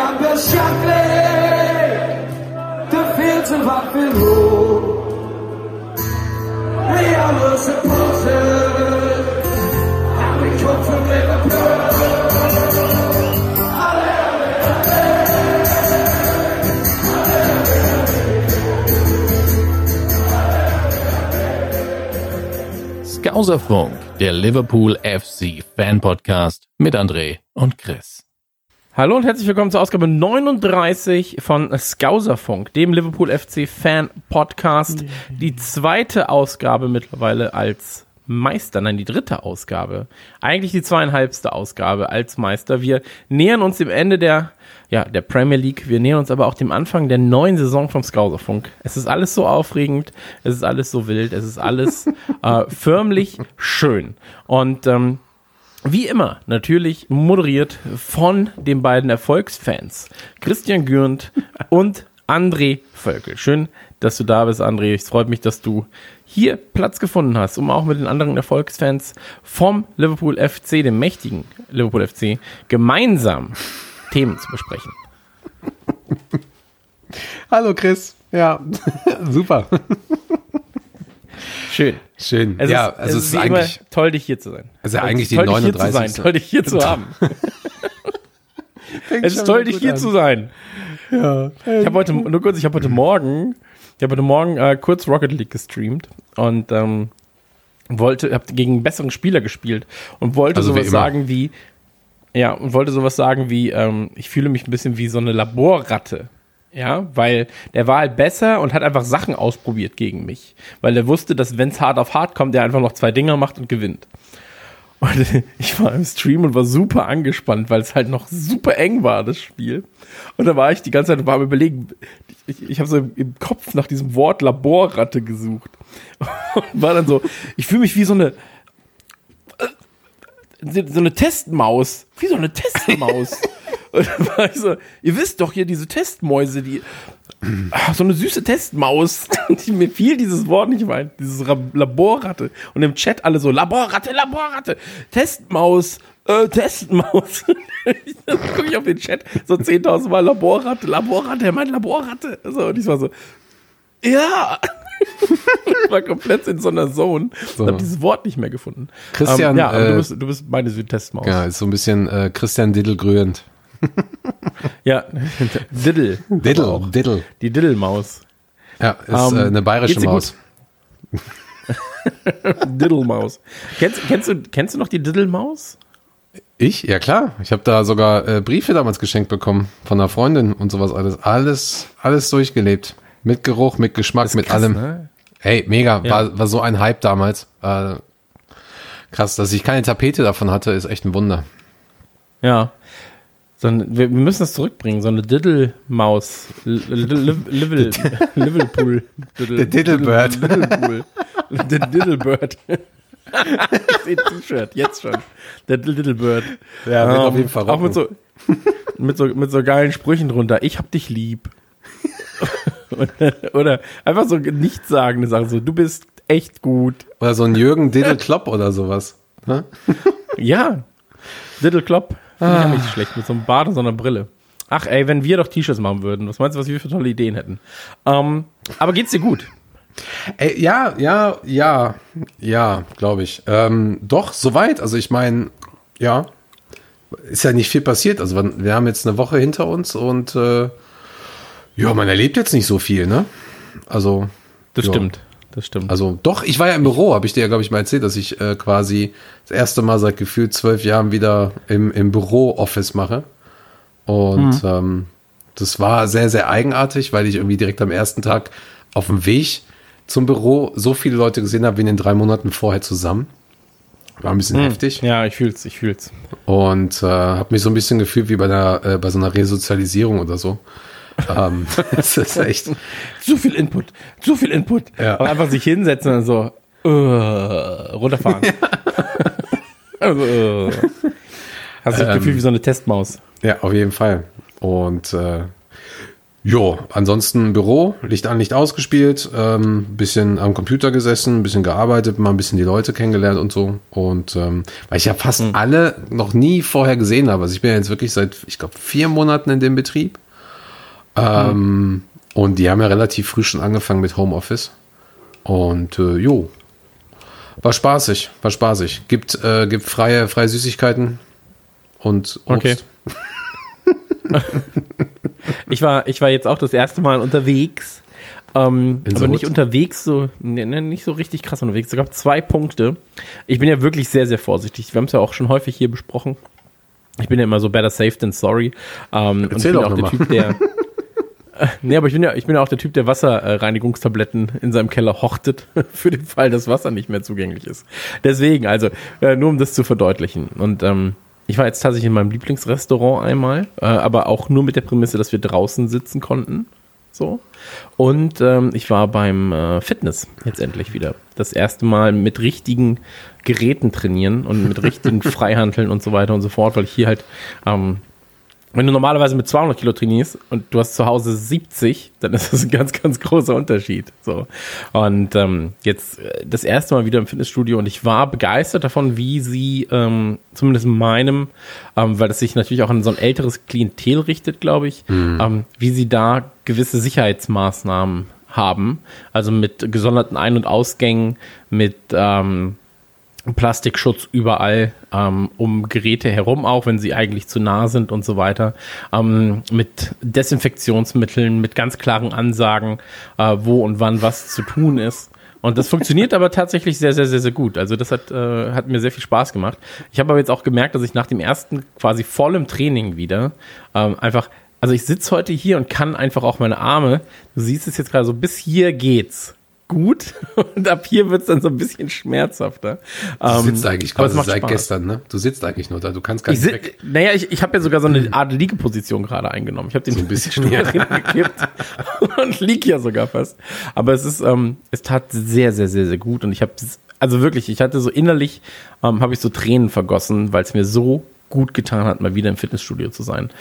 Uncle Shockley, the fields of Buffalo. We are the supporters, and we come from Liverpool. Skauserfunk, der Liverpool FC Fan Podcast mit André und Chris. Hallo und herzlich willkommen zur Ausgabe 39 von Skauserfunk, dem Liverpool FC Fan Podcast. Die zweite Ausgabe mittlerweile als Meister, nein, die dritte Ausgabe. Eigentlich die 2,5. Ausgabe als Meister. Wir nähern uns dem Ende der Premier League. Wir nähern uns aber auch dem Anfang der neuen Saison vom Skauserfunk. Es ist alles so aufregend, es ist alles so wild, es ist alles förmlich schön. Und wie immer natürlich moderiert von den beiden Erfolgsfans Christian Gürnt und André Völkel. Schön, dass du da bist, André. Es freut mich, dass du hier Platz gefunden hast, um auch mit den anderen Erfolgsfans vom Liverpool FC, dem mächtigen Liverpool FC, gemeinsam Themen zu besprechen. Hallo Chris. Ja, super. Schön. Es ist eigentlich immer toll, dich hier zu sein. Es ist ja eigentlich die 39. Toll, dich hier zu haben. Es ist toll, dich hier zu sein. Ja. Ich habe heute Morgen kurz Rocket League gestreamt und habe gegen einen besseren Spieler gespielt und wollte sowas sagen wie, ich fühle mich ein bisschen wie so eine Laborratte. Ja, weil der war halt besser und hat einfach Sachen ausprobiert gegen mich. Weil er wusste, dass wenn es hart auf hart kommt, der einfach noch 2 Dinger macht und gewinnt. Und ich war im Stream und war super angespannt, weil es halt noch super eng war, das Spiel. Und da war ich die ganze Zeit am Überlegen, ich habe so im Kopf nach diesem Wort Laborratte gesucht. Und war dann so, ich fühle mich wie so eine Testmaus. Wie so eine Testmaus. Und dann war ich so, ihr wisst doch hier, diese Testmäuse, so eine süße Testmaus. Mir fiel dieses Wort nicht ein, dieses Laborratte. Und im Chat alle so, Laborratte, Testmaus, Testmaus. Dann gucke ich auf den Chat, so 10.000 Mal Laborratte, er meint Laborratte. So, und ich war so, ja. Ich war komplett in so einer Zone und habe dieses Wort nicht mehr gefunden. Christian, aber du bist meine Südtestmaus. Ja, ist so ein bisschen Christian Diddle-grühend. Ja, Diddle. Die Diddle-Maus. Ja, ist eine bayerische Maus. Diddle-Maus. Kennst du noch die Diddle-Maus? Ich? Ja klar. Ich habe da sogar Briefe damals geschenkt bekommen von einer Freundin und sowas alles. Alles durchgelebt. Mit Geruch, mit Geschmack, mit allem. Ne? Hey, mega. Ja. War so ein Hype damals. Krass, dass ich keine Tapete davon hatte, ist echt ein Wunder. Ja. Wir müssen das zurückbringen, so eine Diddle-Maus. Liverpool. Der Diddlebird. Der Diddlebird. Ich sehe ein T-Shirt, jetzt schon. Der Diddlebird. Ja, wird auf jeden Fall rocken. Auch mit so geilen Sprüchen drunter. Ich hab dich lieb. Oder einfach so nichtssagende Sachen, so, du bist echt gut. Oder so ein Jürgen Diddle-Klopp oder sowas. Ne? Ja, Diddle-Klopp. Finde ich ja nicht schlecht, mit so einem Bart und so einer Brille. Ach ey, wenn wir doch T-Shirts machen würden, was meinst du, was wir für tolle Ideen hätten? Aber geht's dir gut? Ey, ja, glaube ich. Doch, soweit. Also ich meine, ja, ist ja nicht viel passiert. Also wir haben jetzt eine Woche hinter uns und man erlebt jetzt nicht so viel, ne? Also. Das stimmt. Also doch, ich war ja im Büro, habe ich dir ja, glaube ich, mal erzählt, dass ich quasi das erste Mal seit gefühlt 12 Jahren wieder im Büro-Office mache. Und das war sehr, sehr eigenartig, weil ich irgendwie direkt am ersten Tag auf dem Weg zum Büro so viele Leute gesehen habe wie in den 3 Monaten vorher zusammen. War ein bisschen heftig. Ja, ich fühl's. Und habe mich so ein bisschen gefühlt wie bei so einer Resozialisierung oder so. Das ist echt zu viel Input. Ja. Und einfach sich hinsetzen und so runterfahren. Also, hast du das Gefühl wie so eine Testmaus. Ja, auf jeden Fall. Und Jo, ansonsten Büro, Licht an, Licht ausgespielt, bisschen am Computer gesessen, bisschen gearbeitet, mal ein bisschen die Leute kennengelernt und so. Und weil ich ja fast alle noch nie vorher gesehen habe. Also ich bin ja jetzt wirklich seit, ich glaube, 4 Monaten in dem Betrieb. Und die haben ja relativ früh schon angefangen mit Homeoffice. Und war spaßig. Gibt freie Süßigkeiten und Obst. Okay. Ich war jetzt auch das erste Mal unterwegs, aber nicht unterwegs nicht so richtig krass unterwegs. Es gab 2 Punkte. Ich bin ja wirklich sehr, sehr vorsichtig. Wir haben es ja auch schon häufig hier besprochen. Ich bin ja immer so better safe than sorry. Und ich bin auch der Typ, der nee, aber ich bin ja auch der Typ, der Wasserreinigungstabletten in seinem Keller hortet, für den Fall, dass Wasser nicht mehr zugänglich ist. Deswegen, also, nur um das zu verdeutlichen. Und ich war jetzt tatsächlich in meinem Lieblingsrestaurant einmal, aber auch nur mit der Prämisse, dass wir draußen sitzen konnten. So. Und ich war beim Fitness jetzt endlich wieder. Das erste Mal mit richtigen Geräten trainieren und mit richtigen Freihanteln und so weiter und so fort, weil ich hier halt, wenn du normalerweise mit 200 Kilo trainierst und du hast zu Hause 70, dann ist das ein ganz, ganz großer Unterschied. So. Und jetzt das erste Mal wieder im Fitnessstudio und ich war begeistert davon, wie sie, zumindest in meinem, weil das sich natürlich auch an so ein älteres Klientel richtet, glaube ich, wie sie da gewisse Sicherheitsmaßnahmen haben. Also mit gesonderten Ein- und Ausgängen, mit Plastikschutz überall, um Geräte herum, auch wenn sie eigentlich zu nah sind und so weiter, mit Desinfektionsmitteln, mit ganz klaren Ansagen, wo und wann was zu tun ist. Und das funktioniert aber tatsächlich sehr, sehr, sehr, sehr gut. Also das hat mir sehr viel Spaß gemacht. Ich habe aber jetzt auch gemerkt, dass ich nach dem ersten quasi vollem Training wieder also ich sitze heute hier und kann einfach auch meine Arme, du siehst es jetzt gerade so, bis hier geht's gut und ab hier wird es dann so ein bisschen schmerzhafter. Du sitzt eigentlich quasi seit gestern, ne? Du sitzt eigentlich nur da, du kannst gar nicht weg. Naja, ich habe ja sogar so eine Art Liegeposition gerade eingenommen. Ich habe den so ein bisschen gekippt und lieg ja sogar fast. Aber es tat sehr, sehr, sehr, sehr gut und ich hatte so innerlich, habe ich so Tränen vergossen, weil es mir so gut getan hat, mal wieder im Fitnessstudio zu sein.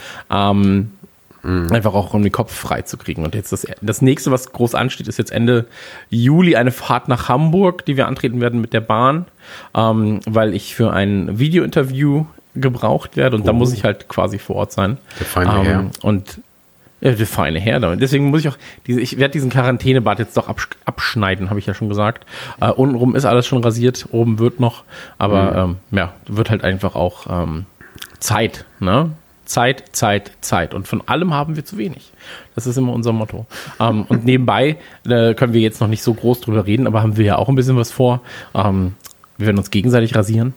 Einfach auch, um den Kopf frei zu kriegen. Und jetzt das nächste, was groß ansteht, ist jetzt Ende Juli eine Fahrt nach Hamburg, die wir antreten werden mit der Bahn, weil ich für ein Videointerview gebraucht werde und da muss ich halt quasi vor Ort sein. Der feine Herr. Und ja, der feine Herr damit. Deswegen muss ich auch, ich werde diesen Quarantänebart jetzt doch abschneiden, habe ich ja schon gesagt. Untenrum ist alles schon rasiert, oben wird noch, aber wird halt einfach auch Zeit, ne? Zeit. Und von allem haben wir zu wenig. Das ist immer unser Motto. Und nebenbei können wir jetzt noch nicht so groß drüber reden, aber haben wir ja auch ein bisschen was vor. Wir werden uns gegenseitig rasieren.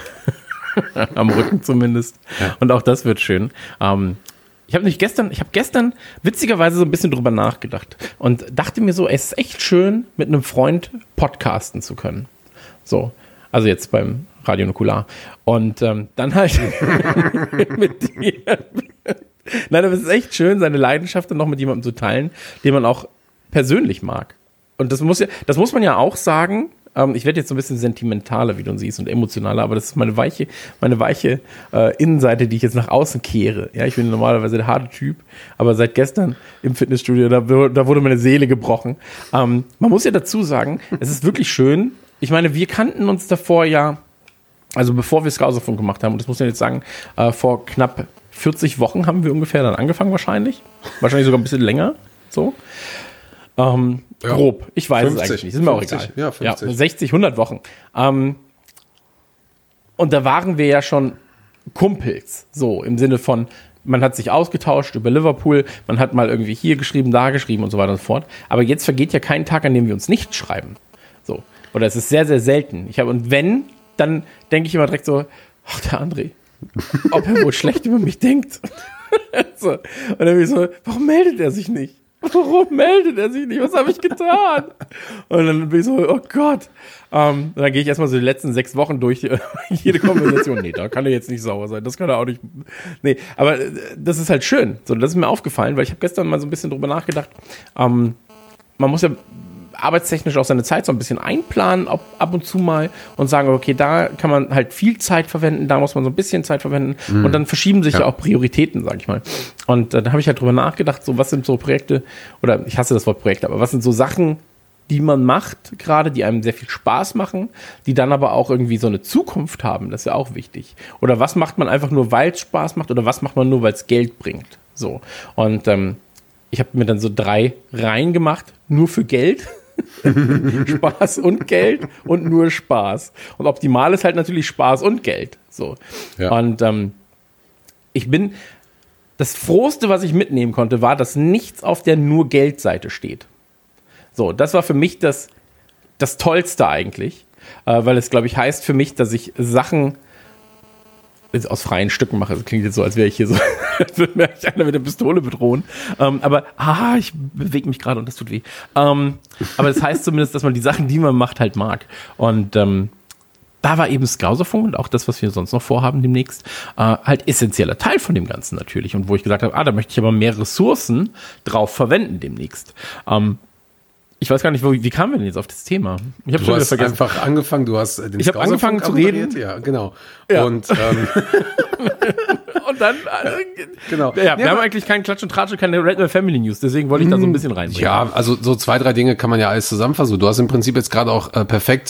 Am Rücken zumindest. Ja. Und auch das wird schön. Ich habe gestern witzigerweise so ein bisschen drüber nachgedacht und dachte mir so, es ist echt schön, mit einem Freund podcasten zu können. So, also jetzt beim Radio Nukular. Und dann halt mit dir. Nein, aber es ist echt schön, seine Leidenschaft dann noch mit jemandem zu teilen, den man auch persönlich mag. Und das muss man ja auch sagen. Ich werde jetzt so ein bisschen sentimentaler, wie du siehst, und emotionaler, aber das ist meine weiche Innenseite, die ich jetzt nach außen kehre. Ja, ich bin normalerweise der harte Typ, aber seit gestern im Fitnessstudio, da wurde meine Seele gebrochen. Man muss ja dazu sagen, es ist wirklich schön. Ich meine, wir kannten uns davor ja, also bevor wir Skauserfunk gemacht haben, und das muss man jetzt sagen, vor knapp 40 Wochen haben wir ungefähr dann angefangen wahrscheinlich. Wahrscheinlich sogar ein bisschen länger, so. Grob, ich weiß 50, es eigentlich nicht, ist mir 50, auch egal. Ja, 50. Ja, 60, 100 Wochen. Und da waren wir ja schon Kumpels, so im Sinne von, man hat sich ausgetauscht über Liverpool, man hat mal irgendwie hier geschrieben, da geschrieben und so weiter und so fort. Aber jetzt vergeht ja kein Tag, an dem wir uns nicht schreiben. So. Oder es ist sehr, sehr selten. Und wenn, dann denke ich immer direkt so, ach, der André, ob er wohl schlecht über mich denkt. So. Und dann bin ich so, warum meldet er sich nicht? Warum meldet er sich nicht? Was habe ich getan? Und dann bin ich so, oh Gott. Dann gehe ich erstmal so die letzten 6 Wochen durch, jede Konversation. Nee, da kann er jetzt nicht sauer sein. Das kann er auch nicht. Nee, aber das ist halt schön. So, das ist mir aufgefallen, weil ich habe gestern mal so ein bisschen drüber nachgedacht. Man muss ja, arbeitstechnisch auch seine Zeit so ein bisschen einplanen, ab und zu mal und sagen, okay, da kann man halt viel Zeit verwenden, da muss man so ein bisschen Zeit verwenden und dann verschieben sich ja auch Prioritäten, sag ich mal. Und da habe ich halt drüber nachgedacht, so was sind so Projekte, oder ich hasse das Wort Projekte, aber was sind so Sachen, die man macht gerade, die einem sehr viel Spaß machen, die dann aber auch irgendwie so eine Zukunft haben, das ist ja auch wichtig. Oder was macht man einfach nur, weil es Spaß macht, oder was macht man nur, weil es Geld bringt. So. Und ich habe mir dann so 3 Reihen gemacht, nur für Geld, Spaß und Geld und nur Spaß. Und optimal ist halt natürlich Spaß und Geld. So. Ja. Und das Frohste, was ich mitnehmen konnte, war, dass nichts auf der nur Geldseite steht. So, das war für mich das Tollste eigentlich, weil es, glaube ich, heißt für mich, dass ich Sachen jetzt aus freien Stücken mache. Das klingt jetzt so, als wäre ich hier so, als würde mir einer mit der Pistole bedrohen. Aber ich bewege mich gerade und das tut weh. Aber das heißt zumindest, dass man die Sachen, die man macht, halt mag. Und da war eben Skauserfunk und auch das, was wir sonst noch vorhaben demnächst, halt essentieller Teil von dem Ganzen natürlich. Und wo ich gesagt habe, da möchte ich aber mehr Ressourcen drauf verwenden demnächst. Ich weiß gar nicht, wie kamen wir denn jetzt auf das Thema? Ich habe schon wieder vergessen. Einfach angefangen, du hast den Ich habe angefangen zu reden. Ja, genau. Ja. Und, und dann, genau. Ja, wir haben eigentlich keinen Klatsch und Tratsch und keine Red Family News, deswegen wollte ich da so ein bisschen reinbringen. Ja, also so 2, 3 Dinge kann man ja alles zusammenfassen. Du hast im Prinzip jetzt gerade auch perfekt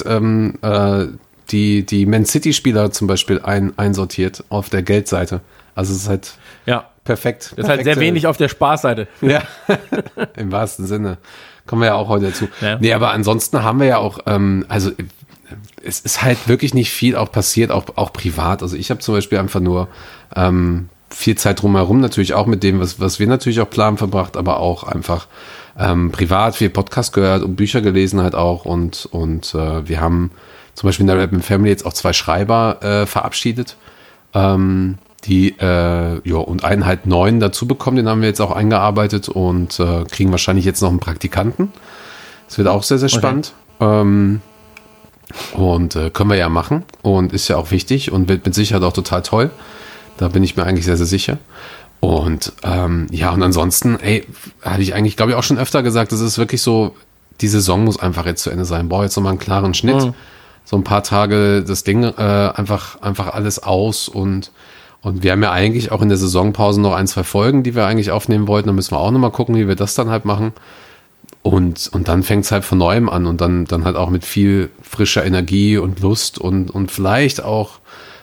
die Man City Spieler zum Beispiel einsortiert auf der Geldseite. Also es ist halt perfekt. Das ist halt sehr wenig auf der Spaßseite. Ja, im wahrsten Sinne. Kommen wir ja auch heute dazu. Ja. Nee, aber ansonsten haben wir ja auch, also es ist halt wirklich nicht viel auch passiert, auch privat. Also ich habe zum Beispiel einfach nur viel Zeit drumherum, natürlich auch mit dem, was wir natürlich auch planen, verbracht, aber auch einfach privat viel Podcast gehört und Bücher gelesen halt auch und wir haben zum Beispiel in der Rap Family jetzt auch 2 Schreiber verabschiedet, die und einen halt neuen dazu bekommen, den haben wir jetzt auch eingearbeitet und kriegen wahrscheinlich jetzt noch einen Praktikanten. Das wird auch sehr, sehr spannend. Und können wir ja machen und ist ja auch wichtig und wird mit Sicherheit auch total toll. Da bin ich mir eigentlich sehr, sehr sicher. Und und ansonsten, hatte ich eigentlich, glaube ich, auch schon öfter gesagt, das ist wirklich so, die Saison muss einfach jetzt zu Ende sein. Brauche jetzt nochmal einen klaren Schnitt. So ein paar Tage das Ding einfach alles aus und wir haben ja eigentlich auch in der Saisonpause noch 1, 2 Folgen, die wir eigentlich aufnehmen wollten. Da müssen wir auch nochmal gucken, wie wir das dann halt machen. Und dann fängt es halt von Neuem an und dann halt auch mit viel frischer Energie und Lust und vielleicht auch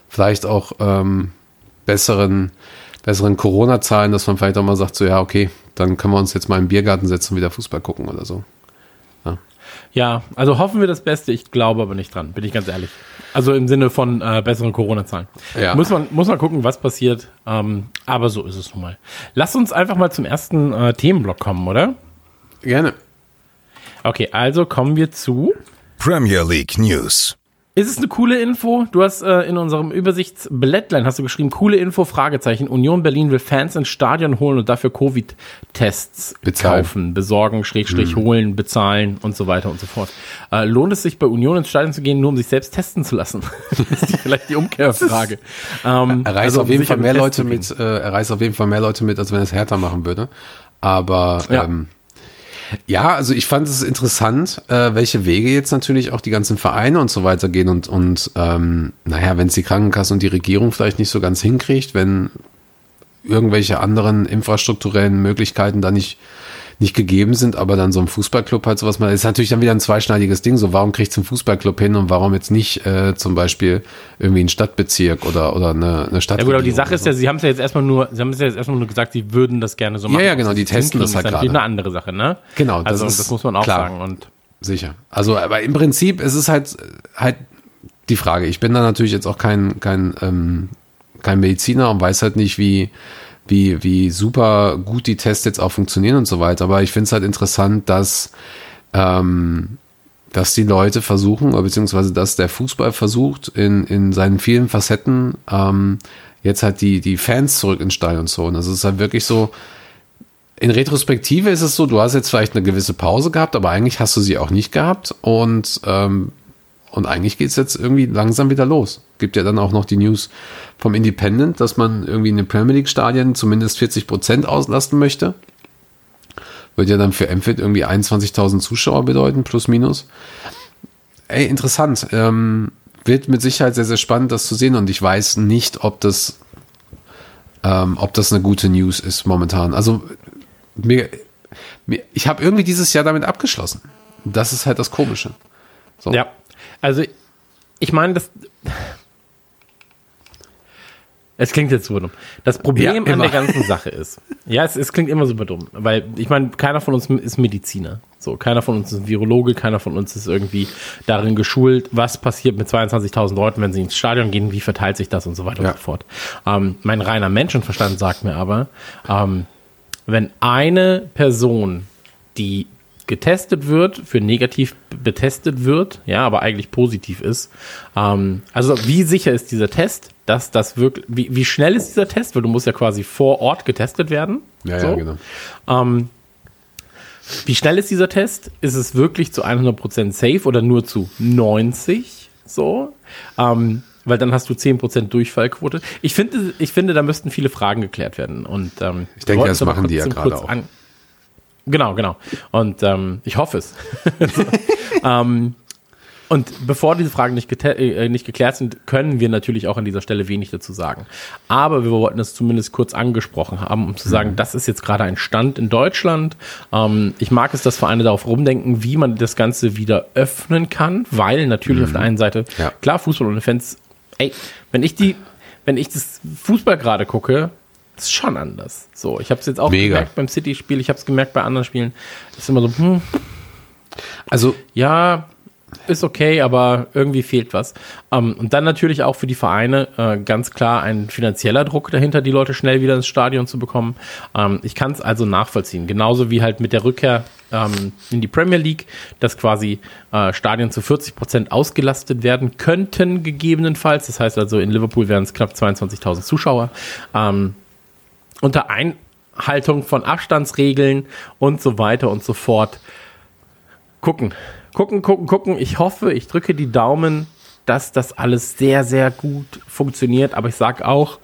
besseren Corona-Zahlen, dass man vielleicht auch mal sagt, so ja, okay, dann können wir uns jetzt mal im Biergarten setzen und wieder Fußball gucken oder so. Ja, also hoffen wir das Beste, ich glaube aber nicht dran, bin ich ganz ehrlich. Also im Sinne von besseren Corona-Zahlen. Ja. Muss man gucken, was passiert, aber so ist es nun mal. Lass uns einfach mal zum ersten Themenblock kommen, oder? Gerne. Okay, also kommen wir zu Premier League News. Ist es eine coole Info? Du hast in unserem Übersichtsblättlein hast du geschrieben, coole Info, Fragezeichen. Union Berlin will Fans ins Stadion holen und dafür Covid-Tests kaufen, besorgen, holen, bezahlen und so weiter und so fort. Lohnt es sich bei Union ins Stadion zu gehen, nur um sich selbst testen zu lassen? Das ist vielleicht die Umkehrfrage. Erreicht auf jeden Fall mehr Leute mit, als wenn es Hertha machen würde. Aber ja, also ich fand es interessant, welche Wege jetzt natürlich auch die ganzen Vereine und so weiter gehen und wenn es die Krankenkasse und die Regierung vielleicht nicht so ganz hinkriegt, wenn irgendwelche anderen infrastrukturellen Möglichkeiten da nicht gegeben sind, aber dann so ein Fußballclub halt sowas mal, ist natürlich dann wieder ein zweischneidiges Ding, so warum kriegt es ein Fußballclub hin und warum jetzt nicht zum Beispiel irgendwie ein Stadtbezirk oder eine Stadt. Ja gut, aber die Sache ist ja, sie haben es ja jetzt erstmal nur gesagt, sie würden das gerne so machen. Ja, genau, die testen das halt gerade. Das ist natürlich eine andere Sache, ne? Genau. Das muss man auch klar, sagen. Und sicher. Also, aber im Prinzip ist es halt die Frage. Ich bin da natürlich jetzt auch kein Mediziner und weiß halt nicht, wie super gut die Tests jetzt auch funktionieren und so weiter. Aber ich finde es halt interessant, dass die Leute versuchen, beziehungsweise dass der Fußball versucht, in seinen vielen Facetten jetzt halt die Fans zurück ins Stadion zu holen. Also es ist halt wirklich so, in Retrospektive ist es so, du hast jetzt vielleicht eine gewisse Pause gehabt, aber eigentlich hast du sie auch nicht gehabt und eigentlich geht es jetzt irgendwie langsam wieder los. Gibt ja dann auch noch die News vom Independent, dass man irgendwie in den Premier League Stadien zumindest 40% auslasten möchte Würde ja dann für Emfit irgendwie 21.000 Zuschauer bedeuten, plus minus. Ey, interessant. Wird mit Sicherheit sehr, sehr spannend, das zu sehen. Und ich weiß nicht, ob das eine gute News ist momentan. Also ich habe irgendwie dieses Jahr damit abgeschlossen. Das ist halt das Komische. So. Ja, also ich meine, es klingt jetzt super dumm. Das Problem Ja, an immer. der ganzen Sache ist, ja, es klingt immer super dumm, weil ich meine, keiner von uns ist Mediziner. So, keiner von uns ist Virologe, keiner von uns ist irgendwie darin geschult, was passiert mit 22.000 Leuten, wenn sie ins Stadion gehen, wie verteilt sich das und so weiter Ja. und so fort. Mein reiner Menschenverstand sagt mir aber, wenn eine Person, die getestet wird, für negativ betestet wird, ja, aber eigentlich positiv ist. Also wie sicher ist dieser Test, dass das wirklich, wie schnell ist dieser Test? Weil du musst ja quasi vor Ort getestet werden. Ja, so. ja, genau. Wie schnell ist dieser Test? Ist es wirklich zu 100% safe oder nur zu 90%? So. Weil dann hast du 10% Durchfallquote. Ich finde, da müssten viele Fragen geklärt werden. Und, Ich denke, das machen die ja gerade auch. Genau. Und ich hoffe es. Und bevor diese Fragen nicht geklärt sind, können wir natürlich auch an dieser Stelle wenig dazu sagen. Aber wir wollten es zumindest kurz angesprochen haben, um zu sagen, das ist jetzt gerade ein Stand in Deutschland. Ich mag es, dass Vereine darauf rumdenken, wie man das Ganze wieder öffnen kann, weil natürlich auf der einen Seite, Ja. klar, Fußball und Fans, ey, wenn ich das Fußball gerade gucke, ist schon anders. So, ich habe es jetzt auch Mega. gemerkt beim City-Spiel, ich habe es gemerkt bei anderen Spielen. Ist immer so, Also, ja, ist okay, aber irgendwie fehlt was. Und dann natürlich auch für die Vereine ganz klar ein finanzieller Druck dahinter, die Leute schnell wieder ins Stadion zu bekommen. Ich kann es also nachvollziehen. Genauso wie halt mit der Rückkehr in die Premier League, dass quasi Stadien zu 40% ausgelastet werden könnten, gegebenenfalls. Das heißt also, in Liverpool wären es knapp 22.000 Zuschauer. Unter Einhaltung von Abstandsregeln und so weiter und so fort. Gucken. Ich hoffe, ich drücke die Daumen, dass das alles sehr, sehr gut funktioniert. Aber ich sage auch,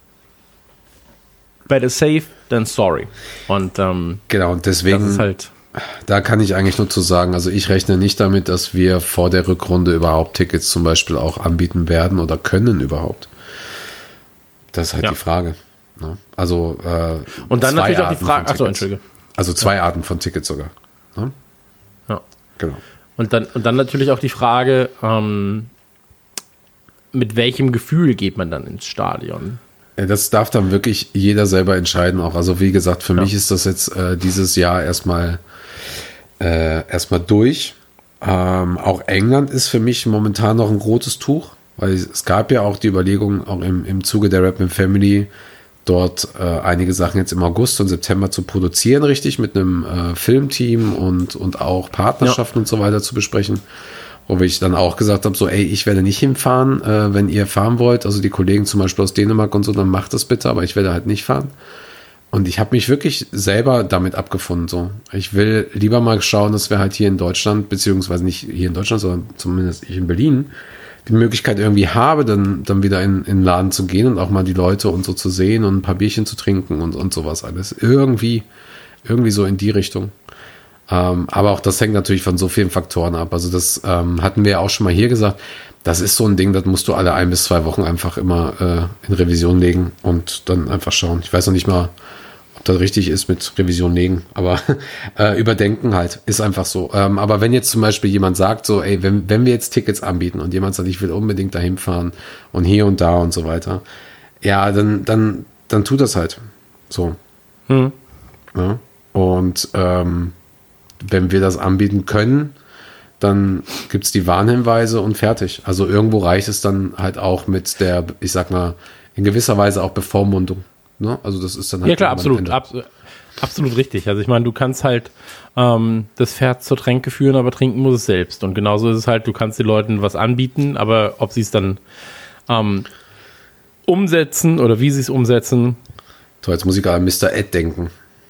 better safe than sorry. Und genau, und das deswegen, ist halt... da kann ich eigentlich nur zu sagen, also ich rechne nicht damit, dass wir vor der Rückrunde überhaupt Tickets zum Beispiel auch anbieten werden oder können überhaupt. Das ist halt Ja. die Frage. Ne? Also Und dann zwei natürlich auch die Arten Frage... von Achso, Tickets. Entschuldige. Also 2 Arten von Tickets sogar. Ne? Ja. Genau. Und dann natürlich auch die Frage, mit welchem Gefühl geht man dann ins Stadion? Das darf dann wirklich jeder selber entscheiden auch. Also wie gesagt, für mich ist das jetzt dieses Jahr erstmal durch. Auch England ist für mich momentan noch ein rotes Tuch, weil es gab ja auch die Überlegung, auch im Zuge der Redman Family, dort einige Sachen jetzt im August und September zu produzieren, richtig, mit einem Filmteam und auch Partnerschaften und so weiter zu besprechen. Wo ich dann auch gesagt habe, so, ey, ich werde nicht hinfahren, wenn ihr fahren wollt. Also die Kollegen zum Beispiel aus Dänemark und so, dann macht das bitte, aber ich werde halt nicht fahren. Und ich habe mich wirklich selber damit abgefunden. So, ich will lieber mal schauen, dass wir halt hier in Deutschland, beziehungsweise nicht hier in Deutschland, sondern zumindest hier in Berlin, die Möglichkeit irgendwie habe, dann wieder in den Laden zu gehen und auch mal die Leute und so zu sehen und ein paar Bierchen zu trinken und sowas alles. Irgendwie so in die Richtung. Aber auch das hängt natürlich von so vielen Faktoren ab. Also das hatten wir ja auch schon mal hier gesagt. Das ist so ein Ding, das musst du alle 1 bis 2 Wochen einfach immer in Revision legen und dann einfach schauen. Ich weiß noch nicht mal, ob das richtig ist mit Revision legen, aber überdenken halt, ist einfach so. Aber wenn jetzt zum Beispiel jemand sagt, so, ey, wenn wir jetzt Tickets anbieten und jemand sagt, ich will unbedingt dahin fahren und hier und da und so weiter, ja, dann tut das halt. So. Ja. Und wenn wir das anbieten können, dann gibt's die Warnhinweise und fertig. Also irgendwo reicht es dann halt auch mit der, ich sag mal, in gewisser Weise auch Bevormundung. Ne? Also das ist dann halt... Ja klar, absolut richtig. Also ich meine, du kannst halt das Pferd zur Tränke führen, aber trinken muss es selbst. Und genauso ist es halt, du kannst den Leuten was anbieten, aber ob sie es dann umsetzen oder wie sie es umsetzen... So, jetzt muss ich gerade an Mr. Ed denken.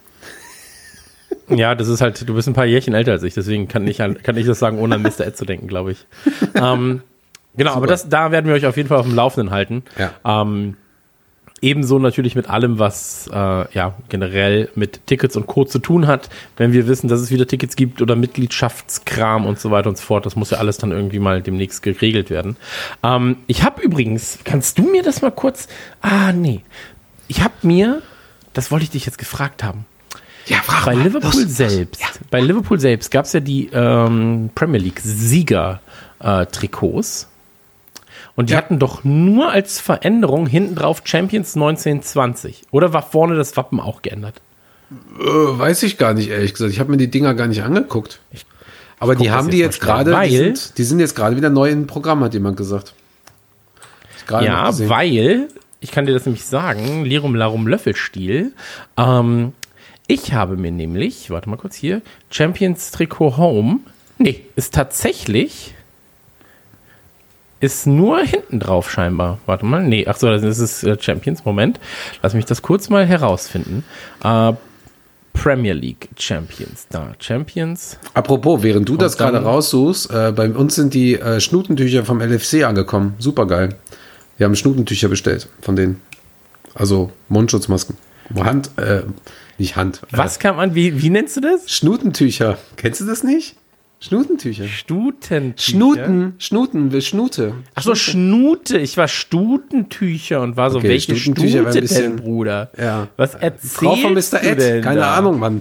Ja, das ist halt, du bist ein paar Jährchen älter als ich, deswegen kann ich das sagen, ohne an Mr. Ed zu denken, glaube ich. Genau, aber da werden wir euch auf jeden Fall auf dem Laufenden halten. Ja. Ebenso natürlich mit allem, was generell mit Tickets und Co. zu tun hat. Wenn wir wissen, dass es wieder Tickets gibt oder Mitgliedschaftskram und so weiter und so fort, das muss ja alles dann irgendwie mal demnächst geregelt werden. Ich habe übrigens, kannst du mir das mal kurz... Ich habe mir, das wollte ich dich jetzt gefragt haben. Ja, frag Bei mal. Liverpool selbst gab es ja die Premier League Sieger-Trikots. Und die hatten doch nur als Veränderung hinten drauf Champions 1920. Oder war vorne das Wappen auch geändert? Weiß ich gar nicht, ehrlich gesagt. Ich habe mir die Dinger gar nicht angeguckt. Aber die haben die jetzt mal schnell, gerade, weil- die sind jetzt gerade wieder neu im Programm, hat jemand gesagt. Ja, weil, ich kann dir das nämlich sagen, Lirum Larum Löffelstiel, ich habe mir nämlich, warte mal kurz hier, Champions Trikot Home, ist tatsächlich, ist nur hinten drauf scheinbar. Warte mal, das ist Champions, Moment, lass mich das kurz mal herausfinden. Premier League Champions, Champions. Apropos, während du das dann- gerade raussuchst, bei uns sind die Schnutentücher vom LFC angekommen. Super geil. Wir haben Schnutentücher bestellt von denen. Also Mundschutzmasken. Nicht Hand. Was kam an, wie nennst du das? Schnutentücher. Kennst du das nicht? Schnutentücher. Stutentücher. Schnute. Ach so, Schnute. Ich war Stutentücher und war so, Okay, welche Stutentücher war Stute ein bisschen- denn, Bruder? Ja. Was erzählst Frau von Mr. du Ed. denn Keine da? Ahnung, Mann.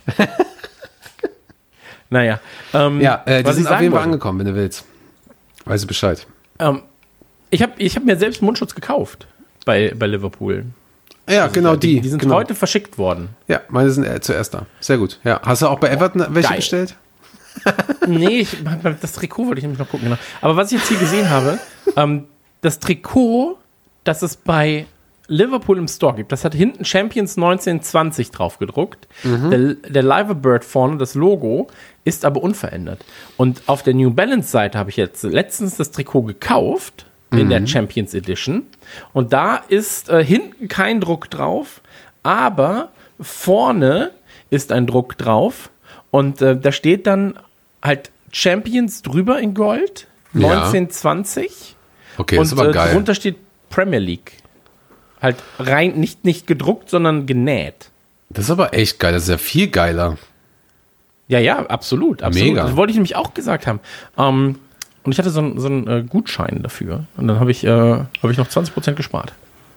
Naja. Die was sind ich auf jeden sagen Fall wollte. angekommen, wenn du willst. Weißt du Bescheid. Ich hab mir selbst Mundschutz gekauft bei Liverpool. Ja, genau die. Die sind genau. heute verschickt worden. Ja, meine sind zuerst da. Sehr gut. Ja. Hast du auch bei Everton welche geil. bestellt? Nee, das Trikot wollte ich nämlich noch gucken. Genau. Aber was ich jetzt hier gesehen habe, das Trikot, das es bei Liverpool im Store gibt, das hat hinten Champions 1920 drauf gedruckt. Der Liverbird vorne, das Logo, ist aber unverändert. Und auf der New Balance Seite habe ich jetzt letztens das Trikot gekauft, in der Champions Edition. Und da ist hinten kein Druck drauf, aber vorne ist ein Druck drauf. Und da steht dann halt Champions drüber in Gold, Ja. 1920. Okay, das ist aber geil. Darunter steht Premier League. Halt rein, nicht gedruckt, sondern genäht. Das ist aber echt geil. Das ist ja viel geiler. Ja, absolut. Mega. Das wollte ich nämlich auch gesagt haben. Und ich hatte so einen Gutschein dafür. Und dann habe ich noch 20% gespart.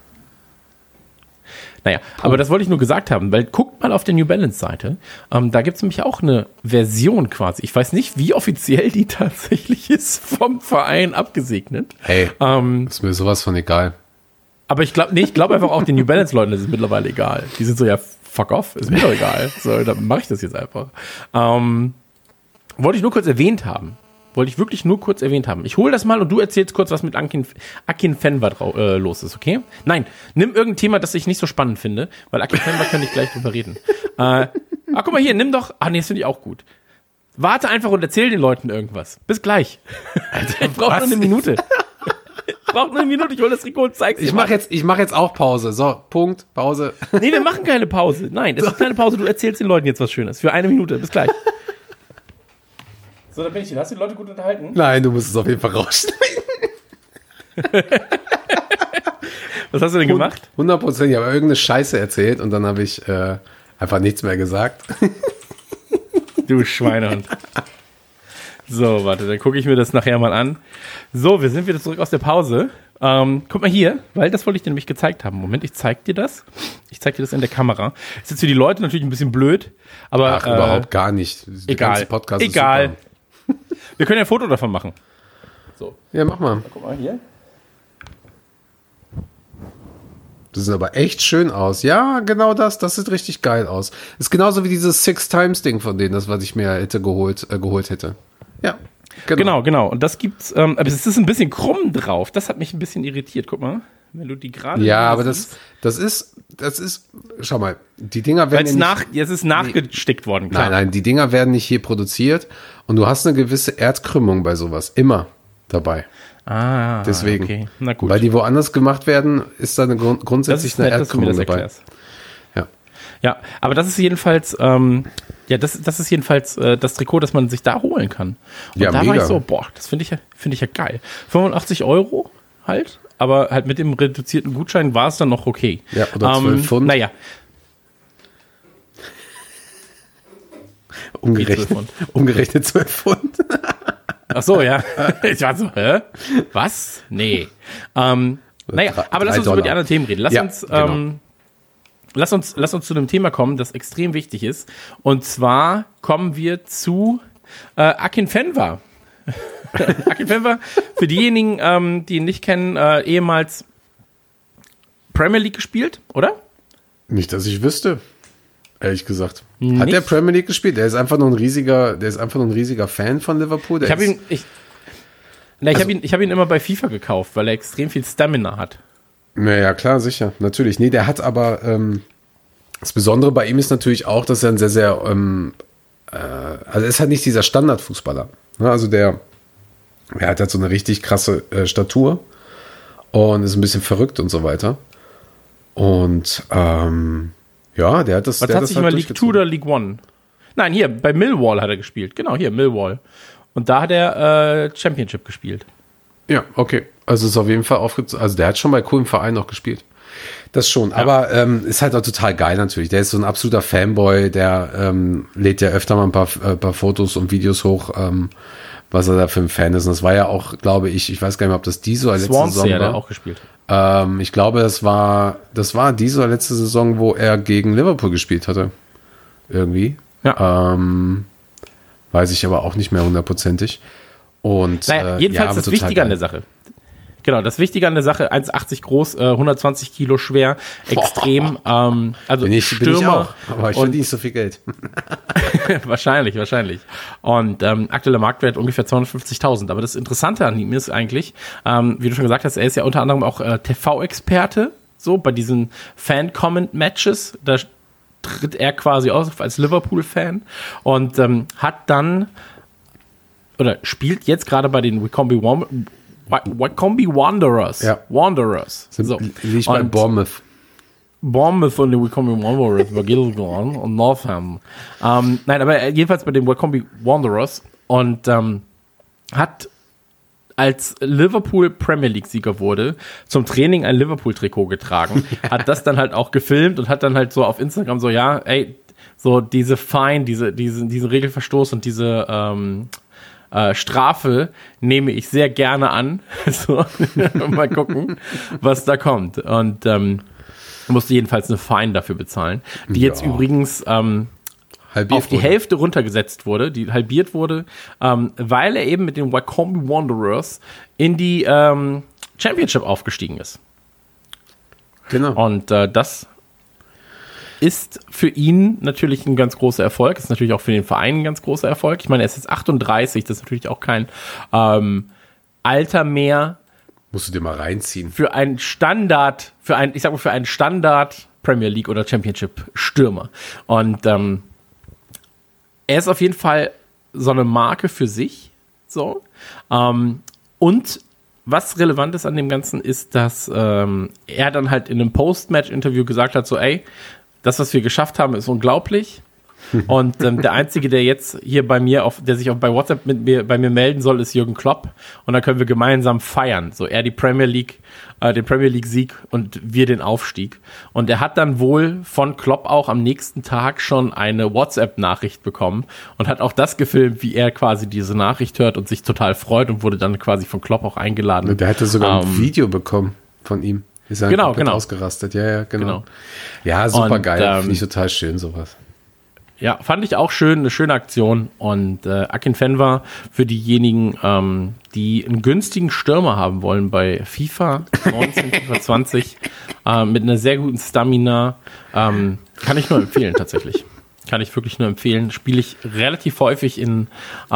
Naja, aber das wollte ich nur gesagt haben, weil guckt mal auf der New Balance Seite. Da gibt es nämlich auch eine Version quasi. Ich weiß nicht, wie offiziell die tatsächlich ist, vom Verein abgesegnet. Hey, ist mir sowas von egal. Aber ich glaube einfach auch den New Balance Leuten ist es mittlerweile egal. Die sind so, ja, fuck off, ist mir doch egal. So, dann mache ich das jetzt einfach. Wollte ich nur kurz erwähnt haben. Ich hole das mal und du erzählst kurz, was mit Akin Fenwa los ist, okay? Nein, nimm irgendein Thema, das ich nicht so spannend finde, weil Akin Fenwa kann ich gleich drüber reden. Guck mal hier, nimm doch. Nee, das finde ich auch gut. Warte einfach und erzähl den Leuten irgendwas. Bis gleich. Ich brauche nur eine Minute. Ich hole das Trikot und zeig's dir. Ich mach jetzt auch Pause. So, Punkt, Pause. Nee, wir machen keine Pause. Nein, das ist keine Pause. Du erzählst den Leuten jetzt was Schönes. Für 1 Minute. Bis gleich. So, da bin ich hier. Hast du die Leute gut unterhalten? Nein, du musst es auf jeden Fall rausschneiden. Was hast du denn gemacht? 100%. Ich habe irgendeine Scheiße erzählt und dann habe ich einfach nichts mehr gesagt. Du Schweinehund. So, warte, dann gucke ich mir das nachher mal an. So, wir sind wieder zurück aus der Pause. Guck mal hier, weil das wollte ich dir nämlich gezeigt haben. Moment, ich zeig dir das. Ich zeig dir das in der Kamera. Ist jetzt für die Leute natürlich ein bisschen blöd, aber Ach, überhaupt gar nicht. Der egal. ganze Podcast ist Egal. super. Wir können ja ein Foto davon machen. Ja, mach mal. Guck mal hier. Das sieht aber echt schön aus. Ja, genau das. Das sieht richtig geil aus. Ist genauso wie dieses Six-Times-Ding von denen, das, was ich mir hätte geholt hätte. Ja, Genau. Und das gibt's, aber es ist ein bisschen krumm drauf. Das hat mich ein bisschen irritiert. Guck mal, wenn du die gerade. Ja, aber das ist, schau mal, die Dinger werden es ist nachgestickt worden, klar. Nein, die Dinger werden nicht hier produziert und du hast eine gewisse Erdkrümmung bei sowas immer dabei. Ah, Deswegen. okay. Na gut. Weil die woanders gemacht werden, ist da grundsätzlich eine nett, dass du mir Erdkrümmung das dabei. erklärst. Ja. Ja, aber das ist jedenfalls, das ist jedenfalls das Trikot, das man sich da holen kann. Und Ja, da war mega. ich so, boah, das finde ich ja geil. 85 € halt. aber halt mit dem reduzierten Gutschein war es dann noch okay. Ja, oder 12 Pfund. Naja. Umgerechnet 12 Pfund. Ach so, ja. Ich war so, hä? Was? Nee. Naja, aber lass uns über die anderen Themen reden. Lass uns zu einem Thema kommen, das extrem wichtig ist. Und zwar kommen wir zu Akinfenwa. Akinfenwa, für diejenigen, die ihn nicht kennen, ehemals Premier League gespielt, oder? Nicht, dass ich wüsste. Ehrlich gesagt. Nicht? Hat der Premier League gespielt? Der ist einfach nur ein riesiger Fan von Liverpool. Ich habe ihn immer bei FIFA gekauft, weil er extrem viel Stamina hat. Naja, klar, sicher. Natürlich. Nee, der hat aber, das Besondere bei ihm ist natürlich auch, dass er ein sehr, sehr, also er ist halt nicht dieser Standardfußballer. Ne? Also er hat halt so eine richtig krasse Statur und ist ein bisschen verrückt und so weiter. Und, ja, der hat das. Was hat sich mal League 2 oder League 1? Nein, hier, bei Millwall hat er gespielt. Genau, hier, Millwall. Und da hat er Championship gespielt. Ja, okay. Also ist auf jeden Fall also der hat schon bei coolen Vereinen noch gespielt. Das schon. Ja. Aber ist halt auch total geil natürlich. Der ist so ein absoluter Fanboy, der lädt ja öfter mal ein paar Fotos und Videos hoch, was er da für ein Fan ist. Und das war ja auch, glaube ich weiß gar nicht mehr, ob das diese oder letzte Saison war. Hat er auch gespielt. Ich glaube, das war diese oder letzte Saison, wo er gegen Liverpool gespielt hatte. Irgendwie. Ja. Weiß ich aber auch nicht mehr hundertprozentig. Und naja, jedenfalls das Wichtige an der Sache. Genau, das Wichtige an der Sache, 1,80 groß, 120 Kilo schwer, extrem, also bin ich Stürmer. Auch, aber ich verdiene nicht so viel Geld. Wahrscheinlich. Und aktueller Marktwert ungefähr 250.000. Aber das Interessante an ihm ist eigentlich, wie du schon gesagt hast, er ist ja unter anderem auch TV-Experte, so bei diesen Fan-Comment-Matches. Da tritt er quasi aus als Liverpool-Fan und hat dann oder spielt jetzt gerade bei den Wycombe Wanderers. Ja. Wanderers. So. Liegt bei Bournemouth. Bournemouth und die Wycombe Wanderers über Gillingham und Northam. Nein, aber jedenfalls bei den Wycombe Wanderers und hat, als Liverpool Premier League Sieger wurde, zum Training ein Liverpool-Trikot getragen, hat das dann halt auch gefilmt und hat dann halt so auf Instagram so, ja, ey, so diese Fine, diesen Regelverstoß und diese Strafe nehme ich sehr gerne an. So, mal gucken, was da kommt. Und musste jedenfalls eine Fine dafür bezahlen, die jetzt übrigens auf die Hälfte runtergesetzt wurde, die halbiert wurde, weil er eben mit den Wycombe Wanderers in die Championship aufgestiegen ist. Genau. Und das ist für ihn natürlich ein ganz großer Erfolg, ist natürlich auch für den Verein ein ganz großer Erfolg. Ich meine, er ist jetzt 38, das ist natürlich auch kein Alter mehr. Musst du dir mal reinziehen. Für einen Standard Premier League oder Championship Stürmer. Und er ist auf jeden Fall so eine Marke für sich. So. Und was relevant ist an dem Ganzen ist, dass er dann halt in einem Post-Match-Interview gesagt hat, so, ey, das, was wir geschafft haben, ist unglaublich. Und der Einzige, der jetzt hier der sich bei WhatsApp bei mir melden soll, ist Jürgen Klopp. Und dann können wir gemeinsam feiern. So, er die Premier League, den Premier League Sieg und wir den Aufstieg. Und er hat dann wohl von Klopp auch am nächsten Tag schon eine WhatsApp-Nachricht bekommen und hat auch das gefilmt, wie er quasi diese Nachricht hört und sich total freut und wurde dann quasi von Klopp auch eingeladen. Der hatte sogar ein Video bekommen von ihm. Ist er genau. ausgerastet. Ja, genau. Ja, super geil. Finde ich total schön, sowas. Ja, fand ich auch schön, eine schöne Aktion. Und Akinfenwa für diejenigen, die einen günstigen Stürmer haben wollen bei FIFA 19, FIFA 20, mit einer sehr guten Stamina, kann ich nur empfehlen tatsächlich. Kann ich wirklich nur empfehlen. Spiele ich relativ häufig in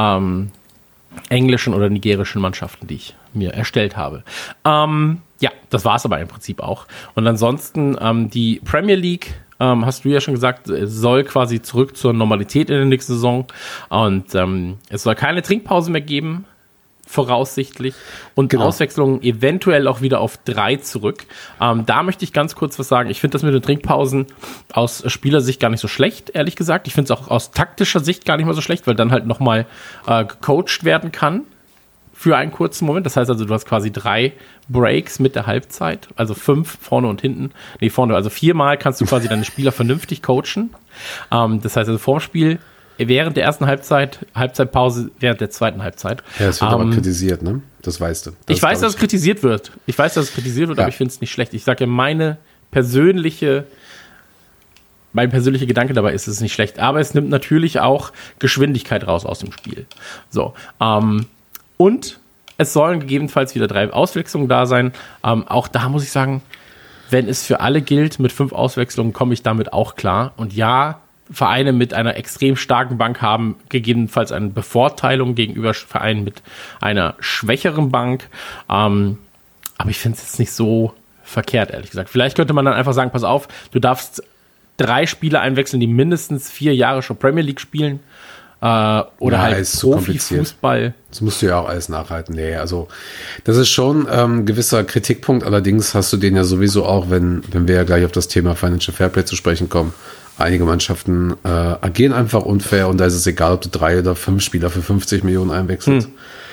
englischen oder nigerischen Mannschaften, die ich mir erstellt habe. Ja, das war es aber im Prinzip auch. Und ansonsten die Premier League, hast du ja schon gesagt, soll quasi zurück zur Normalität in der nächsten Saison. Und es soll keine Trinkpause mehr geben, voraussichtlich. Und Auswechslungen eventuell auch wieder auf 3 zurück. Da möchte ich ganz kurz was sagen. Ich finde das mit den Trinkpausen aus Spielersicht gar nicht so schlecht, ehrlich gesagt. Ich finde es auch aus taktischer Sicht gar nicht mal so schlecht, weil dann halt nochmal gecoacht werden kann. für einen kurzen Moment. Das heißt also, du hast quasi 3 Breaks mit der Halbzeit, also 5 vorne und hinten. Nee, vorne, also 4-mal kannst du quasi deine Spieler vernünftig coachen. Das heißt also vorm Spiel, während der ersten Halbzeit, Halbzeitpause während der zweiten Halbzeit. Ja, es wird aber kritisiert, ne? Das weißt du. Ich weiß, dass es kritisiert wird. Aber ich finde es nicht schlecht. Ich sage ja, mein persönlicher Gedanke dabei ist, es ist nicht schlecht. Aber es nimmt natürlich auch Geschwindigkeit raus aus dem Spiel. So, und es sollen gegebenenfalls wieder 3 Auswechslungen da sein. Auch da muss ich sagen, wenn es für alle gilt, mit 5 Auswechslungen komme ich damit auch klar. Und ja, Vereine mit einer extrem starken Bank haben gegebenenfalls eine Bevorteilung gegenüber Vereinen mit einer schwächeren Bank. Aber ich finde es jetzt nicht so verkehrt, ehrlich gesagt. Vielleicht könnte man dann einfach sagen, pass auf, du darfst 3 Spieler einwechseln, die mindestens 4 Jahre schon Premier League spielen. Oder halt Profifußball. Das musst du ja auch alles nachhalten. Nee, also das ist schon ein gewisser Kritikpunkt. Allerdings hast du den ja sowieso auch, wenn wir ja gleich auf das Thema Financial Fairplay zu sprechen kommen. Einige Mannschaften agieren einfach unfair und da ist es egal, ob du 3 oder 5 Spieler für 50 Millionen einwechselst.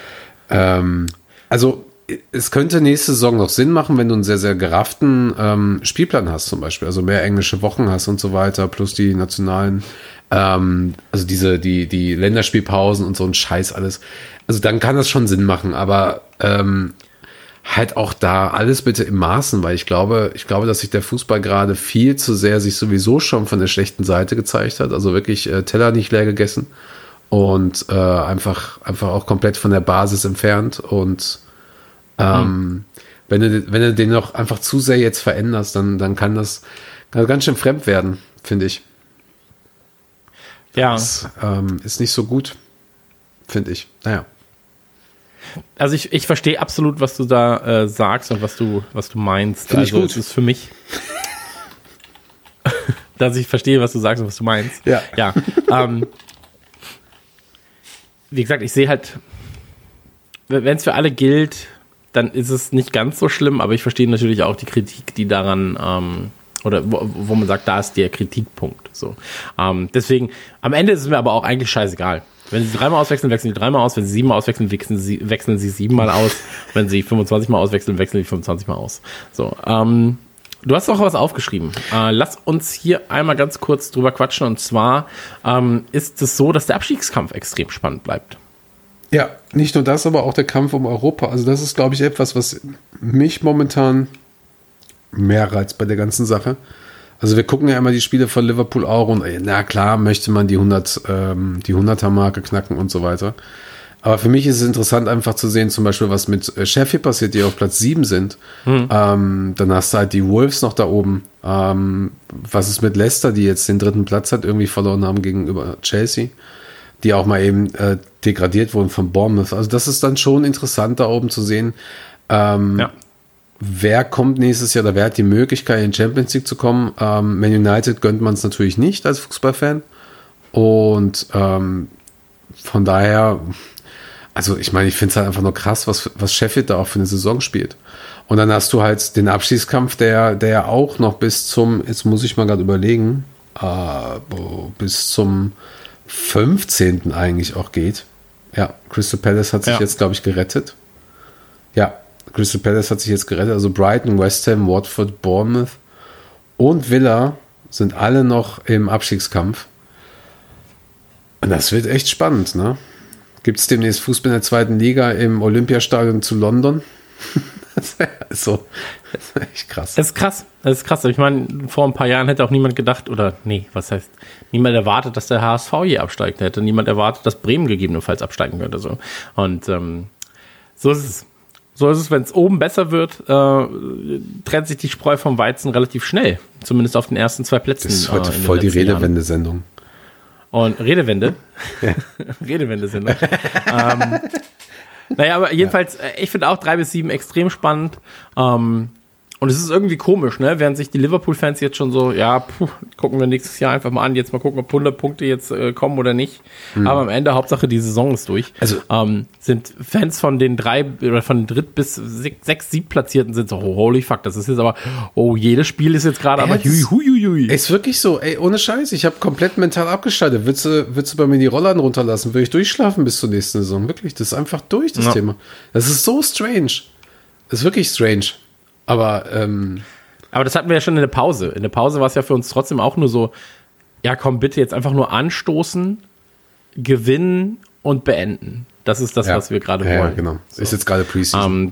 Also es könnte nächste Saison noch Sinn machen, wenn du einen sehr, sehr gerafften Spielplan hast zum Beispiel. Also mehr englische Wochen hast und so weiter, plus die nationalen, also die Länderspielpausen und so ein Scheiß alles. Also dann kann das schon Sinn machen, aber halt auch da alles bitte im Maßen, weil ich glaube, dass sich der Fußball gerade viel zu sehr sich sowieso schon von der schlechten Seite gezeigt hat. Also wirklich Teller nicht leer gegessen und einfach auch komplett von der Basis entfernt. Und wenn du den noch einfach zu sehr jetzt veränderst, dann kann das ganz schön fremd werden, finde ich. Ja. Das ist nicht so gut, finde ich. Naja. Also ich verstehe absolut, was du da sagst und was du meinst. Finde ich also gut. Es ist für mich, dass ich verstehe, was du sagst und was du meinst. Ja. Wie gesagt, ich sehe halt, wenn es für alle gilt, dann ist es nicht ganz so schlimm, aber ich verstehe natürlich auch die Kritik, die daran oder wo man sagt, da ist der Kritikpunkt. So. Deswegen, am Ende ist es mir aber auch eigentlich scheißegal. Wenn sie 3-mal auswechseln, wechseln sie 3-mal aus. Wenn sie 7-mal auswechseln, wechseln sie 7-mal aus. Wenn sie 25-mal auswechseln, wechseln sie 25-mal aus. So, du hast auch was aufgeschrieben. Lass uns hier einmal ganz kurz drüber quatschen. Und zwar ist es so, dass der Abstiegskampf extrem spannend bleibt. Ja, nicht nur das, aber auch der Kampf um Europa. Also das ist, glaube ich, etwas, was mich momentan mehr reizt bei der ganzen Sache. Also wir gucken ja immer die Spiele von Liverpool auch und na klar möchte man die 100er-Marke knacken und so weiter. Aber für mich ist es interessant einfach zu sehen, zum Beispiel was mit Sheffield passiert, die auf Platz 7 sind. Dann hast du halt die Wolves noch da oben. Was ist mit Leicester, die jetzt den 3. Platz hat, irgendwie verloren haben gegenüber Chelsea, die auch mal eben degradiert wurden von Bournemouth. Also das ist dann schon interessant da oben zu sehen. Wer kommt nächstes Jahr, oder wer hat die Möglichkeit, in die Champions League zu kommen? Man United gönnt man es natürlich nicht als Fußballfan. Und von daher, also ich meine, ich finde es halt einfach nur krass, was Sheffield da auch für eine Saison spielt. Und dann hast du halt den Abstiegskampf, der ja auch noch bis zum, jetzt muss ich mal gerade überlegen, bis zum 15. eigentlich auch geht. Ja, Crystal Palace hat sich jetzt, glaube ich, gerettet. Ja, Crystal Palace hat sich jetzt gerettet. Also Brighton, West Ham, Watford, Bournemouth und Villa sind alle noch im Abstiegskampf. Und das wird echt spannend, ne? Gibt es demnächst Fußball in der 2. Liga im Olympiastadion zu London? Das ist echt krass. Das ist krass. Ich meine, vor ein paar Jahren hätte auch niemand gedacht, niemand erwartet, dass der HSV hier absteigt. Hätte niemand erwartet, dass Bremen gegebenenfalls absteigen könnte. So. Und so ist es. So ist es, wenn es oben besser wird, trennt sich die Spreu vom Weizen relativ schnell. Zumindest auf den ersten 2 Plätzen. Das ist heute voll die Redewende-Sendung. Und Redewende? Ja. Redewende-Sendung. Naja, aber jedenfalls, ich finde auch 3 bis 7 extrem spannend. Und es ist irgendwie komisch, ne? Während sich die Liverpool-Fans jetzt schon so, gucken wir nächstes Jahr einfach mal an, jetzt mal gucken, ob 100 Punkte jetzt kommen oder nicht. Aber am Ende, Hauptsache, die Saison ist durch. Also sind Fans von den 3 oder von den dritt- bis 6, 7 Platzierten sind so, oh, holy fuck, das ist jetzt aber, jedes Spiel ist jetzt gerade, aber hui. Ist wirklich so, ey, ohne Scheiß, ich habe komplett mental abgeschaltet. Würdest du bei mir die Rollladen runterlassen? Würde ich durchschlafen bis zur nächsten Saison? Wirklich, das ist einfach durch, das Thema. Das ist so strange. Das ist wirklich strange. Aber das hatten wir ja schon in der Pause. In der Pause war es ja für uns trotzdem auch nur so, ja komm, bitte jetzt einfach nur anstoßen, gewinnen und beenden. Das ist das, was wir gerade wollen. Ja, genau. So. Ist jetzt gerade Preseason.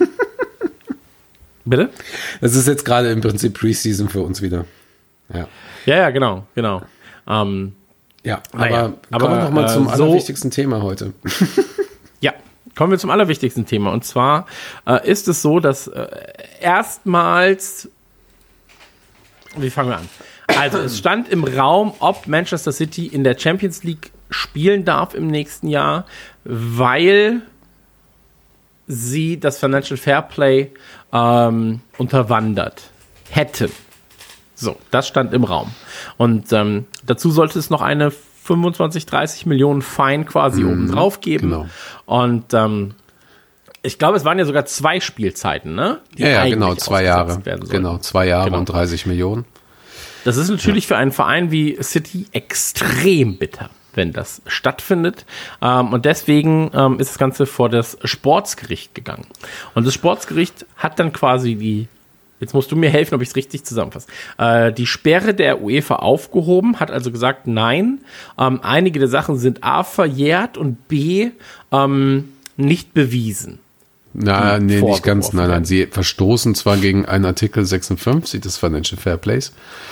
Bitte? Das ist jetzt gerade im Prinzip Preseason für uns wieder. Ja. Ja, genau. Aber kommen wir aber nochmal zum allerwichtigsten Thema heute. Ja, kommen wir zum allerwichtigsten Thema. Und zwar ist es so, dass erstmals, wie fangen wir an? Also es stand im Raum, ob Manchester City in der Champions League spielen darf im nächsten Jahr, weil sie das Financial Fairplay unterwandert hätten. So, das stand im Raum. Und dazu sollte es noch eine 25-30 Millionen Fine quasi oben drauf geben. Genau. Und ich glaube, es waren ja sogar 2 Spielzeiten, ne? Ja, genau, 2 Jahre. Werden sollten. Genau, 2 Jahre und 30 Millionen. Das ist natürlich für einen Verein wie City extrem bitter, wenn das stattfindet. Und deswegen ist das Ganze vor das Sportsgericht gegangen. Und das Sportsgericht hat dann quasi jetzt musst du mir helfen, ob ich es richtig zusammenfasse, die Sperre der UEFA aufgehoben, hat also gesagt, nein, einige der Sachen sind A, verjährt und B, nicht bewiesen. Nee, nicht ganz. Nein, sie verstoßen zwar gegen einen Artikel 56 des Financial Fairplays,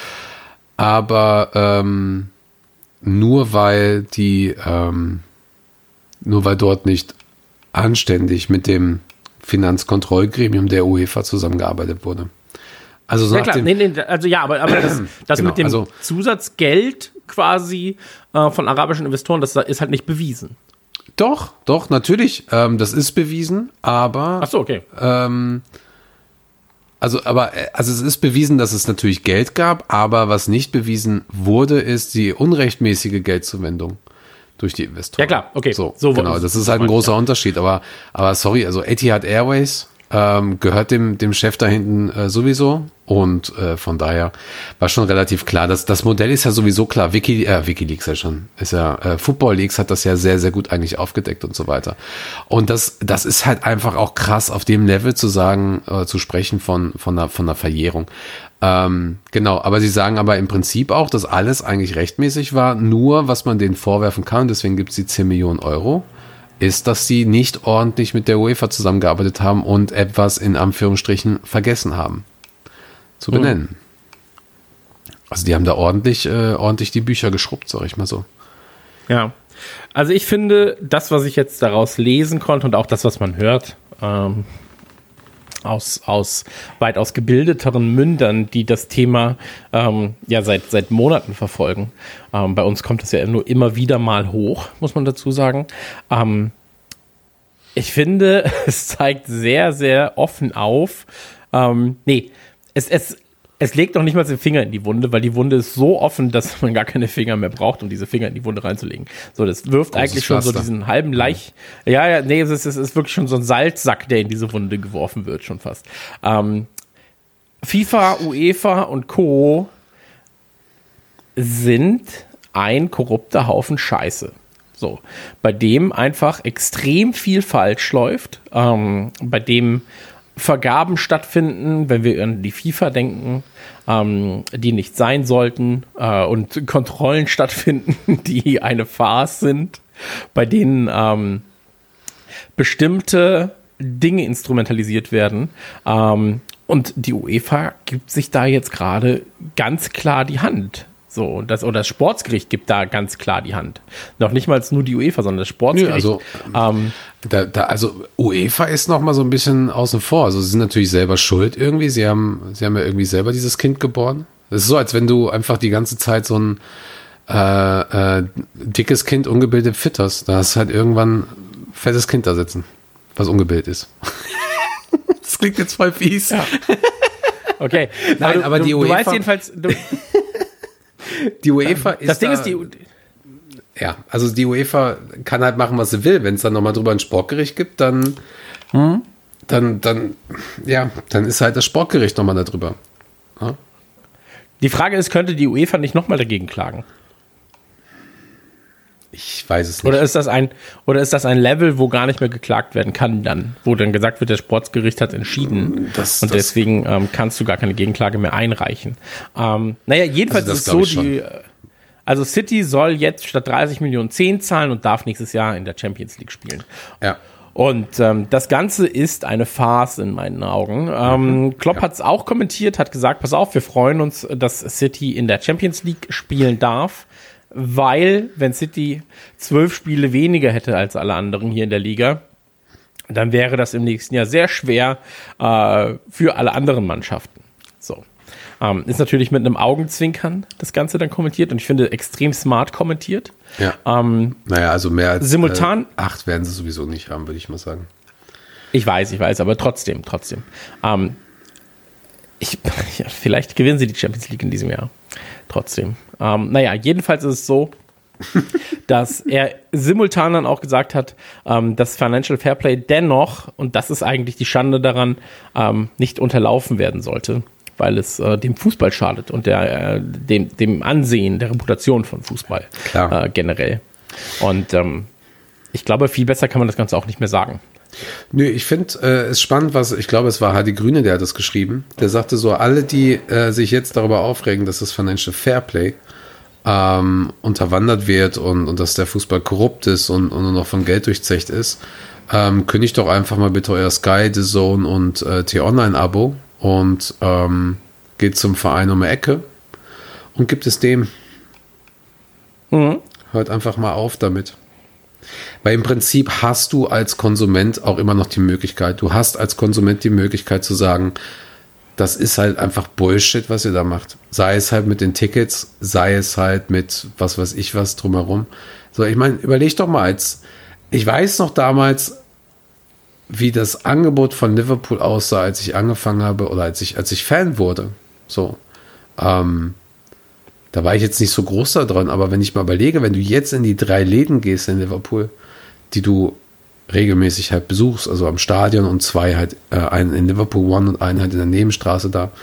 aber nur weil dort nicht anständig mit dem Finanzkontrollgremium der UEFA zusammengearbeitet wurde. Also ja klar, aber das genau, mit dem Zusatzgeld quasi von arabischen Investoren, das ist halt nicht bewiesen. Doch, natürlich, das ist bewiesen, aber Ach so, okay. Also es ist bewiesen, dass es natürlich Geld gab, aber was nicht bewiesen wurde, ist die unrechtmäßige Geldzuwendung durch die Investoren. Ja klar, okay. So genau, das ist halt ein großer Unterschied. Aber sorry, also Etihad Airways gehört dem Chef da hinten sowieso. Und von daher war schon relativ klar, dass das Modell ist ja sowieso klar. WikiLeaks ja schon. Football Leaks hat das ja sehr, sehr gut eigentlich aufgedeckt und so weiter. Und das ist halt einfach auch krass, auf dem Level zu sagen, zu sprechen von einer Verjährung. Genau, aber sie sagen aber im Prinzip auch, dass alles eigentlich rechtmäßig war. Nur, was man denen vorwerfen kann, deswegen gibt es die 10 Millionen Euro, ist, dass sie nicht ordentlich mit der UEFA zusammengearbeitet haben und etwas in Anführungsstrichen vergessen haben zu benennen. Also die haben da ordentlich die Bücher geschrubbt, sag ich mal so. Ja, also ich finde, das, was ich jetzt daraus lesen konnte und auch das, was man hört, aus weitaus gebildeteren Mündern, die das Thema seit Monaten verfolgen. Bei uns kommt es ja nur immer wieder mal hoch, muss man dazu sagen. Ich finde, es zeigt sehr, sehr offen auf. Es legt noch nicht mal den Finger in die Wunde, weil die Wunde ist so offen, dass man gar keine Finger mehr braucht, um diese Finger in die Wunde reinzulegen. So, das wirft eigentlich schon so diesen halben es ist wirklich schon so ein Salzsack, der in diese Wunde geworfen wird, schon fast. FIFA, UEFA und Co. sind ein korrupter Haufen Scheiße. So, bei dem einfach extrem viel falsch läuft, bei dem Vergaben stattfinden, wenn wir an die FIFA denken, die nicht sein sollten, und Kontrollen stattfinden, die eine Farce sind, bei denen bestimmte Dinge instrumentalisiert werden. Und die UEFA gibt sich da jetzt gerade ganz klar die Hand. So, das Sportsgericht gibt da ganz klar die Hand. Noch nicht mal nur die UEFA, sondern das Sportsgericht. Also UEFA ist noch mal so ein bisschen außen vor. Also sie sind natürlich selber schuld irgendwie. Sie haben ja irgendwie selber dieses Kind geboren. Das ist so, als wenn du einfach die ganze Zeit so ein dickes Kind ungebildet fütterst. Da hast du halt irgendwann ein fettes Kind da sitzen, was ungebildet ist. Das klingt jetzt voll fies. Ja. Okay. Nein, aber die du UEFA weißt jedenfalls, Die UEFA ist das Ding ist, ja, also die UEFA kann halt machen, was sie will. Wenn es dann nochmal drüber ein Sportgericht gibt, dann ist halt das Sportgericht nochmal da drüber. Ja? die Frage ist, könnte die UEFA nicht nochmal dagegen klagen? Ich weiß es nicht. Oder ist das ein Level, wo gar nicht mehr geklagt werden kann dann? Wo dann gesagt wird, das Sportgericht hat entschieden und deswegen kannst du gar keine Gegenklage mehr einreichen. Jedenfalls also ist es so, also City soll jetzt statt 30 Millionen 10 zahlen und darf nächstes Jahr in der Champions League spielen. Ja. Und das Ganze ist eine Farce in meinen Augen. Klopp hat es auch kommentiert, hat gesagt, pass auf, wir freuen uns, dass City in der Champions League spielen darf, weil, wenn City 12 Spiele weniger hätte als alle anderen hier in der Liga, dann wäre das im nächsten Jahr sehr schwer für alle anderen Mannschaften. So. Ist natürlich mit einem Augenzwinkern das Ganze dann kommentiert und ich finde extrem smart kommentiert. Ja. Also mehr als simultan 8 werden sie sowieso nicht haben, würde ich mal sagen. Ich weiß, aber trotzdem. Vielleicht gewinnen sie die Champions League in diesem Jahr. Trotzdem. Jedenfalls ist es so, dass er simultan dann auch gesagt hat, dass Financial Fairplay dennoch, und das ist eigentlich die Schande daran, nicht unterlaufen werden sollte, weil es dem Fußball schadet und dem Ansehen, der Reputation von Fußball generell. Und ich glaube, viel besser kann man das Ganze auch nicht mehr sagen. Nö, ich finde es spannend, ich glaube, es war Hardy Grüne, der hat das geschrieben. Der sagte so, alle, die sich jetzt darüber aufregen, dass das Financial Fairplay unterwandert wird und dass der Fußball korrupt ist und nur noch von Geld durchzecht ist, kündigt doch einfach mal bitte euer Sky, The Zone und T-Online-Abo und geht zum Verein um die Ecke und gibt es dem. Hört einfach mal auf damit. Weil im Prinzip hast du als Konsument auch immer noch die Möglichkeit, die Möglichkeit zu sagen, das ist halt einfach Bullshit, was ihr da macht. Sei es halt mit den Tickets, sei es halt mit was weiß ich was drumherum. So, ich meine, überleg doch mal, ich weiß noch damals, wie das Angebot von Liverpool aussah, als ich angefangen habe oder als ich Fan wurde. So, da war ich jetzt nicht so groß da dran, aber wenn ich mal überlege, wenn du jetzt in die 3 Läden gehst in Liverpool, die du regelmäßig halt besuchst, also am Stadion und 2 halt, einen in Liverpool One und einen halt in der Nebenstraße da,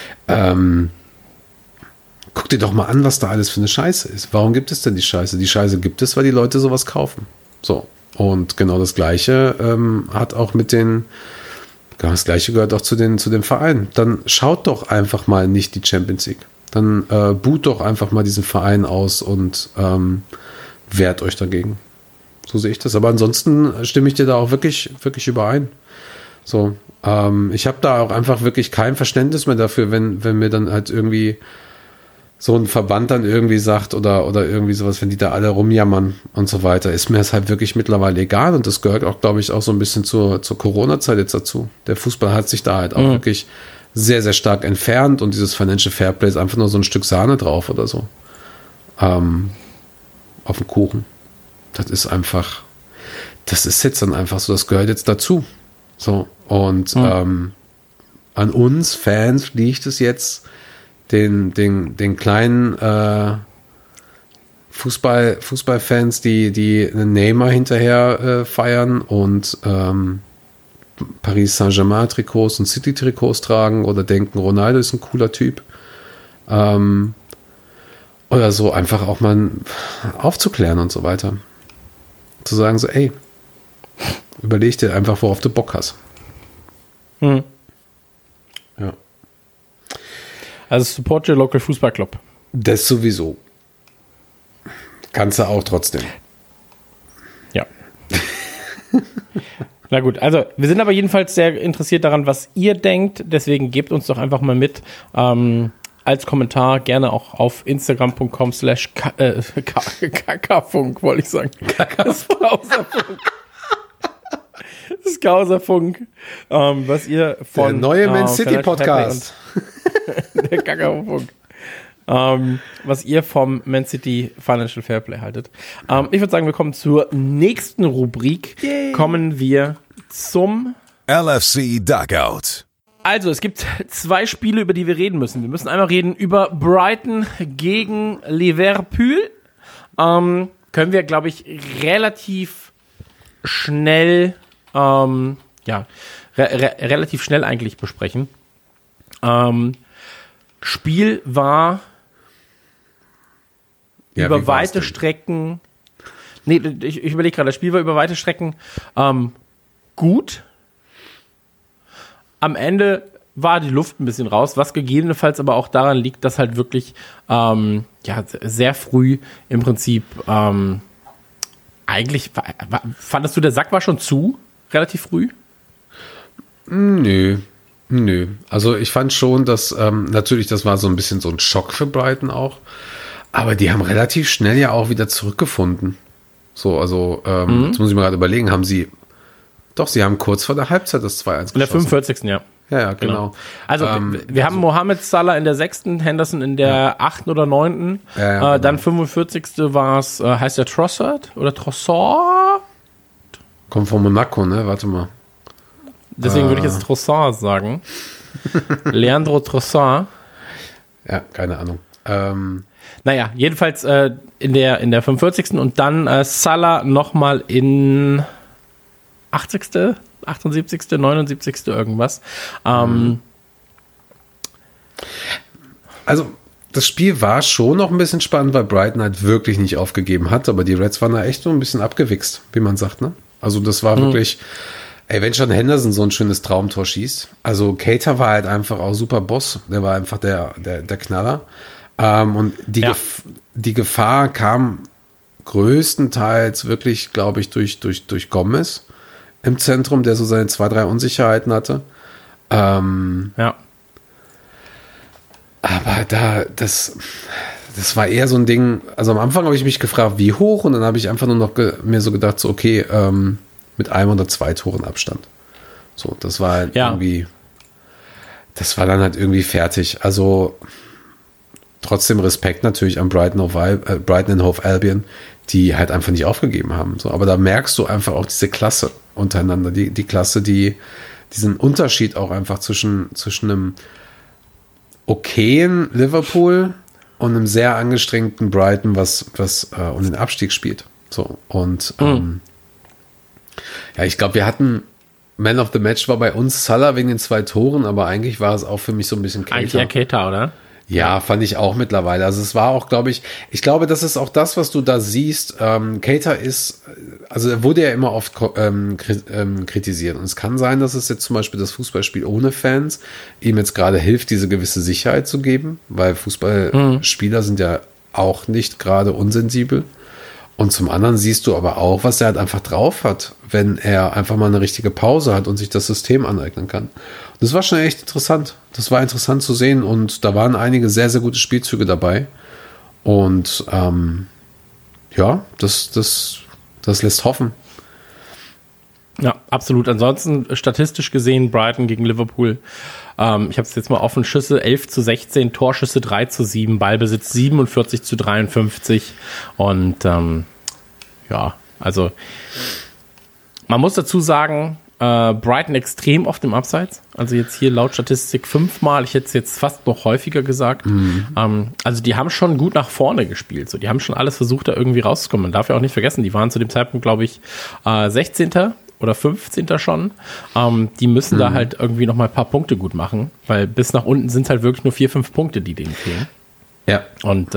guck dir doch mal an, was da alles für eine Scheiße ist. Warum gibt es denn die Scheiße? Die Scheiße gibt es, weil die Leute sowas kaufen. So. Und genau das Gleiche hat auch das Gleiche gehört auch zu den Vereinen. Dann schaut doch einfach mal nicht die Champions League. Dann boot doch einfach mal diesen Verein aus und wehrt euch dagegen. So sehe ich das. Aber ansonsten stimme ich dir da auch wirklich, wirklich überein. So, ich habe da auch einfach wirklich kein Verständnis mehr dafür, wenn mir dann halt irgendwie so ein Verband dann irgendwie sagt oder irgendwie sowas, wenn die da alle rumjammern und so weiter, ist mir das halt wirklich mittlerweile egal und das gehört auch, glaube ich, auch so ein bisschen zur Corona-Zeit jetzt dazu. Der Fußball hat sich da halt auch wirklich sehr, sehr stark entfernt und dieses Financial Fairplay ist einfach nur so ein Stück Sahne drauf oder so. Auf dem Kuchen. Das ist jetzt dann einfach so, das gehört jetzt dazu. So, und an uns Fans liegt es jetzt, den kleinen Fußballfans, die einen Neymar hinterher feiern und Paris Saint-Germain Trikots und City Trikots tragen oder denken, Ronaldo ist ein cooler Typ. Oder so einfach auch mal aufzuklären und so weiter. Zu sagen so, ey, überleg dir einfach, worauf du Bock hast. Ja. Also support your local Fußball Club. Das sowieso. Kannst du auch trotzdem. Ja. Na gut, also wir sind aber jedenfalls sehr interessiert daran, was ihr denkt. Deswegen gebt uns doch einfach mal mit als Kommentar, gerne auch auf Instagram.com/kakafunk, wollte ich sagen. Skauserfunk. Was ihr von der neue Man City Podcast. Der Kakafunk. Was ihr vom Man City Financial Fairplay haltet. Ich würde sagen, wir kommen zur nächsten Rubrik. Kommen wir zum LFC Dugout. Also, es gibt 2 Spiele, über die wir reden müssen. Wir müssen einmal reden über Brighton gegen Liverpool. Können wir, glaube ich, relativ schnell, relativ schnell eigentlich besprechen. Spiel war über weite Strecken, ich überlege gerade, das Spiel war über weite Strecken gut. Am Ende war die Luft ein bisschen raus, was gegebenenfalls aber auch daran liegt, dass halt wirklich sehr früh im Prinzip eigentlich, fandest du, der Sack war schon zu, relativ früh? Nö. Also ich fand schon, dass natürlich, das war so ein bisschen so ein Schock für Brighton auch, aber die haben relativ schnell ja auch wieder zurückgefunden. So, also jetzt muss ich mir gerade überlegen, sie haben kurz vor der Halbzeit das 2-1 geschossen. In der 45. Ja. Ja, genau. Also wir haben Mohamed Salah in der 6., Henderson in der 8. oder 9. Genau. Dann 45. war es, heißt der Trossard oder Trossard? Kommt von Monaco, ne? Warte mal. Deswegen würde ich jetzt Trossard sagen. Leandro Trossard. Ja, keine Ahnung. Naja, jedenfalls in der 45. und dann Salah nochmal in 80., 78., 79. irgendwas. Also das Spiel war schon noch ein bisschen spannend, weil Brighton halt wirklich nicht aufgegeben hat, aber die Reds waren da echt so ein bisschen abgewichst, wie man sagt, ne? Also das war wirklich, wenn schon Henderson so ein schönes Traumtor schießt, also Keita war halt einfach auch super Boss, der war einfach der Knaller. Und die Gefahr kam größtenteils wirklich, glaube ich, durch Gomez im Zentrum, der so seine 2, 3 Unsicherheiten hatte. Ja. Aber das war eher so ein Ding, also am Anfang habe ich mich gefragt, wie hoch, und dann habe ich einfach nur noch mir so gedacht, so okay, mit 1 oder 2 Toren Abstand. So, das war halt irgendwie, das war dann halt irgendwie fertig. Also trotzdem Respekt natürlich an Brighton and Hove Albion, die halt einfach nicht aufgegeben haben. So, aber da merkst du einfach auch diese Klasse untereinander, die Klasse, diesen Unterschied auch einfach zwischen einem okayen Liverpool und einem sehr angestrengten Brighton, was um den Abstieg spielt. So, und ich glaube, wir hatten Man of the Match war bei uns Salah wegen den 2 Toren, aber eigentlich war es auch für mich so ein bisschen Keita. Eigentlich eher Keita, oder? Ja, fand ich auch mittlerweile. Also es war auch, glaube ich, das ist auch das, was du da siehst. Keita also er wurde ja immer oft kritisiert. Und es kann sein, dass es jetzt zum Beispiel das Fußballspiel ohne Fans ihm jetzt gerade hilft, diese gewisse Sicherheit zu geben, weil Fußballspieler sind ja auch nicht gerade unsensibel. Und zum anderen siehst du aber auch, was er halt einfach drauf hat, wenn er einfach mal eine richtige Pause hat und sich das System aneignen kann. Das war schon echt interessant. Das war interessant zu sehen und da waren einige sehr, sehr gute Spielzüge dabei. Und das lässt hoffen. Ja, absolut. Ansonsten statistisch gesehen Brighton gegen Liverpool. Ich habe es jetzt mal offen. Schüsse 11-16, Torschüsse 3-7, Ballbesitz 47-53. Und also man muss dazu sagen, Brighton extrem oft im Abseits. Also jetzt hier laut Statistik 5-mal. Ich hätte es jetzt fast noch häufiger gesagt. Also die haben schon gut nach vorne gespielt. So, die haben schon alles versucht, da irgendwie rauszukommen. Man darf ja auch nicht vergessen, die waren zu dem Zeitpunkt, glaube ich, 16. oder 15. schon. Die müssen da halt irgendwie noch mal ein paar Punkte gut machen, weil bis nach unten sind halt wirklich nur 4-5 Punkte, die denen fehlen. Ja. Und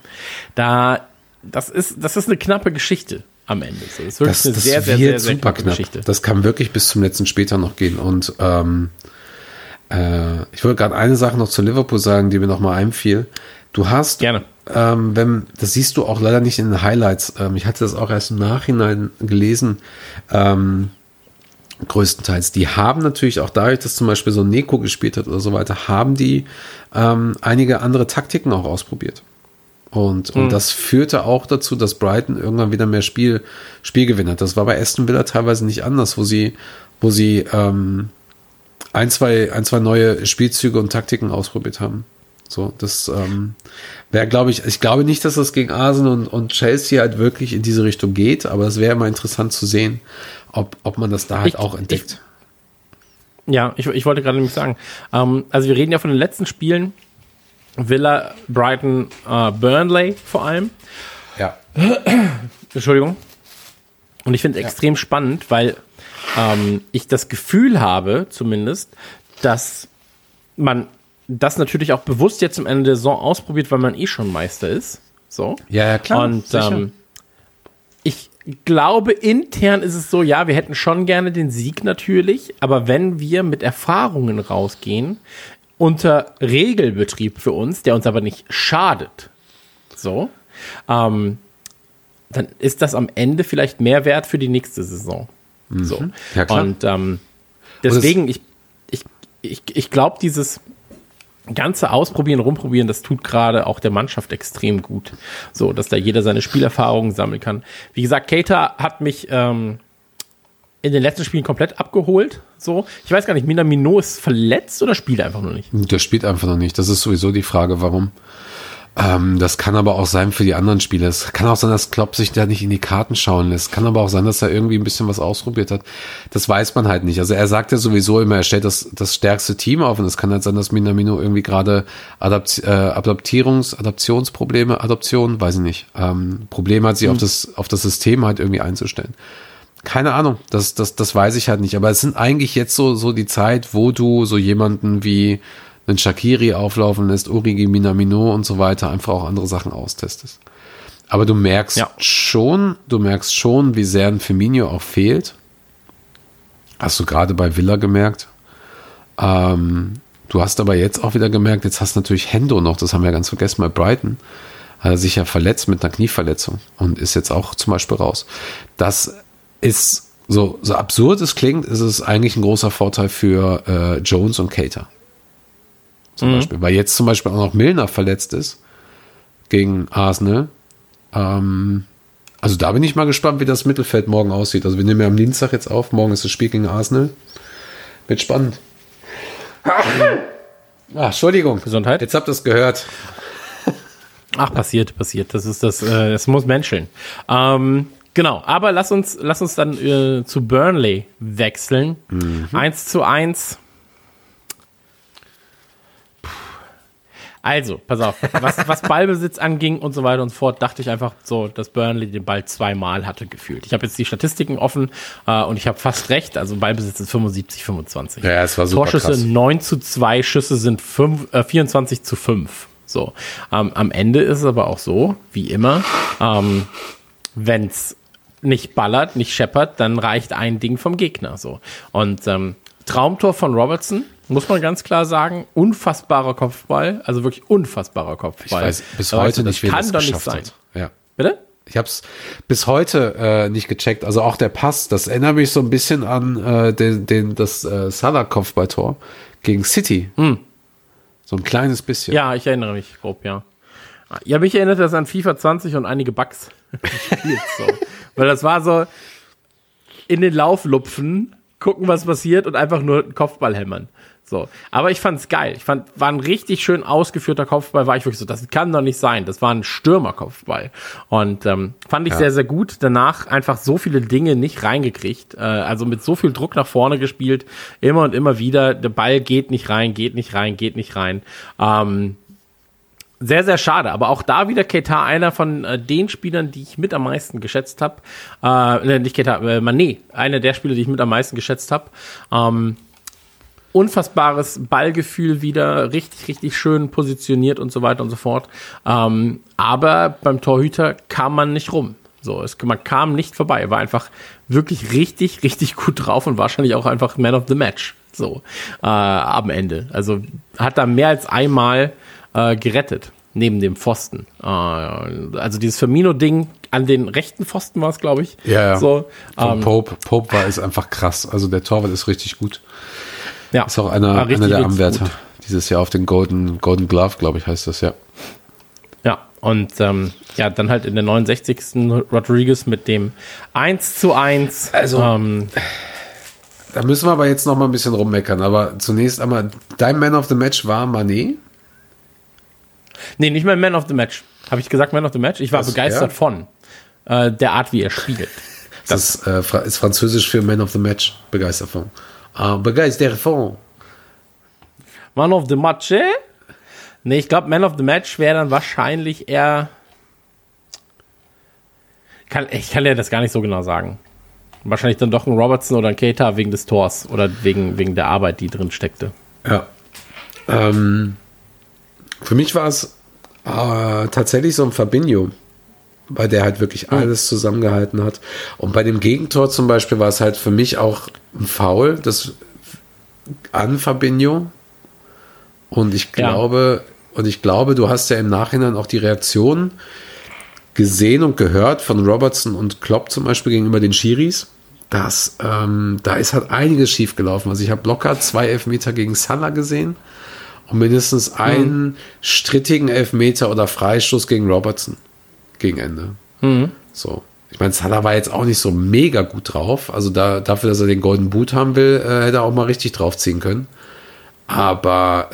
das ist eine knappe Geschichte am Ende. So, das ist wirklich eine sehr, sehr, sehr, sehr knappe Geschichte. Das kann wirklich bis zum letzten Spieltag noch gehen. Und ich wollte gerade eine Sache noch zu Liverpool sagen, die mir noch mal einfiel. Du hast, gerne. Das siehst du auch leider nicht in den Highlights. Ich hatte das auch erst im Nachhinein gelesen. Größtenteils. Die haben natürlich auch dadurch, dass zum Beispiel so Neko gespielt hat oder so weiter, haben die einige andere Taktiken auch ausprobiert. Und das führte auch dazu, dass Brighton irgendwann wieder mehr Spielgewinn hat. Das war bei Aston Villa teilweise nicht anders, wo sie ein, zwei neue Spielzüge und Taktiken ausprobiert haben. So, das wäre, glaube ich glaube nicht, dass das gegen Arsenal und Chelsea halt wirklich in diese Richtung geht, aber es wäre immer interessant zu sehen, ob man das da halt auch entdeckt. Ja, ich wollte gerade nämlich sagen, also wir reden ja von den letzten Spielen, Villa, Brighton, Burnley vor allem. Ja. Entschuldigung. Und ich finde es extrem spannend, weil ich das Gefühl habe, zumindest, dass man das natürlich auch bewusst jetzt am Ende der Saison ausprobiert, weil man schon Meister ist. So. Ja, klar. Und ich glaube, intern ist es so, ja, wir hätten schon gerne den Sieg natürlich, aber wenn wir mit Erfahrungen rausgehen, unter Regelbetrieb für uns, der uns aber nicht schadet, so, dann ist das am Ende vielleicht mehr wert für die nächste Saison. So. Ja, klar. Und deswegen, ich glaube, dieses ganze Ausprobieren, Rumprobieren, das tut gerade auch der Mannschaft extrem gut. So, dass da jeder seine Spielerfahrungen sammeln kann. Wie gesagt, Keita hat mich in den letzten Spielen komplett abgeholt. So, ich weiß gar nicht, Minamino ist verletzt oder spielt er einfach noch nicht? Der spielt einfach noch nicht. Das ist sowieso die Frage, warum. Das kann aber auch sein für die anderen Spieler. Es kann auch sein, dass Klopp sich da nicht in die Karten schauen lässt. Kann aber auch sein, dass er irgendwie ein bisschen was ausprobiert hat. Das weiß man halt nicht. Also er sagt ja sowieso immer, er stellt das stärkste Team auf und es kann halt sein, dass Minamino irgendwie gerade Adaptionsprobleme, weiß ich nicht, Probleme hat, sich auf das System halt irgendwie einzustellen. Keine Ahnung, das weiß ich halt nicht. Aber es sind eigentlich jetzt so die Zeit, wo du so jemanden wie einen Shaqiri auflaufen lässt, Origi, Minamino und so weiter, einfach auch andere Sachen austestest. Aber du merkst schon, wie sehr ein Firmino auch fehlt. Hast du gerade bei Villa gemerkt. Du hast aber jetzt auch wieder gemerkt, jetzt hast du natürlich Hendo noch, das haben wir ganz vergessen bei Brighton, hat er sich ja verletzt mit einer Knieverletzung und ist jetzt auch zum Beispiel raus. Das ist, so absurd es klingt, ist es eigentlich ein großer Vorteil für Jones und Keita. Zum Beispiel, weil jetzt zum Beispiel auch noch Milner verletzt ist gegen Arsenal. Also da bin ich mal gespannt, wie das Mittelfeld morgen aussieht. Also wir nehmen ja am Dienstag jetzt auf, morgen ist das Spiel gegen Arsenal. Wird spannend. Entschuldigung. Gesundheit. Jetzt habt ihr es gehört. Passiert. Das ist es muss menscheln. Genau, aber lass uns dann zu Burnley wechseln. 1:1. Also, pass auf, was Ballbesitz anging und so weiter und so fort, dachte ich einfach so, dass Burnley den Ball zweimal hatte gefühlt. Ich habe jetzt die Statistiken offen und ich habe fast recht, also Ballbesitz ist 75-25. Ja, es war super Torschüsse krass. 9:2, Schüsse sind 24:5. So, am Ende ist es aber auch so, wie immer, wenn es nicht ballert, nicht scheppert, dann reicht ein Ding vom Gegner. So. Und Traumtor von Robertson, muss man ganz klar sagen, unfassbarer Kopfball, also wirklich unfassbarer Kopfball. Ich weiß bis heute nicht, wie das geschafft hat. Ja. Bitte? Ich habe es bis heute nicht gecheckt. Also auch der Pass, das erinnert mich so ein bisschen an das Salah-Kopfballtor gegen City. So ein kleines bisschen. Ja, ich erinnere mich grob, ja. Ja, mich erinnert das an FIFA 20 und einige Bugs. So. Weil das war so in den Lauf lupfen, gucken, was passiert und einfach nur einen Kopfball hämmern. So. Aber ich fand's geil. War ein richtig schön ausgeführter Kopfball, war ich wirklich so, das kann doch nicht sein. Das war ein Stürmerkopfball. Und fand ich sehr, sehr gut. Danach einfach so viele Dinge nicht reingekriegt. Also mit so viel Druck nach vorne gespielt. Immer und immer wieder. Der Ball geht nicht rein. Sehr, sehr schade. Aber auch da wieder Keita, einer von den Spielern, die ich mit am meisten geschätzt habe. Nicht Keita, Mané. Einer der Spieler, die ich mit am meisten geschätzt habe. Unfassbares Ballgefühl wieder, richtig, richtig schön positioniert und so weiter und so fort. Aber beim Torhüter kam man nicht rum. So, man kam nicht vorbei. Er war einfach wirklich richtig, richtig gut drauf und wahrscheinlich auch einfach Man of the Match. So, am Ende. Also hat da mehr als einmal gerettet, neben dem Pfosten. Also dieses Firmino-Ding an den rechten Pfosten war es, glaube ich. Ja. So, von Pope war es einfach krass. Also der Torwart ist richtig gut. Ja. Ist auch einer der Anwärter dieses Jahr auf den Golden Glove, glaube ich, heißt das, ja. Ja, und dann halt in der 69. Rodriguez mit dem 1:1. Also, da müssen wir aber jetzt noch mal ein bisschen rummeckern. Aber zunächst einmal, dein Man of the Match war Mané? Nee, nicht mein Man of the Match. Habe ich gesagt Man of the Match? Ich war begeistert von der Art, wie er spielt. Das ist französisch für Man of the Match, begeistert von. Begeisterung. Man of the Match? Nee, ich glaube, Man of the Match wäre dann wahrscheinlich eher. Ich kann dir das gar nicht so genau sagen. Wahrscheinlich dann doch ein Robertson oder ein Keita wegen des Tors oder wegen der Arbeit, die drin steckte. Ja. Für mich war es tatsächlich so ein Fabinho, bei der halt wirklich alles zusammengehalten hat. Und bei dem Gegentor zum Beispiel war es halt für mich auch ein Foul an Fabinho. Und ich glaube, du hast ja im Nachhinein auch die Reaktion gesehen und gehört von Robertson und Klopp zum Beispiel gegenüber den Schiris. Da ist halt einiges schief gelaufen. Also ich habe locker 2 Elfmeter gegen Salah gesehen und mindestens einen strittigen Elfmeter oder Freistoß gegen Robertson gegen Ende. So. Ich meine, Salah war jetzt auch nicht so mega gut drauf. Also dafür, dass er den Golden Boot haben will, hätte er auch mal richtig draufziehen können. Aber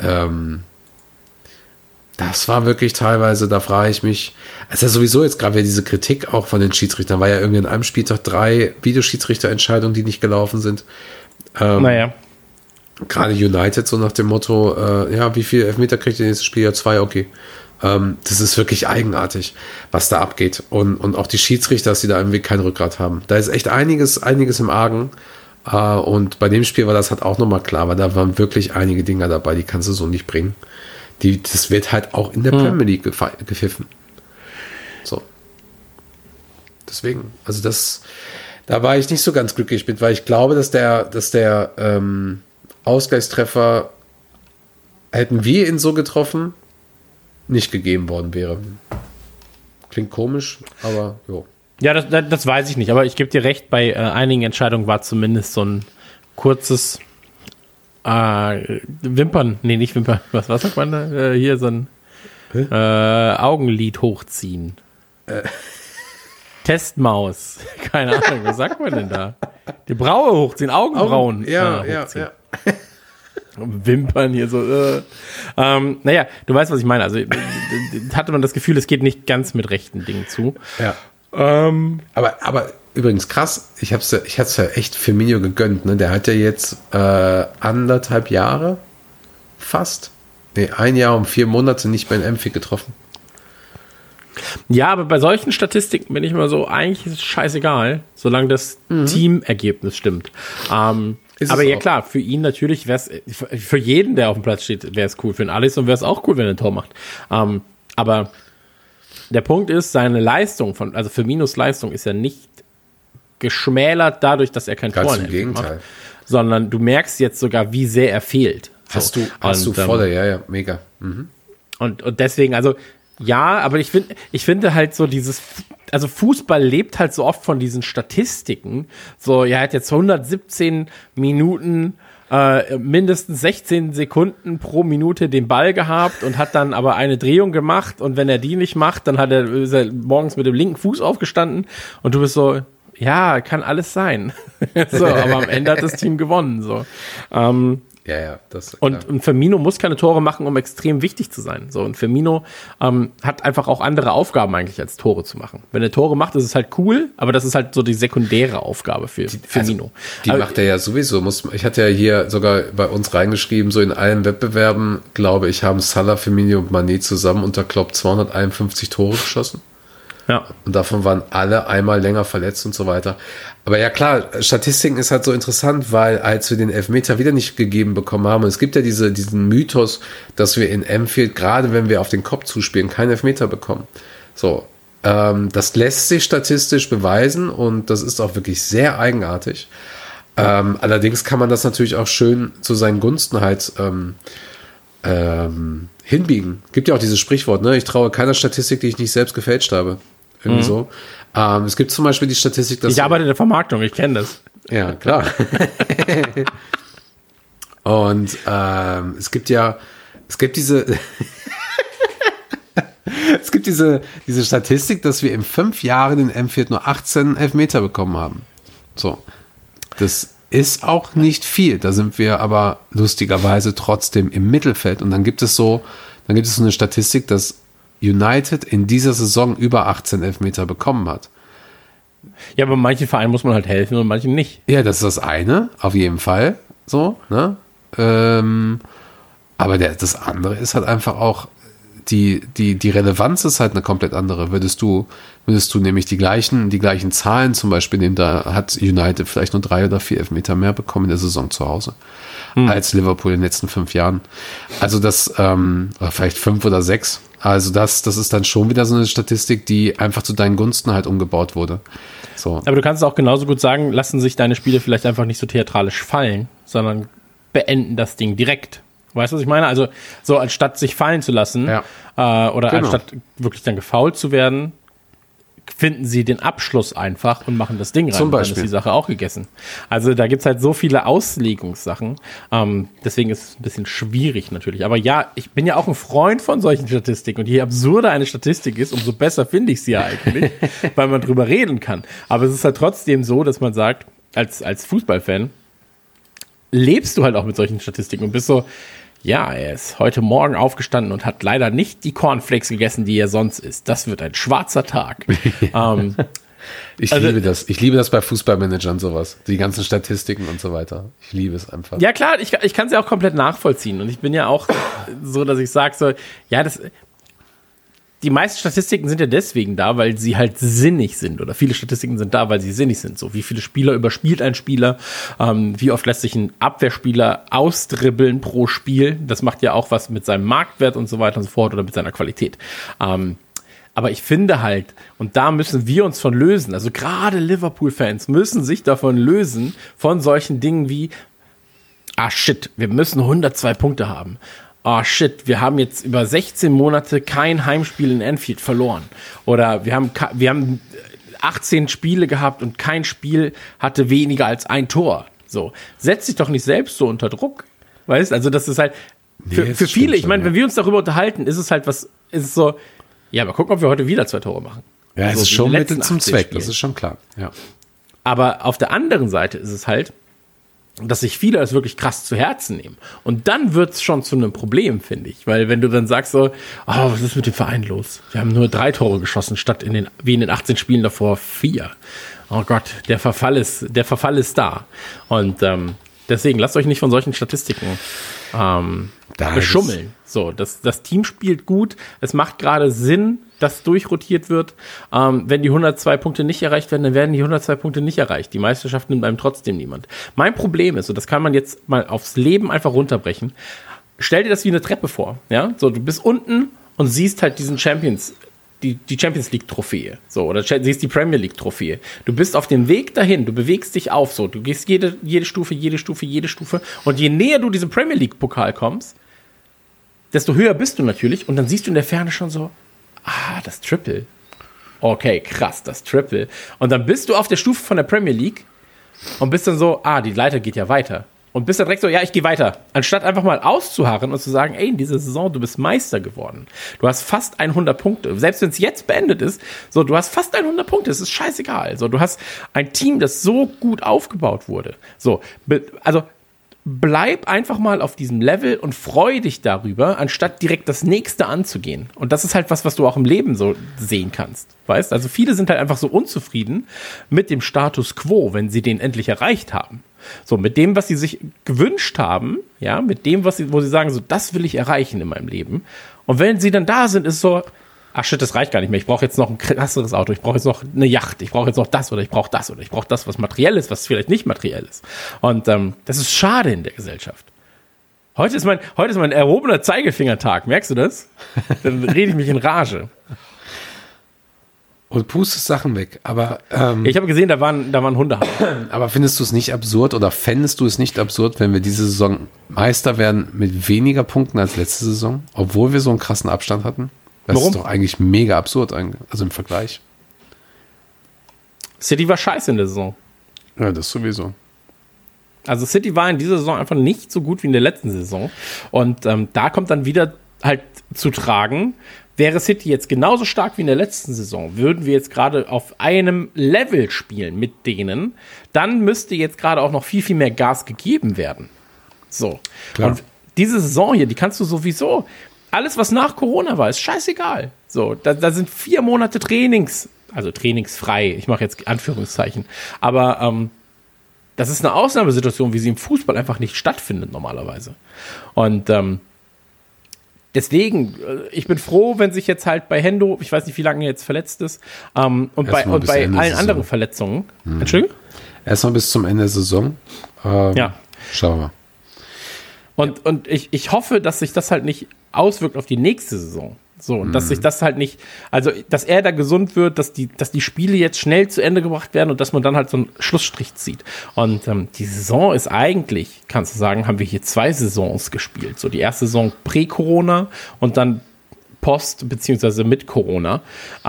das war wirklich teilweise, da frage ich mich, also sowieso jetzt gerade diese Kritik auch von den Schiedsrichtern, war ja irgendwie an einem Spieltag 3 Videoschiedsrichterentscheidungen, die nicht gelaufen sind. Naja. Gerade United so nach dem Motto, wie viel Elfmeter kriegt ihr nächstes Spiel? Ja, 2, okay. Das ist wirklich eigenartig, was da abgeht. Und auch die Schiedsrichter, dass sie da irgendwie kein Rückgrat haben. Da ist echt einiges im Argen. Und bei dem Spiel war das halt auch nochmal klar, weil da waren wirklich einige Dinger dabei, die kannst du so nicht bringen. Das wird halt auch in der Premier League gepfiffen. So. Deswegen, also da war ich nicht so ganz glücklich mit, weil ich glaube, dass der Ausgleichstreffer, hätten wir ihn so getroffen, nicht gegeben worden wäre. Klingt komisch, aber jo. Ja, das weiß ich nicht, aber ich gebe dir recht, bei einigen Entscheidungen war zumindest so ein kurzes nicht Wimpern, was sagt man da? Hier so ein Augenlid hochziehen. Testmaus. Keine Ahnung, was sagt man denn da? Die Braue hochziehen, Augenbrauen. Ja. Wimpern hier so. Naja, du weißt, was ich meine. Also hatte man das Gefühl, es geht nicht ganz mit rechten Dingen zu. Ja. Aber übrigens krass, ich hab's ja echt Firmino gegönnt, ne? Der hat ja jetzt 1,5 Jahre fast. 1 Jahr und 4 Monate nicht mehr in Anfield getroffen. Ja, aber bei solchen Statistiken bin ich immer so, eigentlich ist es scheißegal, solange das Teamergebnis stimmt. Aber ja klar, für ihn natürlich wäre es, für jeden, der auf dem Platz steht, wäre es cool. Für den Alisson wäre es auch cool, wenn er ein Tor macht. Aber der Punkt ist, seine Leistung, also Firminos Leistung ist ja nicht geschmälert dadurch, dass er kein Tor im Gegenteil macht, sondern du merkst jetzt sogar, wie sehr er fehlt. Hast du volle, ja, mega. Mhm. Und deswegen, also ja, aber ich finde halt so also Fußball lebt halt so oft von diesen Statistiken. So, er hat jetzt 117 Minuten, mindestens 16 Sekunden pro Minute den Ball gehabt und hat dann aber eine Drehung gemacht und wenn er die nicht macht, dann ist er morgens mit dem linken Fuß aufgestanden und du bist so, ja, kann alles sein. So, aber am Ende hat das Team gewonnen. So. Ja, das und Firmino muss keine Tore machen, um extrem wichtig zu sein. So, und Firmino hat einfach auch andere Aufgaben eigentlich als Tore zu machen. Wenn er Tore macht, ist es halt cool, aber das ist halt so die sekundäre Aufgabe für Firmino. Die macht er ja sowieso. Ich hatte ja hier sogar bei uns reingeschrieben, so in allen Wettbewerben, glaube ich, haben Salah, Firmino und Mané zusammen unter Klopp 251 Tore geschossen. Ja. Und davon waren alle einmal länger verletzt und so weiter. Aber ja klar, Statistiken ist halt so interessant, weil als wir den Elfmeter wieder nicht gegeben bekommen haben, und es gibt ja diesen Mythos, dass wir in Anfield, gerade wenn wir auf den Kopf zuspielen, keinen Elfmeter bekommen. So, das lässt sich statistisch beweisen und das ist auch wirklich sehr eigenartig. Allerdings kann man das natürlich auch schön zu seinen Gunsten halt hinbiegen. Gibt ja auch dieses Sprichwort, ne? Ich traue keiner Statistik, die ich nicht selbst gefälscht habe. Irgendwie so. Es gibt zum Beispiel die Statistik, dass... Ich arbeite in der Vermarktung, ich kenne das. Ja, klar. Und es gibt diese Statistik, dass wir in 5 Jahren in Anfield nur 18 Elfmeter bekommen haben. So. Das ist auch nicht viel. Da sind wir aber lustigerweise trotzdem im Mittelfeld. Und dann gibt es so eine Statistik, dass United in dieser Saison über 18 Elfmeter bekommen hat. Ja, aber manchen Vereinen muss man halt helfen und manchen nicht. Ja, das ist das eine, auf jeden Fall. so, ne? Aber das andere ist halt einfach auch, die Relevanz ist halt eine komplett andere. Würdest du nämlich die gleichen Zahlen zum Beispiel nehmen, da hat United vielleicht nur 3 oder 4 Elfmeter mehr bekommen in der Saison zu Hause als Liverpool in den letzten 5 Jahren. Also das, oder vielleicht 5 oder 6. Also das ist dann schon wieder so eine Statistik, die einfach zu deinen Gunsten halt umgebaut wurde. So. Aber du kannst auch genauso gut sagen, lassen sich deine Spiele vielleicht einfach nicht so theatralisch fallen, sondern beenden das Ding direkt. Weißt du, was ich meine? Also so anstatt sich fallen zu lassen oder anstatt wirklich dann gefoult zu werden, finden sie den Abschluss einfach und machen das Ding rein. Zum Beispiel. Dann ist die Sache auch gegessen. Also da gibt's halt so viele Auslegungssachen. Deswegen ist es ein bisschen schwierig natürlich. Aber ja, ich bin ja auch ein Freund von solchen Statistiken. Und je absurder eine Statistik ist, umso besser finde ich sie ja eigentlich, weil man drüber reden kann. Aber es ist halt trotzdem so, dass man sagt, als Fußballfan lebst du halt auch mit solchen Statistiken und bist so, ja, er ist heute Morgen aufgestanden und hat leider nicht die Cornflakes gegessen, die er sonst isst. Das wird ein schwarzer Tag. Ich liebe das. Ich liebe das bei Fußballmanagern sowas. Die ganzen Statistiken und so weiter. Ich liebe es einfach. Ja klar, ich kann es ja auch komplett nachvollziehen. Und ich bin ja auch so, dass ich sage so, ja, die meisten Statistiken sind ja deswegen da, weil sie halt sinnig sind. Oder viele Statistiken sind da, weil sie sinnig sind. So, wie viele Spieler überspielt ein Spieler? Wie oft lässt sich ein Abwehrspieler ausdribbeln pro Spiel? Das macht ja auch was mit seinem Marktwert und so weiter und so fort oder mit seiner Qualität. Aber ich finde halt, und da müssen wir uns von lösen, also gerade Liverpool-Fans müssen sich davon lösen, von solchen Dingen wie, shit, wir müssen 102 Punkte haben. Shit, wir haben jetzt über 16 Monate kein Heimspiel in Anfield verloren. Oder wir haben 18 Spiele gehabt und kein Spiel hatte weniger als ein Tor. So, setz dich doch nicht selbst so unter Druck. Weißt, also das ist halt, für viele, ich meine, wenn wir uns darüber unterhalten, ist es halt so, ja, aber gucken, ob wir heute wieder 2 Tore machen. Ja, es so, ist schon Mittel zum 80 Zweck, Spielen. das ist schon klar. Ja. Aber auf der anderen Seite ist es halt, dass sich viele das wirklich krass zu Herzen nehmen. Und dann wird es schon zu einem Problem, finde ich. Weil wenn du dann sagst so, was ist mit dem Verein los? Wir haben nur 3 Tore geschossen, statt wie in den 18 Spielen davor 4. Oh Gott, der Verfall ist da. Und deswegen, lasst euch nicht von solchen Statistiken beschummeln. So, das Team spielt gut. Es macht gerade Sinn, dass durchrotiert wird. Wenn die 102 Punkte nicht erreicht werden, dann werden die 102 Punkte nicht erreicht. Die Meisterschaft nimmt einem trotzdem niemand. Mein Problem ist, und das kann man jetzt mal aufs Leben einfach runterbrechen, stell dir das wie eine Treppe vor. Ja? So, du bist unten und siehst halt diesen die Champions League Trophäe, so, oder siehst die Premier League Trophäe. Du bist auf dem Weg dahin, du bewegst dich auf, so, du gehst jede Stufe, und je näher du diesem Premier League Pokal kommst, desto höher bist du natürlich, und dann siehst du in der Ferne schon so, das Triple. Okay, krass, das Triple. Und dann bist du auf der Stufe von der Premier League und bist dann so, die Leiter geht ja weiter. Und bist dann direkt so, ja, ich gehe weiter. Anstatt einfach mal auszuharren und zu sagen, ey, in dieser Saison, du bist Meister geworden. Du hast fast 100 Punkte. Selbst wenn es jetzt beendet ist, so, du hast fast 100 Punkte. Es ist scheißegal. So, du hast ein Team, das so gut aufgebaut wurde. So, also bleib einfach mal auf diesem Level und freu dich darüber, anstatt direkt das nächste anzugehen. Und das ist halt was du auch im Leben so sehen kannst. Weißt? Also viele sind halt einfach so unzufrieden mit dem Status quo, wenn sie den endlich erreicht haben. So, mit dem, was sie sich gewünscht haben, ja, mit dem, wo sie sagen, so, das will ich erreichen in meinem Leben. Und wenn sie dann da sind, ist so, shit, das reicht gar nicht mehr. Ich brauche jetzt noch ein krasseres Auto, ich brauche jetzt noch eine Yacht, ich brauche jetzt noch das oder ich brauche das, was materiell ist, was vielleicht nicht materiell ist. Und das ist schade in der Gesellschaft. Heute ist mein erhobener Zeigefingertag, merkst du das? Dann rede ich mich in Rage. Und pustest Sachen weg, aber ich habe gesehen, da waren Hunde. Aber findest du es nicht absurd oder fändest du es nicht absurd, wenn wir diese Saison Meister werden mit weniger Punkten als letzte Saison, obwohl wir so einen krassen Abstand hatten? Das Warum? ist doch eigentlich mega absurd, also im Vergleich. City war scheiße in der Saison. Ja, das sowieso. Also City war in dieser Saison einfach nicht so gut wie in der letzten Saison. Und da kommt dann wieder halt zu tragen, wäre City jetzt genauso stark wie in der letzten Saison, würden wir jetzt gerade auf einem Level spielen mit denen, dann müsste jetzt gerade auch noch viel, viel mehr Gas gegeben werden. So. Klar. Und diese Saison hier, die kannst du sowieso, alles was nach Corona war, ist scheißegal. So, da sind 4 Monate trainingsfrei, ich mache jetzt Anführungszeichen, aber das ist eine Ausnahmesituation, wie sie im Fußball einfach nicht stattfindet normalerweise. Und deswegen, ich bin froh, wenn sich jetzt halt bei Hendo, ich weiß nicht, wie lange er jetzt verletzt ist, und bei allen anderen Verletzungen, Entschuldigung? Erstmal bis zum Ende der Saison. Ja. Schauen wir mal. Und ich hoffe, dass sich das halt nicht auswirkt auf die nächste Saison. So, und dass sich das halt nicht, also, dass er da gesund wird, dass die Spiele jetzt schnell zu Ende gebracht werden und dass man dann halt so einen Schlussstrich zieht. Und die Saison ist eigentlich, kannst du sagen, haben wir hier 2 Saisons gespielt. So, die erste Saison prä-Corona und dann post- beziehungsweise mit Corona.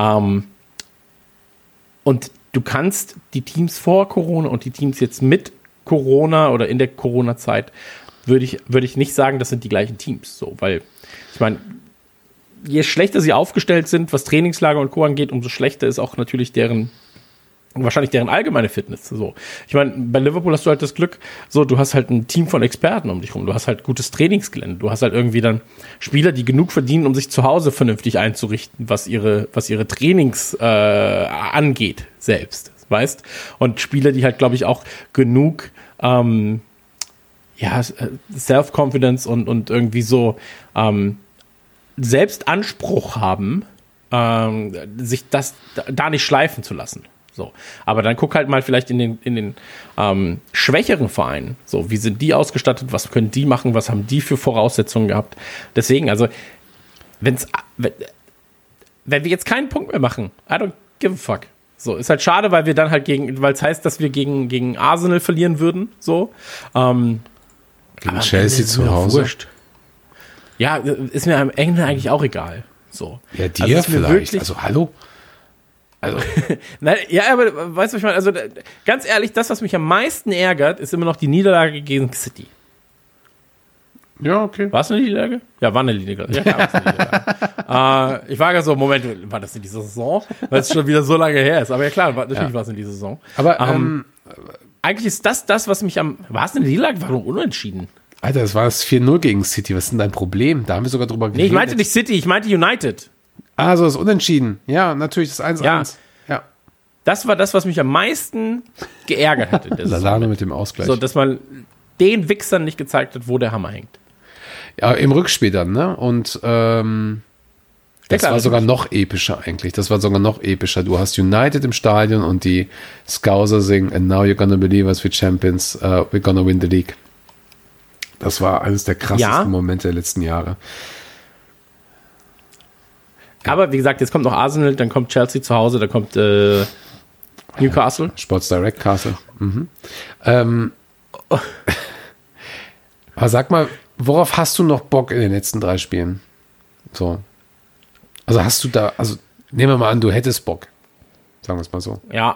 Und du kannst die Teams vor Corona und die Teams jetzt mit Corona oder in der Corona-Zeit, würde ich nicht sagen, das sind die gleichen Teams. So, weil, ich meine, je schlechter sie aufgestellt sind, was Trainingslager und Co. angeht, umso schlechter ist auch natürlich wahrscheinlich deren allgemeine Fitness. So. Ich meine, bei Liverpool hast du halt das Glück, so, du hast halt ein Team von Experten um dich rum, du hast halt gutes Trainingsgelände, du hast halt irgendwie dann Spieler, die genug verdienen, um sich zu Hause vernünftig einzurichten, was ihre Trainings angeht selbst, weißt? Und Spieler, die halt, glaube ich, auch genug Self-Confidence und irgendwie so Selbstanspruch haben, sich das da nicht schleifen zu lassen. So. Aber dann guck halt mal vielleicht in den schwächeren Vereinen. So, wie sind die ausgestattet? Was können die machen? Was haben die für Voraussetzungen gehabt? Deswegen, also, wenn wir jetzt keinen Punkt mehr machen, I don't give a fuck. So, ist halt schade, weil wir dann halt weil es heißt, dass wir gegen Arsenal verlieren würden. So. Gegen Chelsea zu Hause. Wurscht. Ja, ist mir am Ende eigentlich auch egal. So. Ja, dir vielleicht. Also, hallo? Also. Nein, ja, aber weißt du, was ich meine? Also, ganz ehrlich, das, was mich am meisten ärgert, ist immer noch die Niederlage gegen City. Ja, okay. War es eine Niederlage? Ja, war eine Niederlage. Ja, klar, war's eine Niederlage. Ich war ja so, Moment, war das in dieser Saison? Weil es schon wieder so lange her ist. Aber ja, klar, natürlich war es in dieser Saison. Aber eigentlich ist das, was mich war es eine Niederlage? War doch unentschieden. Alter, das war das 4-0 gegen City. Was ist denn dein Problem? Da haben wir sogar drüber geredet. Nee, ich meinte nicht City, ich meinte United. Ah, so, das Unentschieden. Ja, natürlich, das 1-1. Ja. Das war das, was mich am meisten geärgert hat in der Saison. Lallana mit dem Ausgleich. So, dass man den Wichsern nicht gezeigt hat, wo der Hammer hängt. Ja, im Rückspiel dann, ne? Und das war sogar noch epischer eigentlich. Das war sogar noch epischer. Du hast United im Stadion und die Scouser singen And now you're gonna believe us, we're champions, we're gonna win the league. Das war eines der krassesten Momente der letzten Jahre. Aber wie gesagt, jetzt kommt noch Arsenal, dann kommt Chelsea zu Hause, dann kommt Newcastle. Sports Direct Castle. Mhm. Aber sag mal, worauf hast du noch Bock in den letzten 3 Spielen? So. Also hast du da, also nehmen wir mal an, du hättest Bock. Sagen wir es mal so. Ja.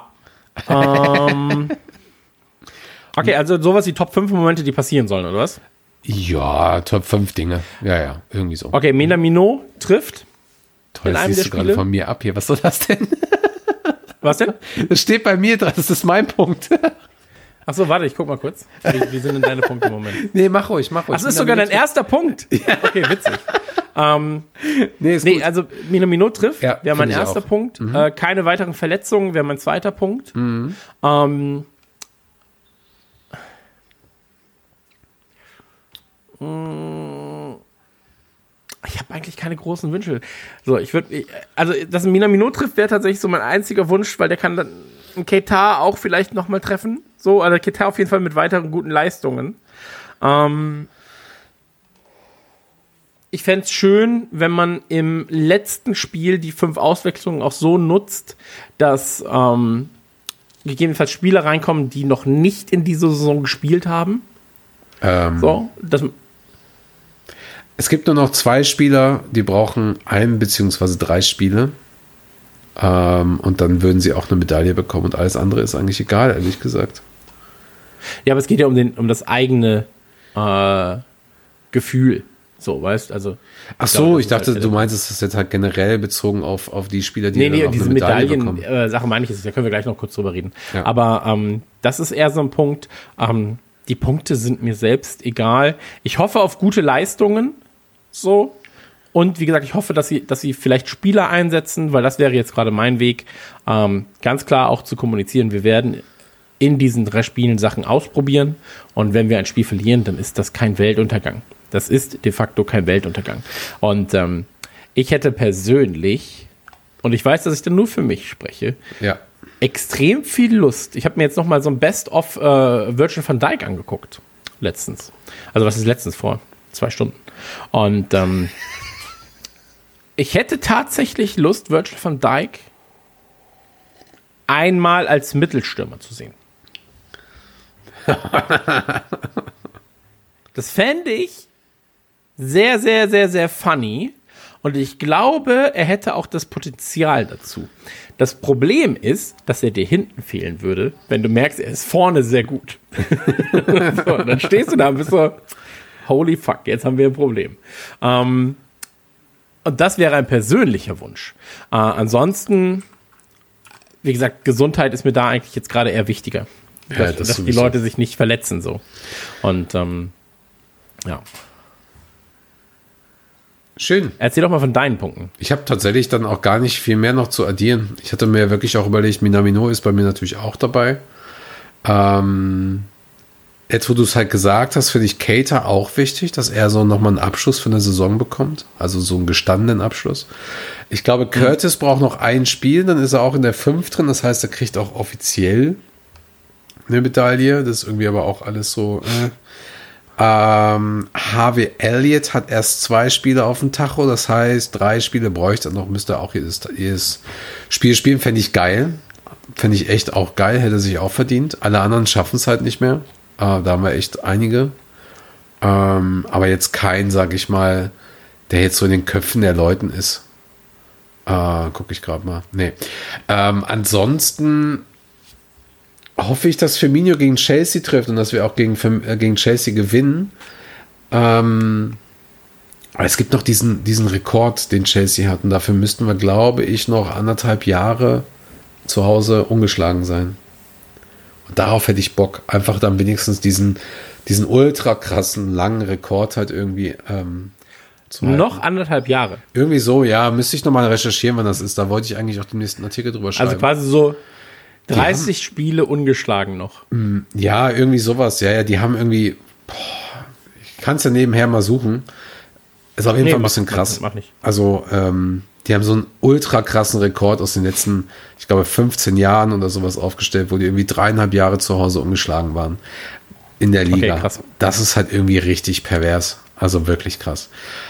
Okay, also sowas wie Top 5 Momente, die passieren sollen, oder was? Ja, Top 5 Dinge. Ja, irgendwie so. Okay, Minamino trifft. Toll, in das einem siehst der du gerade Spiele. von mir ab hier. Was soll das denn? Was denn? Das steht bei mir dran, das ist mein Punkt. Achso, warte, ich guck mal kurz. Wie sind denn deine Punkte im Moment? Nee, mach ruhig. Ach, das ist sogar dein erster Punkt. Okay, witzig. Ist gut. Also Minamino trifft, Ja, wäre mein find ich erster auch. Punkt. Keine weiteren Verletzungen wäre mein zweiter Punkt. Ich habe eigentlich keine großen Wünsche. So, also, dass ein Minamino trifft, wäre tatsächlich so mein einziger Wunsch, weil der kann dann einen Keita auch vielleicht nochmal treffen. So, also Keita auf jeden Fall mit weiteren guten Leistungen. Ich fände es schön, wenn man im letzten Spiel die 5 Auswechslungen auch so nutzt, dass gegebenenfalls Spieler reinkommen, die noch nicht in dieser Saison gespielt haben. So, Es gibt nur noch 2 Spieler, die brauchen 1 beziehungsweise 3 Spiele. Und dann würden sie auch eine Medaille bekommen und alles andere ist eigentlich egal, ehrlich gesagt. Ja, aber es geht ja um das eigene Gefühl. So, weißt also. Ach so, ich dachte, du meinst, es ist jetzt halt generell bezogen auf die Spieler, die dann auch diese eine Medaille bekommen. Medaillen-Sache meine ich jetzt, da können wir gleich noch kurz drüber reden. Ja. Aber das ist eher so ein Punkt. Die Punkte sind mir selbst egal. Ich hoffe auf gute Leistungen. So. Und wie gesagt, ich hoffe, dass sie vielleicht Spieler einsetzen, weil das wäre jetzt gerade mein Weg, ganz klar auch zu kommunizieren. Wir werden in diesen 3 Spielen Sachen ausprobieren. Und wenn wir ein Spiel verlieren, dann ist das kein Weltuntergang. Das ist de facto kein Weltuntergang. Und ich hätte persönlich, und ich weiß, dass ich dann nur für mich spreche, extrem viel Lust. Ich habe mir jetzt noch mal so ein Best-of Virgil van Dijk angeguckt. Letztens. Also was ist letztens? Vor 2 Stunden. Und ich hätte tatsächlich Lust, Virgil van Dijk einmal als Mittelstürmer zu sehen. Das fände ich sehr, sehr, sehr, sehr funny. Und ich glaube, er hätte auch das Potenzial dazu. Das Problem ist, dass er dir hinten fehlen würde, wenn du merkst, er ist vorne sehr gut. So, dann stehst du da und bist so, holy fuck, jetzt haben wir ein Problem. Und das wäre ein persönlicher Wunsch. Ansonsten, wie gesagt, Gesundheit ist mir da eigentlich jetzt gerade eher wichtiger. Dass die Leute sich nicht verletzen so. Und ja. Schön. Erzähl doch mal von deinen Punkten. Ich habe tatsächlich dann auch gar nicht viel mehr noch zu addieren. Ich hatte mir wirklich auch überlegt, Minamino ist bei mir natürlich auch dabei. Jetzt, wo du es halt gesagt hast, finde ich Keita auch wichtig, dass er so nochmal einen Abschluss für eine Saison bekommt. Also so einen gestandenen Abschluss. Ich glaube, Curtis braucht noch ein Spiel, dann ist er auch in der 5 drin. Das heißt, er kriegt auch offiziell eine Medaille. Das ist irgendwie aber auch alles so. Harvey Elliott hat erst 2 Spiele auf dem Tacho. Das heißt, 3 Spiele bräuchte er noch. Müsste er auch jedes Spiel spielen. Fände ich geil. Fände ich echt auch geil. Hätte sich auch verdient. Alle anderen schaffen es halt nicht mehr. Da haben wir echt einige. Aber jetzt kein, sag ich mal, der jetzt so in den Köpfen der Leuten ist. Gucke ich gerade mal. Nee. Ansonsten hoffe ich, dass Firmino gegen Chelsea trifft und dass wir auch gegen Chelsea gewinnen. Aber es gibt noch diesen Rekord, den Chelsea hat. Und dafür müssten wir, glaube ich, noch 1,5 Jahre zu Hause ungeschlagen sein. Und darauf hätte ich Bock. Einfach dann wenigstens diesen ultra krassen, langen Rekord halt irgendwie zu halten. Noch 1,5 Jahre. Irgendwie so, ja. Müsste ich nochmal recherchieren, wann das ist. Da wollte ich eigentlich auch den nächsten Artikel drüber schreiben. Also quasi so 30 Spiele ungeschlagen noch. Ja, irgendwie sowas. Ja, die haben irgendwie, ich kann es ja nebenher mal suchen. Ist auf jeden Fall ein bisschen krass. Mach nicht. Also, die haben so einen ultra krassen Rekord aus den letzten, ich glaube, 15 Jahren oder sowas aufgestellt, wo die irgendwie 3,5 Jahre zu Hause ungeschlagen waren in der Liga. Okay, krass. Das ist halt irgendwie richtig pervers. Also wirklich krass.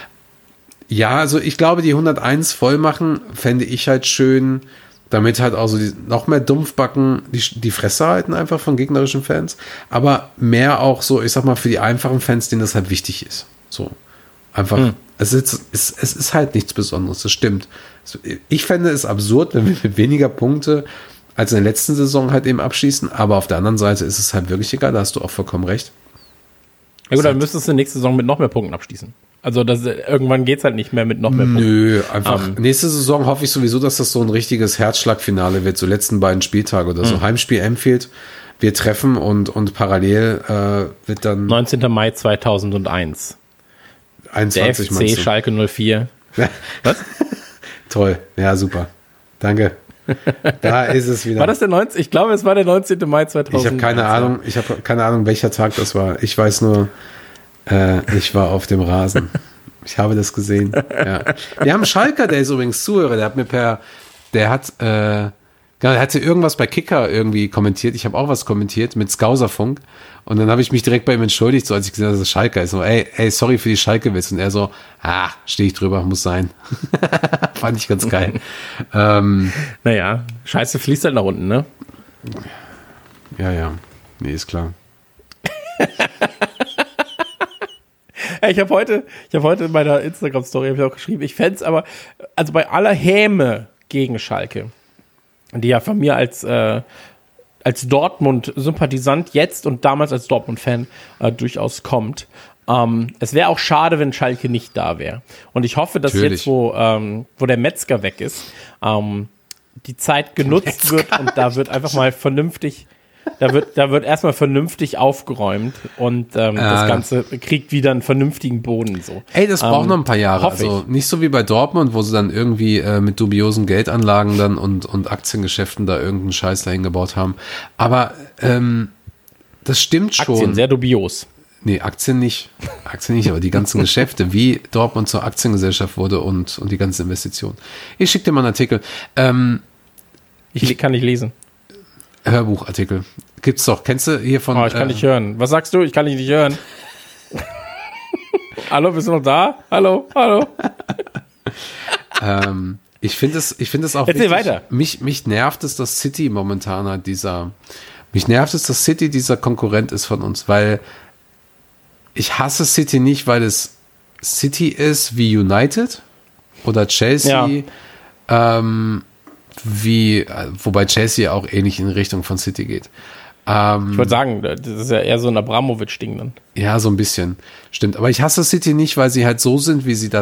Ja, also ich glaube, die 101 voll machen, fände ich halt schön, damit halt auch so noch mehr Dumpfbacken die Fresse halten einfach von gegnerischen Fans, aber mehr auch so, ich sag mal, für die einfachen Fans, denen das halt wichtig ist. So, einfach, es ist halt nichts Besonderes, das stimmt. Ich fände es absurd, wenn wir mit weniger Punkte als in der letzten Saison halt eben abschießen, aber auf der anderen Seite ist es halt wirklich egal, da hast du auch vollkommen recht. Ja gut, dann müsstest du nächste Saison mit noch mehr Punkten abschließen. Also irgendwann geht es halt nicht mehr mit noch mehr Punkten. Nö, einfach. Nächste Saison hoffe ich sowieso, dass das so ein richtiges Herzschlagfinale wird, so letzten beiden Spieltage oder so. Heimspiel Anfield, wir treffen und parallel wird dann 19. Mai 2001. 21 der FC Schalke 04. Was? Toll, ja super. Danke. Da ist es wieder. War das der 19? Ich glaube, es war der 19. Mai 2001. Ich habe keine Ahnung, welcher Tag das war. Ich weiß nur, ich war auf dem Rasen. Ich habe das gesehen. Ja. Wir haben Schalker, der ist übrigens Zuhörer, der hat irgendwas bei Kicker irgendwie kommentiert. Ich habe auch was kommentiert mit Skauserfunk. Und dann habe ich mich direkt bei ihm entschuldigt, so als ich gesehen habe, dass es Schalker ist. So, ey, sorry für die Schalke-Witz. Und er so, stehe ich drüber, muss sein. Fand ich ganz geil. Naja, Scheiße fließt halt nach unten, ne? Ja. Nee, ist klar. Ich habe heute in meiner Instagram-Story hab ich auch geschrieben, ich fände es aber, also bei aller Häme gegen Schalke, die ja von mir als Dortmund-Sympathisant jetzt und damals als Dortmund-Fan durchaus kommt, es wäre auch schade, wenn Schalke nicht da wäre. Und ich hoffe, dass Natürlich. jetzt, wo der Metzger weg ist, die Zeit genutzt wird und da wird einfach mal vernünftig Da wird erstmal vernünftig aufgeräumt und das Ganze kriegt wieder einen vernünftigen Boden. So. Ey, das braucht noch ein paar Jahre. hoffe Also nicht so wie bei Dortmund, wo sie dann irgendwie mit dubiosen Geldanlagen dann und Aktiengeschäften da irgendeinen Scheiß dahin gebaut haben. Aber das stimmt schon. Aktien, sehr dubios. Nee, Aktien nicht, aber die ganzen Geschäfte, wie Dortmund zur Aktiengesellschaft wurde und die ganzen Investitionen. Ich schicke dir mal einen Artikel. Ich kann nicht lesen. Hörbuchartikel. Gibt's doch. Kennst du hier von... Oh, ich kann nicht hören. Was sagst du? Ich kann dich nicht hören. Hallo, bist du noch da? Hallo. Ich finde es auch Erzähl wichtig. weiter. Mich nervt es, dass City momentan halt mich nervt es, dass City dieser Konkurrent ist von uns, weil ich hasse City nicht, weil es City ist wie United oder Chelsea, wobei Chelsea auch ähnlich in Richtung von City geht. Ich würde sagen, das ist ja eher so ein Abramovic-Ding dann. Ja, so ein bisschen. Stimmt. Aber ich hasse City nicht, weil sie halt so sind, wie sie da,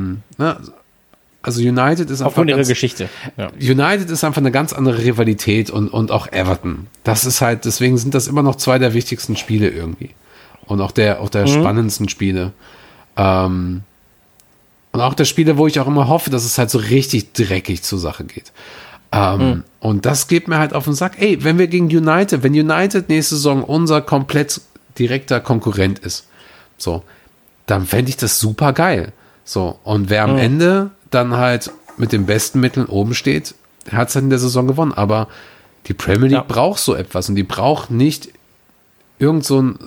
also United ist einfach Aufgrund ihrer Geschichte. Ja. United ist einfach eine ganz andere Rivalität und auch Everton. Das ist halt, deswegen sind das immer noch zwei der wichtigsten Spiele irgendwie. Und auch der spannendsten Spiele. Und auch der Spiele, wo ich auch immer hoffe, dass es halt so richtig dreckig zur Sache geht. Und das geht mir halt auf den Sack. Ey, wenn United nächste Saison unser komplett direkter Konkurrent ist, so, dann fände ich das super geil. So, und wer am Ende dann halt mit den besten Mitteln oben steht, hat es halt in der Saison gewonnen. Aber die Premier League braucht so etwas und die braucht nicht irgend so ein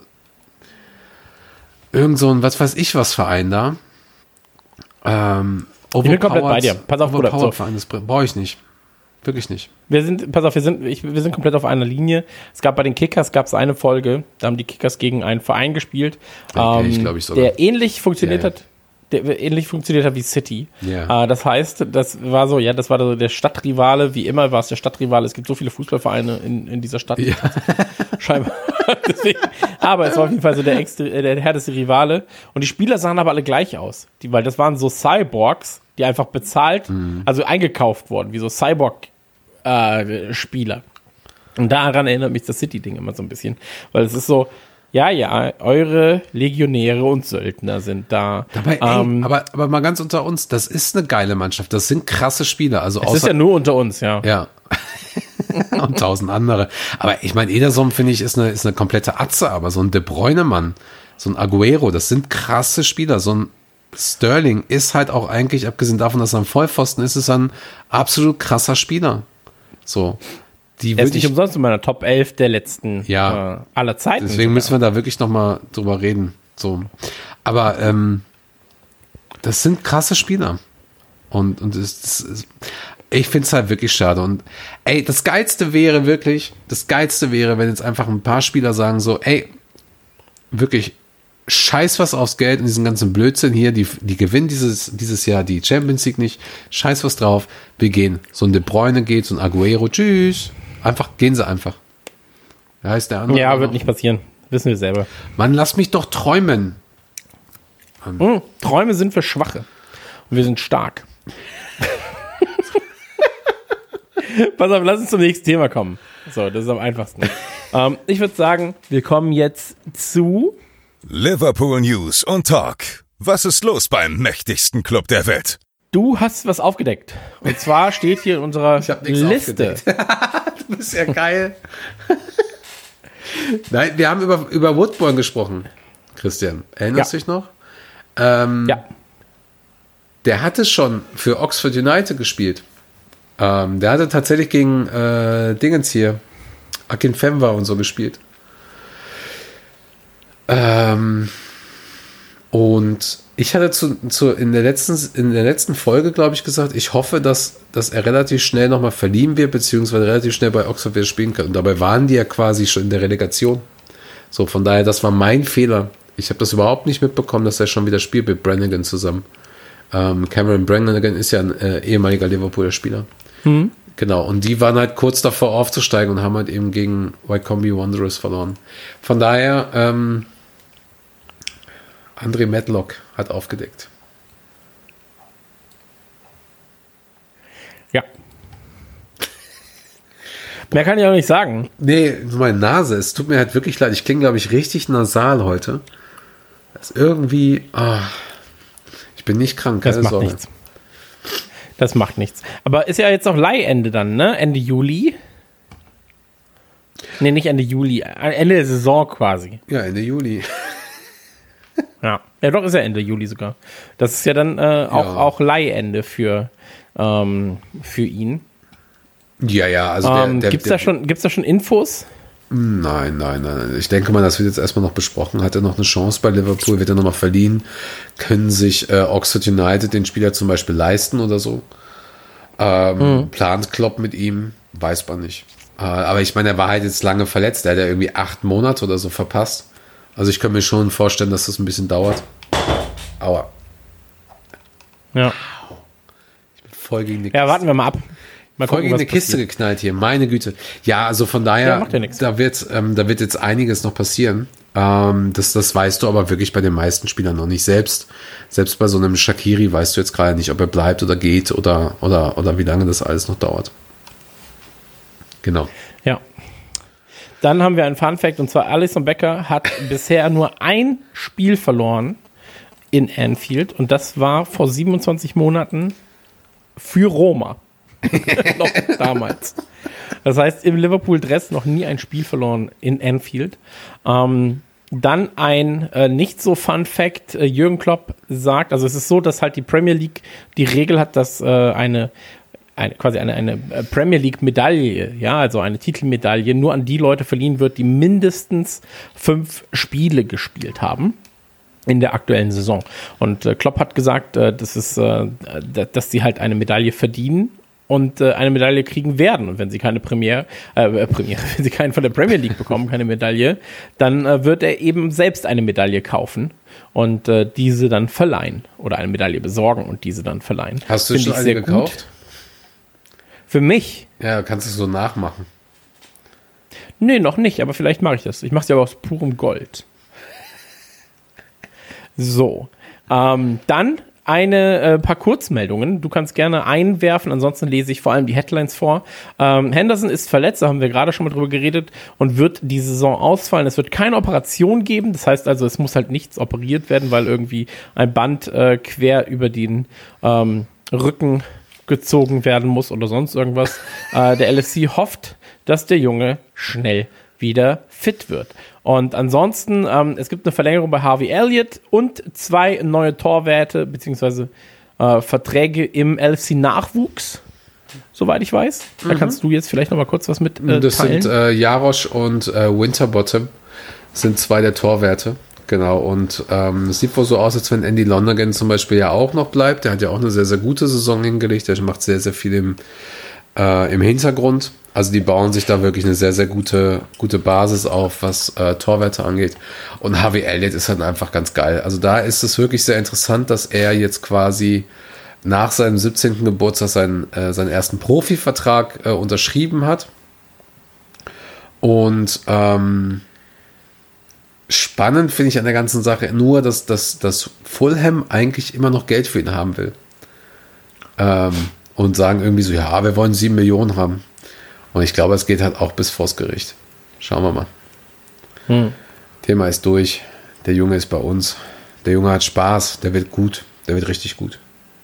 was weiß ich was Verein da. Ich bin komplett bei dir. Pass auf, Bruder. So. Verein, das brauche ich nicht. Wirklich nicht. Wir sind komplett auf einer Linie. Es gab bei den Kickers eine Folge, da haben die Kickers gegen einen Verein gespielt, ich glaube ich sogar. der ähnlich funktioniert hat. Der ähnlich funktioniert hat wie City. Ja. Das heißt, das war so der Stadtrivale, wie immer war es der Stadtrivale. Es gibt so viele Fußballvereine in dieser Stadt. Ja. Scheinbar. Deswegen, aber es war auf jeden Fall so der härteste Rivale. Und die Spieler sahen aber alle gleich aus. Weil das waren so Cyborgs, die einfach bezahlt, also eingekauft wurden, wie so Cyborg-Spieler. Und daran erinnert mich das City-Ding immer so ein bisschen. Weil es ist so, ja, eure Legionäre und Söldner sind da. Dabei, aber mal ganz unter uns, das ist eine geile Mannschaft. Das sind krasse Spieler. Also es ist ja nur unter uns, ja. Ja. Und 1000 andere. Aber ich meine, Ederson, finde ich, ist eine komplette Atze, aber so ein De Bruyne-Mann, so ein Aguero, das sind krasse Spieler. So ein Sterling ist halt auch eigentlich, abgesehen davon, dass er ein Vollpfosten ist, ein absolut krasser Spieler. So. Er ist nicht umsonst in meiner Top 11 der letzten aller Zeiten. Deswegen müssen wir da wirklich nochmal drüber reden. So. Aber das sind krasse Spieler. Und ich finde es halt wirklich schade. Und ey, das Geilste wäre, wenn jetzt einfach ein paar Spieler sagen so, ey, wirklich, scheiß was aufs Geld und diesen ganzen Blödsinn hier, die gewinnen dieses Jahr die Champions League nicht, scheiß was drauf, wir gehen. So ein De Bruyne geht, so ein Aguero, tschüss. Gehen sie einfach. Wie heißt der andere? Ja, wird nicht passieren. Wissen wir selber. Mann, lass mich doch träumen. Träume sind für Schwache. Und wir sind stark. Pass auf, lass uns zum nächsten Thema kommen. So, das ist am einfachsten. Ich würde sagen, wir kommen jetzt zu Liverpool News und Talk. Was ist los beim mächtigsten Club der Welt? Du hast was aufgedeckt. Und zwar steht hier in unserer Liste. Du bist ja geil. Nein, wir haben über Woodburn gesprochen, Christian. Erinnerst du dich noch? Ja. Der hatte schon für Oxford United gespielt. Der hatte tatsächlich gegen Dingens hier, Akinfenwa und so gespielt. Und ich hatte in der letzten Folge, glaube ich, gesagt, ich hoffe, dass er relativ schnell nochmal verliehen wird, beziehungsweise relativ schnell bei Oxford wieder spielen kann. Und dabei waren die ja quasi schon in der Relegation. So, von daher, das war mein Fehler. Ich habe das überhaupt nicht mitbekommen, dass er schon wieder spielt mit Brannigan zusammen. Cameron Brannigan ist ja ein ehemaliger Liverpooler Spieler. Genau, und die waren halt kurz davor aufzusteigen und haben halt eben gegen Wycombe Wanderers verloren. Von daher, André Matlock hat aufgedeckt. Ja. Mehr kann ich auch nicht sagen. Nee, meine Nase, es tut mir halt wirklich leid. Ich klinge, glaube ich, richtig nasal heute. Das ist irgendwie, ich bin nicht krank, Das keine macht Sorge. nichts. Das macht nichts. Aber ist ja jetzt noch Leihende dann, ne? Ende Juli. Nee, nicht Ende Juli. Ende der Saison quasi. Ja, Ende Juli. Ja. Ja, doch, ist ja Ende Juli sogar. Das ist ja dann auch Leihende für ihn. Ja, also Gibt's da schon Infos? Nein. Ich denke mal, das wird jetzt erstmal noch besprochen. Hat er noch eine Chance bei Liverpool? Wird er nochmal verliehen? Können sich Oxford United den Spieler zum Beispiel leisten oder so? Plant Klopp mit ihm? Weiß man nicht. Aber ich meine, er war halt jetzt lange verletzt. Er hat ja irgendwie 8 Monate oder so verpasst. Also ich kann mir schon vorstellen, dass das ein bisschen dauert. Aua. Ja. Voll gegen die Ja, warten wir mal ab. Mal Voll gucken, gegen was eine Kiste passiert. geknallt hier, meine Güte. Ja, also von daher, Ja, macht ja nix. da wird jetzt einiges noch passieren. Das weißt du aber wirklich bei den meisten Spielern noch nicht. Selbst bei so einem Shaqiri weißt du jetzt gerade nicht, ob er bleibt oder geht oder wie lange das alles noch dauert. Genau. Ja. Dann haben wir einen Fun-Fact, und zwar Alisson Becker hat bisher nur ein Spiel verloren in Anfield, und das war vor 27 Monaten für Roma. Noch damals. Das heißt, im Liverpool-Dress noch nie ein Spiel verloren in Anfield. Dann ein nicht so Fun Fact, Jürgen Klopp sagt, also es ist so, dass halt die Premier League die Regel hat, dass eine Premier League Medaille, ja, also eine Titelmedaille, nur an die Leute verliehen wird, die mindestens 5 Spiele gespielt haben in der aktuellen Saison. Und Klopp hat gesagt, dass sie halt eine Medaille verdienen und eine Medaille kriegen werden. Und wenn sie keine wenn sie keinen von der Premier League bekommen, keine Medaille, dann wird er eben selbst eine Medaille kaufen und diese dann verleihen oder eine Medaille besorgen und diese dann verleihen. Hast du Finde schon ich eine sehr gekauft? gut. Für mich? Ja, kannst du es so nachmachen. Nee, noch nicht, aber vielleicht mache ich das. Ich mache es ja aber aus purem Gold. So, dann ein paar Kurzmeldungen. Du kannst gerne einwerfen, ansonsten lese ich vor allem die Headlines vor. Henderson ist verletzt, da haben wir gerade schon mal drüber geredet, und wird die Saison ausfallen. Es wird keine Operation geben, das heißt also, es muss halt nichts operiert werden, weil irgendwie ein Band quer über den Rücken gezogen werden muss oder sonst irgendwas. Der LFC hofft, dass der Junge schnell wieder fit wird. Und ansonsten, es gibt eine Verlängerung bei Harvey Elliott und 2 neue Torwerte bzw. Verträge im LFC-Nachwuchs, soweit ich weiß. Da kannst du jetzt vielleicht noch mal kurz was mit Das teilen. sind Jarosch und Winterbottom, sind 2 der Torwerte. Genau, und es sieht wohl so aus, als wenn Andy Lonergan zum Beispiel ja auch noch bleibt. Der hat ja auch eine sehr, sehr gute Saison hingelegt. Der macht sehr, sehr viel im Hintergrund. Also die bauen sich da wirklich eine sehr, sehr gute Basis auf, was Torwerte angeht. Und Harvey Elliott ist halt einfach ganz geil. Also da ist es wirklich sehr interessant, dass er jetzt quasi nach seinem 17. Geburtstag seinen ersten Profivertrag unterschrieben hat. Und spannend finde ich an der ganzen Sache nur, dass Fulham eigentlich immer noch Geld für ihn haben will. Und sagen irgendwie so, ja, wir wollen 7 Millionen haben. Und ich glaube, es geht halt auch bis vors Gericht. Schauen wir mal. Thema ist durch. Der Junge ist bei uns. Der Junge hat Spaß. Der wird gut. Der wird richtig gut.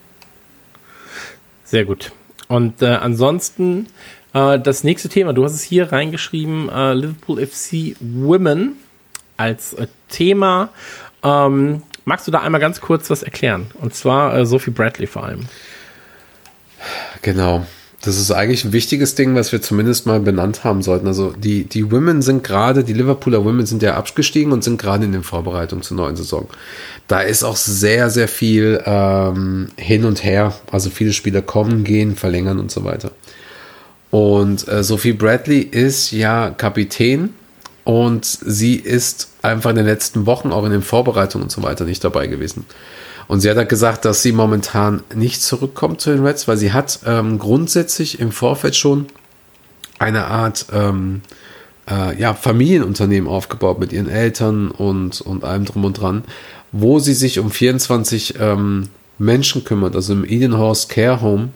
Sehr gut. Und ansonsten das nächste Thema, du hast es hier reingeschrieben, Liverpool FC Women als Thema. Magst du da einmal ganz kurz was erklären? Und zwar Sophie Bradley vor allem. Genau. Das ist eigentlich ein wichtiges Ding, was wir zumindest mal benannt haben sollten. Also die Women sind gerade, die Liverpooler Women sind ja abgestiegen und sind gerade in den Vorbereitungen zur neuen Saison. Da ist auch sehr, sehr viel hin und her. Also viele Spieler kommen, gehen, verlängern und so weiter. Und Sophie Bradley ist ja Kapitän und sie ist einfach in den letzten Wochen, auch in den Vorbereitungen und so weiter, nicht dabei gewesen. Und sie hat halt gesagt, dass sie momentan nicht zurückkommt zu den Reds, weil sie hat grundsätzlich im Vorfeld schon eine Art Familienunternehmen aufgebaut mit ihren Eltern und allem drum und dran, wo sie sich um 24 Menschen kümmert, also im Edenhurst Care Home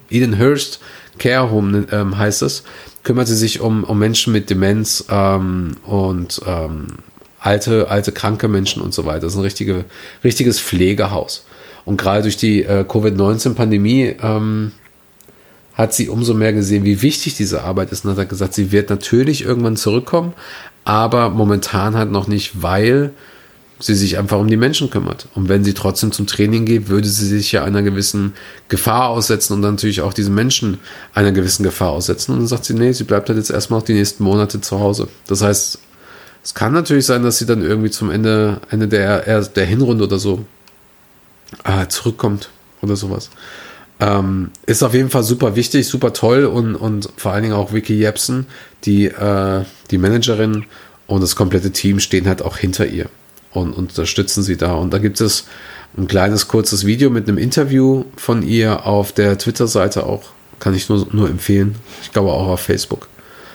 heißt es, kümmert sie sich um Menschen mit Demenz und alte, kranke Menschen und so weiter. Das ist ein richtiges Pflegehaus. Und gerade durch die Covid-19-Pandemie hat sie umso mehr gesehen, wie wichtig diese Arbeit ist, und hat gesagt, sie wird natürlich irgendwann zurückkommen, aber momentan halt noch nicht, weil sie sich einfach um die Menschen kümmert. Und wenn sie trotzdem zum Training geht, würde sie sich ja einer gewissen Gefahr aussetzen und dann natürlich auch diesen Menschen einer gewissen Gefahr aussetzen. Und dann sagt sie, nee, sie bleibt halt jetzt erstmal noch die nächsten Monate zu Hause. Das heißt, es kann natürlich sein, dass sie dann irgendwie zum Ende der Hinrunde oder so zurückkommt oder sowas. Ist auf jeden Fall super wichtig, super toll und vor allen Dingen auch Vicky Jepsen, die Managerin und das komplette Team stehen halt auch hinter ihr und unterstützen sie da. Und da gibt es ein kleines, kurzes Video mit einem Interview von ihr auf der Twitter-Seite auch. Kann ich nur empfehlen. Ich glaube auch auf Facebook.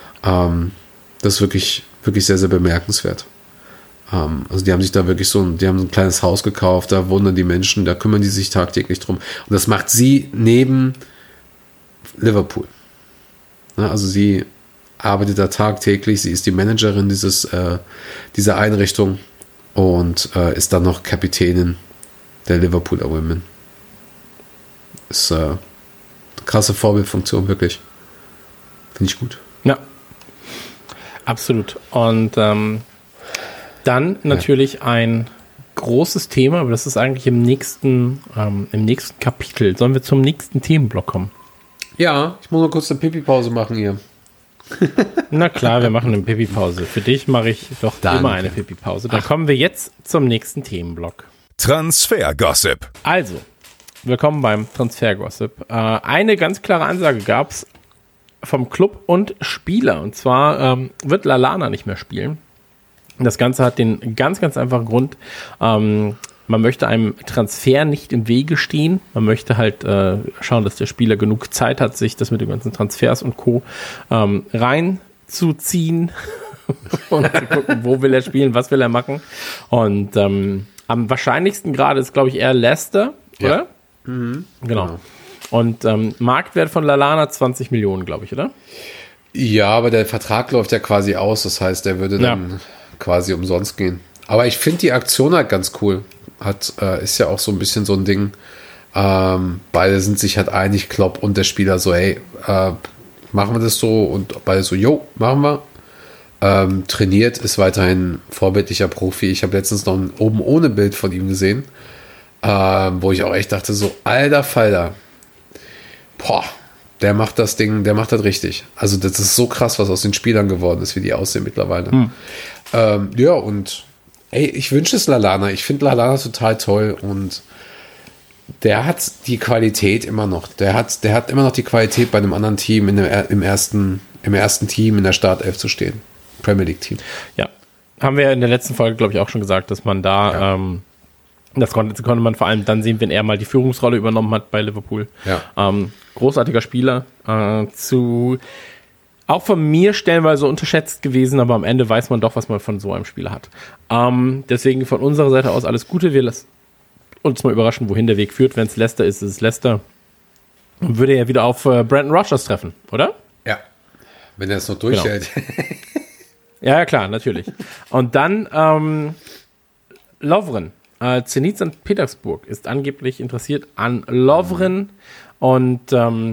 Das ist wirklich, wirklich sehr, sehr bemerkenswert. Also die haben sich da wirklich die haben ein kleines Haus gekauft, da wohnen dann die Menschen, da kümmern die sich tagtäglich drum. Und das macht sie neben Liverpool. Also sie arbeitet da tagtäglich, sie ist die Managerin dieser Einrichtung und ist dann noch Kapitänin der Liverpooler Women. Ist eine krasse Vorbildfunktion, wirklich. Finde ich gut. Ja, absolut. Und dann natürlich ein großes Thema, aber das ist eigentlich im nächsten Kapitel. Sollen wir zum nächsten Themenblock kommen? Ja, ich muss noch kurz eine Pipi-Pause machen hier. Na klar, wir machen eine Pipi-Pause. Für dich mache ich doch immer eine Pipi-Pause. Dann kommen wir jetzt zum nächsten Themenblock. Transfer-Gossip. Also, willkommen beim Transfer-Gossip. Eine ganz klare Ansage gab es vom Club und Spieler. Und zwar wird Lallana nicht mehr spielen. Das Ganze hat den ganz, ganz einfachen Grund, man möchte einem Transfer nicht im Wege stehen. Man möchte halt schauen, dass der Spieler genug Zeit hat, sich das mit den ganzen Transfers und Co. Reinzuziehen und zu gucken, wo will er spielen, was will er machen. Und am wahrscheinlichsten gerade ist, glaube ich, eher Leicester, oder? Mhm. Genau. Und Marktwert von Lallana 20 Millionen, glaube ich, oder? Ja, aber der Vertrag läuft ja quasi aus. Das heißt, der würde dann quasi umsonst gehen. Aber ich finde die Aktion halt ganz cool. Ist ja auch so ein bisschen so ein Ding. Beide sind sich halt einig, Klopp und der Spieler so, hey, machen wir das so? Und beide so, jo, machen wir. Trainiert, ist weiterhin vorbildlicher Profi. Ich habe letztens noch ein oben ohne Bild von ihm gesehen, wo ich auch echt dachte, so, alter Falter, boah, der macht das Ding, der macht das richtig. Also das ist so krass, was aus den Spielern geworden ist, wie die aussehen mittlerweile. Ja, und ey, ich wünsche es Lallana. Ich finde Lallana total toll und der hat die Qualität immer noch. Der hat immer noch die Qualität, bei einem anderen Team im ersten Team in der Startelf zu stehen. Premier League Team. Ja, haben wir in der letzten Folge, glaube ich, auch schon gesagt, dass man da das konnte man vor allem dann sehen, wenn er mal die Führungsrolle übernommen hat bei Liverpool. Ja. Großartiger Spieler, auch von mir stellenweise unterschätzt gewesen, aber am Ende weiß man doch, was man von so einem Spieler hat. Deswegen von unserer Seite aus alles Gute. Wir lassen uns mal überraschen, wohin der Weg führt. Wenn es Leicester ist, ist es Leicester. Würde er wieder auf Brandon Rodgers treffen, oder? Ja, wenn er es noch durchhält. Genau. Ja, klar, natürlich. Und dann Lovren. Zenit St. Petersburg ist angeblich interessiert an Lovren und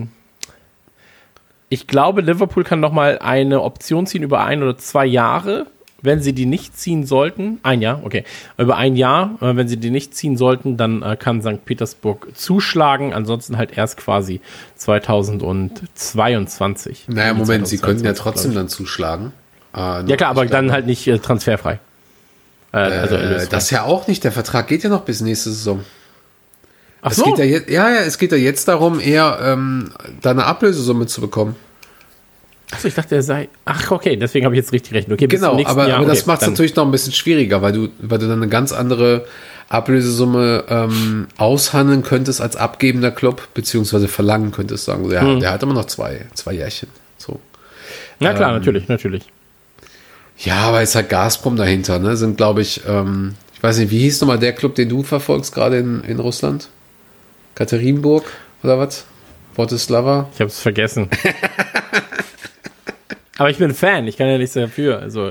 ich glaube, Liverpool kann nochmal eine Option ziehen über 1 oder 2 Jahre, wenn sie die nicht ziehen sollten. 1 Jahr, okay. Über 1 Jahr, wenn sie die nicht ziehen sollten, dann kann St. Petersburg zuschlagen. Ansonsten halt erst quasi 2022. Naja, Moment, sie könnten ja trotzdem dann zuschlagen. Ja klar, aber dann halt nicht transferfrei. Das ja auch nicht. Der Vertrag geht ja noch bis nächste Saison. Ach so. Es geht ja jetzt darum, eher da eine Ablösesumme zu bekommen. Achso, ich dachte, er sei. Ach, okay, deswegen habe ich jetzt richtig gerechnet. Okay, genau, aber das macht es natürlich noch ein bisschen schwieriger, weil du dann eine ganz andere Ablösesumme aushandeln könntest als abgebender Club, beziehungsweise verlangen könntest, sagen. Ja, der hat immer noch zwei Jährchen. So. Na klar, natürlich. Ja, aber ist halt Gazprom dahinter, ne? Sind, glaube ich weiß nicht, wie hieß nochmal der Club, den du verfolgst, gerade in Russland? Katerinburg oder was? Bratislava? Ich habe es vergessen. Aber ich bin Fan, ich kann ja nichts dafür. Also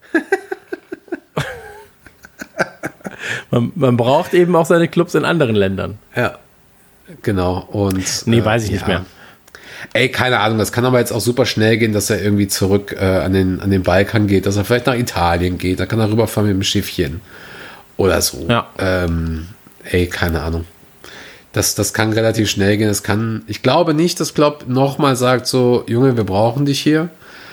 man braucht eben auch seine Clubs in anderen Ländern. Ja, genau. Und Nee, weiß ich nicht mehr. Ey, keine Ahnung, das kann aber jetzt auch super schnell gehen, dass er irgendwie zurück an den Balkan geht, dass er vielleicht nach Italien geht, da kann er rüberfahren mit dem Schiffchen oder so. Ja. Keine Ahnung. Das kann relativ schnell gehen. Ich glaube nicht, dass Klopp nochmal sagt so, Junge, wir brauchen dich hier.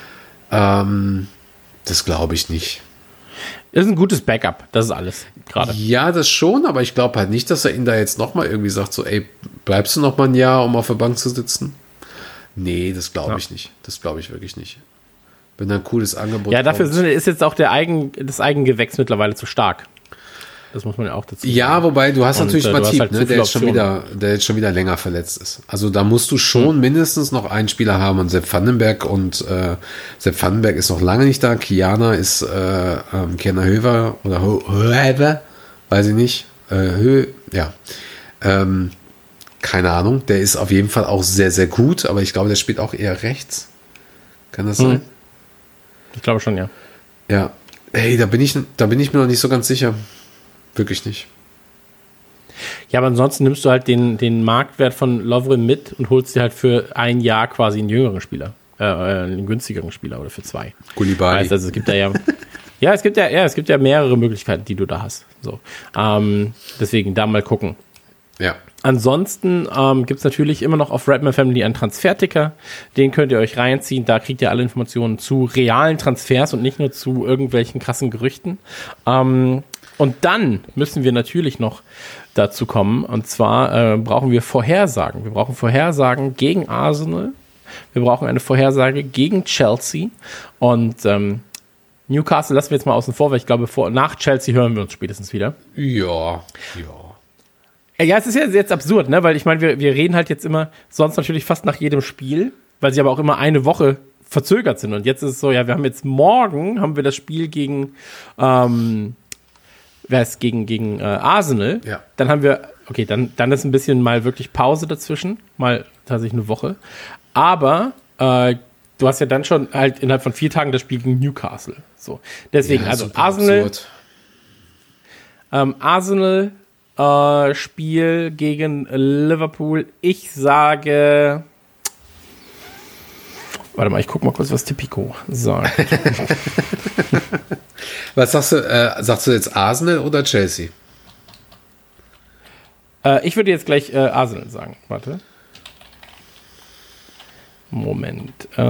Das glaube ich nicht. Das ist ein gutes Backup, das ist alles gerade. Ja, das schon, aber ich glaube halt nicht, dass er ihn da jetzt nochmal irgendwie sagt, so, ey, bleibst du noch mal ein Jahr, um auf der Bank zu sitzen? Nee, das glaube ich nicht. Das glaube ich wirklich nicht. Wenn da ein cooles Angebot Ja, dafür kommt. ist jetzt auch das Eigengewächs mittlerweile zu stark. Das muss man ja auch dazu sagen. Ja, wobei du hast Und, natürlich du hast Matip, halt ne, zu der viele jetzt schon wieder länger verletzt ist. Also da musst du schon mindestens noch einen Spieler haben und Sepp Vandenberg ist noch lange nicht da. Kiana Höver oder Höver, weiß ich nicht. Keine Ahnung. Der ist auf jeden Fall auch sehr, sehr gut, aber ich glaube, der spielt auch eher rechts. Kann das sein? Ich glaube schon, ja. Ja. Hey, da bin ich mir noch nicht so ganz sicher. Wirklich nicht. Ja, aber ansonsten nimmst du halt den Marktwert von Lovren mit und holst dir halt für ein Jahr quasi einen jüngeren Spieler. Einen günstigeren Spieler oder für 2. Koulibaly. Weißt, also es gibt es gibt ja mehrere Möglichkeiten, die du da hast. So. Deswegen da mal gucken. Ja. Ansonsten gibt es natürlich immer noch auf Redman Family einen Transferticker. Den könnt ihr euch reinziehen. Da kriegt ihr alle Informationen zu realen Transfers und nicht nur zu irgendwelchen krassen Gerüchten. Und dann müssen wir natürlich noch dazu kommen. Und zwar brauchen wir Vorhersagen. Wir brauchen Vorhersagen gegen Arsenal. Wir brauchen eine Vorhersage gegen Chelsea. Und Newcastle lassen wir jetzt mal außen vor, weil ich glaube, nach Chelsea hören wir uns spätestens wieder. Ja. Ja, es ist ja jetzt absurd, ne? Weil ich meine, wir reden halt jetzt immer sonst natürlich fast nach jedem Spiel, weil sie aber auch immer eine Woche verzögert sind. Und jetzt ist es so, ja, wir haben jetzt morgen das Spiel gegen gegen Arsenal. Ja. Dann haben wir, okay, dann ist ein bisschen mal wirklich Pause dazwischen, mal tatsächlich eine Woche. Aber du hast ja dann schon halt innerhalb von 4 Tagen das Spiel gegen Newcastle. So, deswegen, Ja, also super Arsenal, absurd. Spiel gegen Liverpool. Ich sage. Warte mal, ich guck mal kurz, was Tipico sagt. Was sagst du? Sagst du jetzt Arsenal oder Chelsea? Ich würde jetzt gleich Arsenal sagen. Warte. Moment.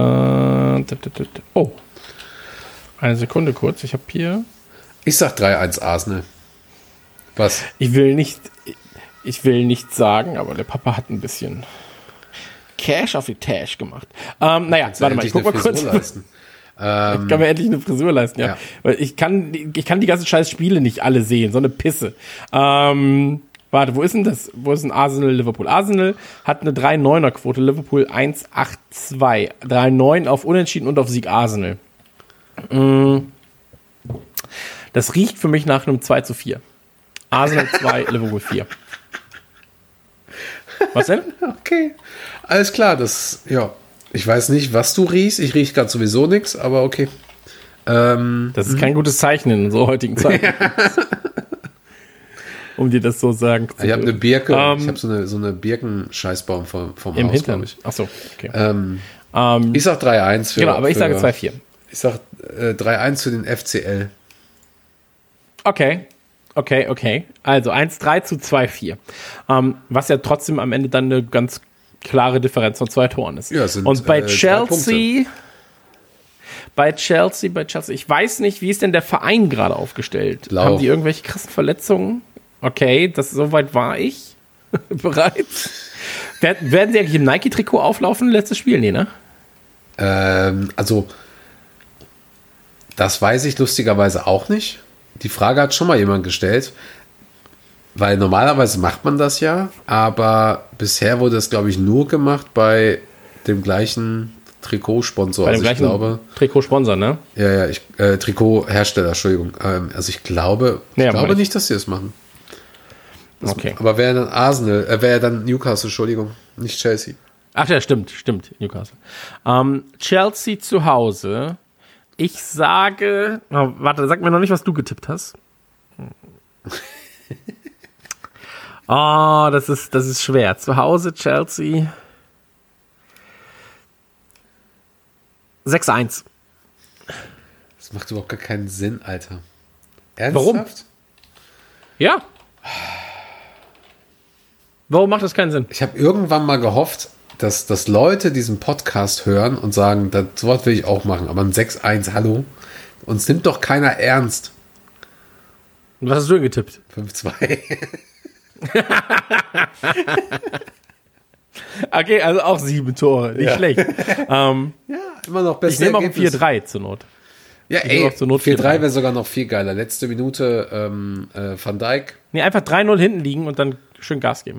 Oh. Eine Sekunde kurz. Ich habe hier. Ich sag 3-1 Arsenal. Was? Ich will nicht sagen, aber der Papa hat ein bisschen Cash auf die Tash gemacht. Naja, warte mal, ich guck mal kurz. Ich kann mir endlich eine Frisur leisten, ja. Weil ich kann die ganzen scheiß Spiele nicht alle sehen, so eine Pisse. Warte, wo ist denn das? Wo ist denn Arsenal, Liverpool? Arsenal hat eine 3,9er Quote, Liverpool 1,82. 3,9 auf Unentschieden und auf Sieg Arsenal. Das riecht für mich nach einem 2:4. Arsenal 2, Liverpool 4. Was denn? Okay. Alles klar, ich weiß nicht, was du riechst. Ich rieche gerade sowieso nichts, aber okay. Das ist kein gutes Zeichen in unserer heutigen Zeit. Um dir das so sagen zu Ich habe eine Birke, ich habe so eine Birkenscheißbaum vom im Haus, Hintern. glaube ich. Achso, okay. Ich sag 3-1 für. Genau, aber ich sage 2:4. Ich sag 3-1 für den FCL. Okay. Also 1:3 zu 2:4. Was ja trotzdem am Ende dann eine ganz klare Differenz von 2 Toren ist. Ja, sind, und bei 3 Chelsea, ich weiß nicht, wie ist denn der Verein gerade aufgestellt? Blau. Haben die irgendwelche krassen Verletzungen? Okay, soweit war ich bereits. Werden sie eigentlich im Nike-Trikot auflaufen, letztes Spiel? Nee, ne? Also, das weiß ich lustigerweise auch nicht. Die Frage hat schon mal jemand gestellt, weil normalerweise macht man das ja, aber bisher wurde es, glaube ich, nur gemacht bei dem gleichen Trikotsponsor. Bei dem gleichen Trikotsponsor, ne? Ja, Trikothersteller, Entschuldigung. Also ich glaube nicht, dass sie das machen. Okay. Aber wäre dann Arsenal, wäre dann Newcastle, Entschuldigung, nicht Chelsea. Ach ja, stimmt, Newcastle. Chelsea zu Hause. Ich sage, warte, sag mir noch nicht, was du getippt hast. Oh, das ist schwer. Zu Hause Chelsea 6-1. Das macht überhaupt gar keinen Sinn, Alter. Ernsthaft? Warum? Ja. Warum macht das keinen Sinn? Ich habe irgendwann mal gehofft, dass Leute diesen Podcast hören und sagen, das Wort will ich auch machen, aber ein 6-1, hallo? Uns nimmt doch keiner ernst. Und was hast du denn getippt? 5-2. Okay, also auch 7 Tore, nicht schlecht. Ja, immer noch besser. Ich nehme auch ein 4-3 zur Not. Ja, Ich nehme auch zur Not 4-3 4-3. wäre sogar noch viel geiler. Letzte Minute Van Dijk. Nee, einfach 3-0 hinten liegen und dann schön Gas geben.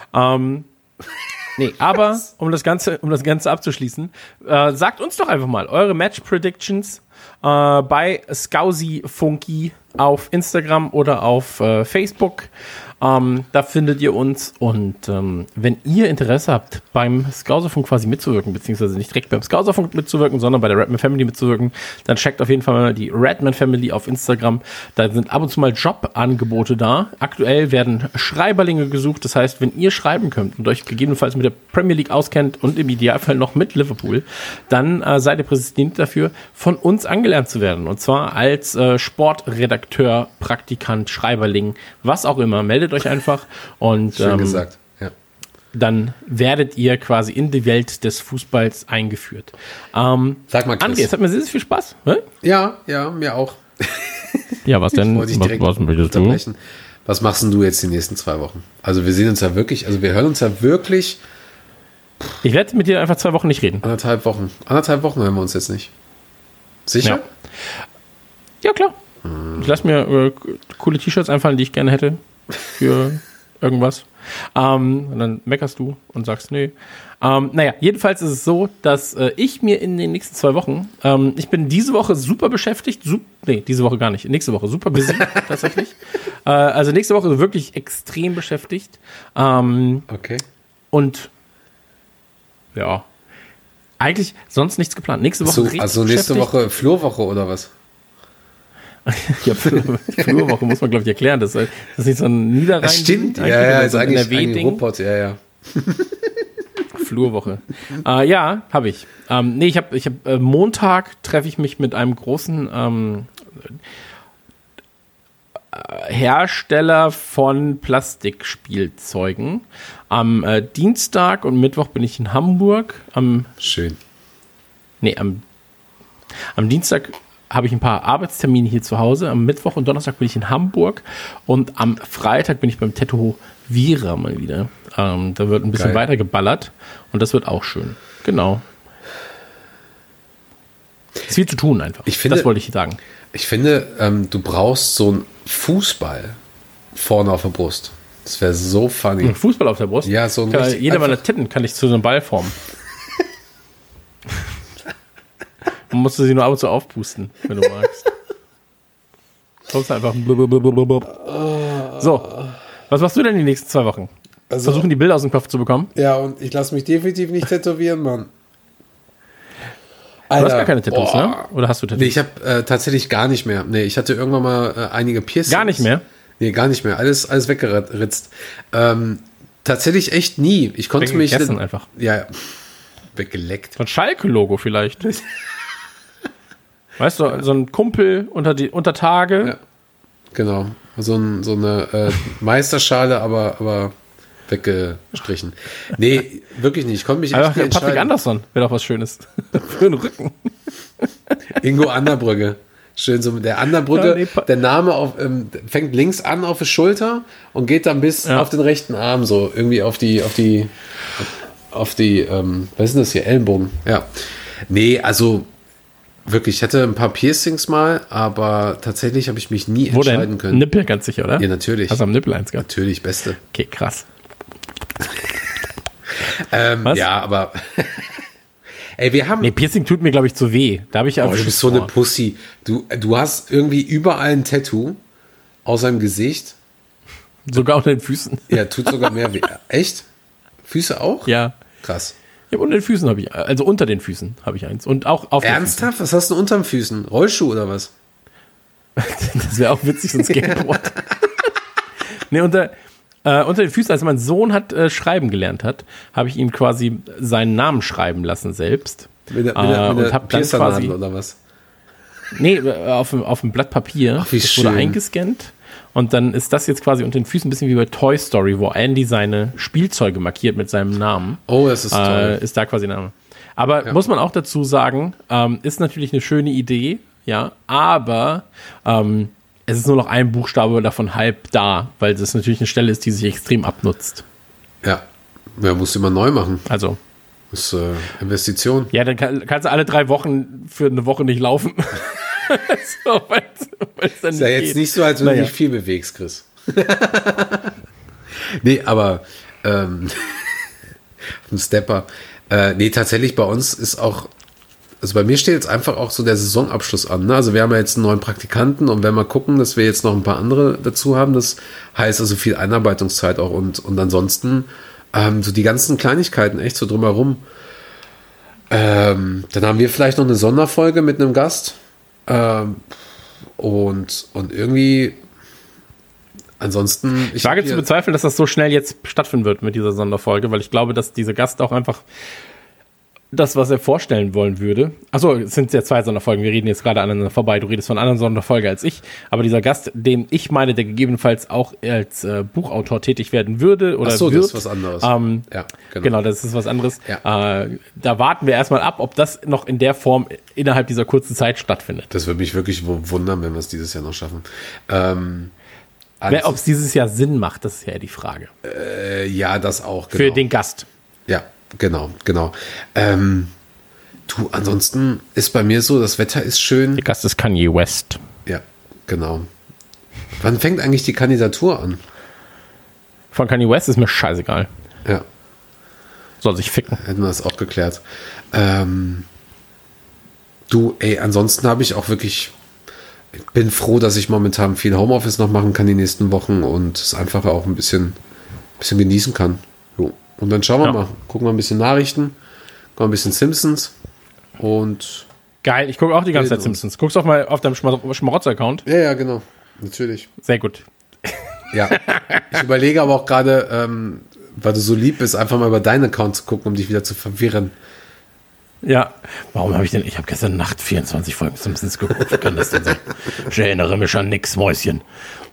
Nee, aber um das Ganze abzuschließen, sagt uns doch einfach mal eure Match-Predictions bei Scousi Funky auf Instagram oder auf Facebook. Da findet ihr uns und wenn ihr Interesse habt, beim Scouserfunk quasi mitzuwirken, beziehungsweise nicht direkt beim Scouserfunk mitzuwirken, sondern bei der Redman Family mitzuwirken, dann checkt auf jeden Fall mal die Redman Family auf Instagram. Da sind ab und zu mal Jobangebote da. Aktuell werden Schreiberlinge gesucht. Das heißt, wenn ihr schreiben könnt und euch gegebenenfalls mit der Premier League auskennt und im Idealfall noch mit Liverpool, dann seid ihr prädestiniert dafür, von uns angelernt zu werden. Und zwar als Sportredakteur, Praktikant, Schreiberling, was auch immer. Meldet euch einfach und Schön gesagt. Ja. dann werdet ihr quasi in die Welt des Fußballs eingeführt. Sag mal, Chris. André, es hat mir sehr, sehr viel Spaß. Hä? Ja, mir auch. Ja, was denn? Wollte ich direkt Was möchtest du? unterbrechen. Was machst denn du jetzt die nächsten 2 Wochen? Also wir sehen uns ja wirklich, also wir hören uns ja wirklich Ich werde mit dir einfach 2 Wochen nicht reden. 1,5 Wochen. 1,5 Wochen hören wir uns jetzt nicht. Sicher? Ja, klar. Ich lasse mir coole T-Shirts einfallen, die ich gerne hätte für irgendwas. Und dann meckerst du und sagst, nee. Naja, jedenfalls ist es so, dass ich mir in den nächsten 2 Wochen, ich bin diese Woche super beschäftigt, diese Woche gar nicht, nächste Woche super busy tatsächlich. Also nächste Woche wirklich extrem beschäftigt. Okay. Und ja, eigentlich sonst nichts geplant. Nächste Woche richtig Also nächste beschäftigt. Woche Flurwoche oder was? Ja, Flurwoche muss man, glaube ich, erklären. Das ist nicht so ein Niederrhein. Das stimmt, eigentlich, ja, oder ist so ein eigentlich NRW-Ding. Ruppert, ja. Flurwoche. Ja, habe ich. Nee, ich hab Montag treffe ich mich mit einem großen Hersteller von Plastikspielzeugen. Am Dienstag und Mittwoch bin ich in Hamburg. Schön. Am Dienstag habe ich ein paar Arbeitstermine hier zu Hause. Am Mittwoch und Donnerstag bin ich in Hamburg. Und am Freitag bin ich beim Tätowierer mal wieder. Da wird ein bisschen Geil. weiter geballert. Und das wird auch schön. Genau. Ist viel zu tun einfach. Das wollte ich sagen. Ich finde, du brauchst so einen Fußball vorne auf der Brust. Das wäre so funny. Ein Fußball auf der Brust? Ja, so ein richtig jeder einfach- meiner Titten kann ich zu so einem Ball formen. Man musste sie nur ab und zu aufpusten, wenn du magst. Kommst einfach. So, was machst du denn die nächsten 2 Wochen? Also- Versuchen die Bilder aus dem Kopf zu bekommen? Ja, und ich lasse mich definitiv nicht tätowieren, Mann. Du hast gar keine Tattoos, boah. ne? Oder hast du Tattoos? Nee, ich habe tatsächlich gar nicht mehr. Nee, ich hatte irgendwann mal einige Piercings. Gar nicht mehr? Nee, gar nicht mehr. Alles weggeritzt. Tatsächlich echt nie. Ich konnte mich... Weggegessen einfach. Ja, weggeleckt. So ein Schalke-Logo vielleicht. Weißt du, so ein Kumpel unter Tage. Ja. Genau. So eine Meisterschale, aber weggestrichen. Nee, wirklich nicht. Ich konnte mich echt Einfach nicht Patrick entscheiden. Andersson wäre doch was Schönes. Für den Rücken. Ingo Anderbrügge. Schön so mit der Anderbrügge. Ja, nee, der Name fängt links an auf die Schulter und geht dann bis auf den rechten Arm so irgendwie auf die was ist denn das hier? Ellenbogen. Ja. Nee, also wirklich, ich hatte ein paar Piercings mal, aber tatsächlich habe ich mich nie Wo entscheiden denn? können. Nippel ganz sicher, oder? Ja, natürlich. Hast du am Nippel eins gehabt? Natürlich, beste. Okay, krass. Was? Ja, aber ey, wir haben Nee, Piercing tut mir, glaube ich, zu weh. Da habe ich du bist so eine Pussy. Du hast irgendwie überall ein Tattoo aus seinem Gesicht. Sogar unter den Füßen. Ja, tut sogar mehr weh. Echt? Füße auch? Ja. Krass. Ja, unter den Füßen habe ich, also unter den Füßen habe ich eins. Und auch auf Ernsthaft? Was hast du unter den Füßen? Rollschuh oder was? den Füßen. Das wäre auch witzig, so ein Skateboard. Nee, unter den Füßen, als mein Sohn schreiben gelernt hat, habe ich ihm quasi seinen Namen schreiben lassen selbst. Mit der und hab dann quasi, oder was? Nee, auf dem Blatt Papier. Ach, wie das wurde schön. eingescannt. Und dann ist das jetzt quasi unter den Füßen ein bisschen wie bei Toy Story, wo Andy seine Spielzeuge markiert mit seinem Namen. Oh, das ist toll. Ist da quasi der Name. Aber muss man auch dazu sagen, ist natürlich eine schöne Idee, ja, aber es ist nur noch ein Buchstabe davon halb da, weil das natürlich eine Stelle ist, die sich extrem abnutzt. Ja, musst du immer neu machen. Also. Das ist Investition. Ja, dann kannst du alle 3 Wochen für eine Woche nicht laufen. So, weil's dann Ist ja jetzt nicht so, als wenn du dich viel bewegst, Chris. Nee, aber ein Stepper. Nee, tatsächlich bei uns ist auch, also bei mir steht jetzt einfach auch so der Saisonabschluss an. Ne? Also wir haben ja jetzt einen neuen Praktikanten und wenn wir gucken, dass wir jetzt noch ein paar andere dazu haben, das heißt also viel Einarbeitungszeit auch und ansonsten so die ganzen Kleinigkeiten echt so drumherum. Dann haben wir vielleicht noch eine Sonderfolge mit einem Gast. Und irgendwie ansonsten. Ich wage zu bezweifeln, dass das so schnell jetzt stattfinden wird mit dieser Sonderfolge, weil ich glaube, dass dieser Gast auch einfach das, was er vorstellen wollen würde. Achso, es sind ja 2 Sonderfolgen, wir reden jetzt gerade aneinander vorbei, du redest von einer anderen Sonderfolge als ich, aber dieser Gast, den ich meine, der gegebenenfalls auch als Buchautor tätig werden würde oder Ach so, wird. das ist was anderes. Ja, genau, das ist was anderes. Ja. Da warten wir erstmal ab, ob das noch in der Form innerhalb dieser kurzen Zeit stattfindet. Das würde mich wirklich wundern, wenn wir es dieses Jahr noch schaffen. Ob es dieses Jahr Sinn macht, das ist ja die Frage. Ja, das auch. Genau. Für den Gast. Ja, genau. Du, ansonsten ist bei mir so, das Wetter ist schön. Der Gast ist Kanye West. Ja, genau. Wann fängt eigentlich die Kandidatur an? Von Kanye West ist mir scheißegal. Ja. Soll sich ficken. Hätten wir das auch geklärt. Du, ansonsten habe ich auch wirklich, ich bin froh, dass ich momentan viel Homeoffice noch machen kann die nächsten Wochen und es einfach auch ein bisschen genießen kann. Jo. Und dann schauen wir mal, gucken wir ein bisschen Nachrichten, gucken ein bisschen Simpsons und geil, ich gucke auch die ganze Zeit Simpsons. Guckst du auch mal auf deinem Schmarotzer-Account? Ja, genau, natürlich. Sehr gut. Ja, ich überlege aber auch gerade, weil du so lieb bist, einfach mal über deinen Account zu gucken, um dich wieder zu verwirren. Ja, warum habe ich denn, ich habe gestern Nacht 24 Folgen Simpsons geguckt, wie kann das denn sein? Ich erinnere mich an nix, Mäuschen.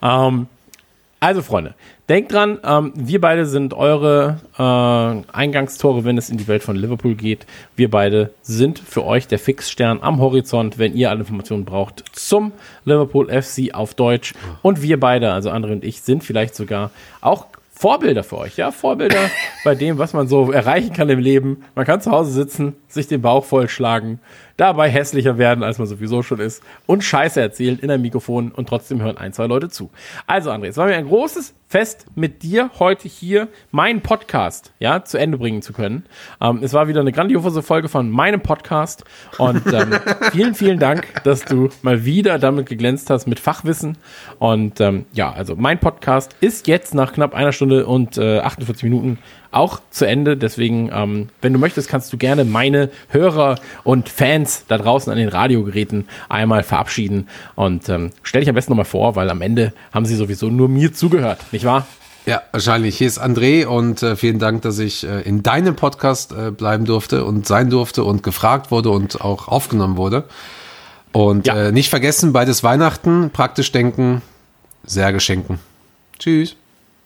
Also Freunde, denkt dran, wir beide sind eure Eingangstore, wenn es in die Welt von Liverpool geht. Wir beide sind für euch der Fixstern am Horizont, wenn ihr alle Informationen braucht zum Liverpool FC auf Deutsch. Und wir beide, also André und ich, sind vielleicht sogar auch Vorbilder für euch, ja, Vorbilder bei dem, was man so erreichen kann im Leben. Man kann zu Hause sitzen, sich den Bauch vollschlagen, dabei hässlicher werden, als man sowieso schon ist und Scheiße erzählen in einem Mikrofon und trotzdem hören 1, 2 Leute zu. Also André, es war mir ein großes Fest, mit dir heute hier meinen Podcast, ja, zu Ende bringen zu können. Es war wieder eine grandiose Folge von meinem Podcast und vielen, vielen Dank, dass du mal wieder damit geglänzt hast mit Fachwissen und ja, also mein Podcast ist jetzt nach knapp 1 Stunde und 48 Minuten auch zu Ende, deswegen, wenn du möchtest, kannst du gerne meine Hörer und Fans da draußen an den Radiogeräten einmal verabschieden und stell dich am besten nochmal vor, weil am Ende haben sie sowieso nur mir zugehört, nicht wahr? Ja, wahrscheinlich. Hier ist André und vielen Dank, dass ich in deinem Podcast bleiben durfte und sein durfte und gefragt wurde und auch aufgenommen wurde. Und Ja. Nicht vergessen, beides Weihnachten, praktisch denken, Särge schenken. Tschüss.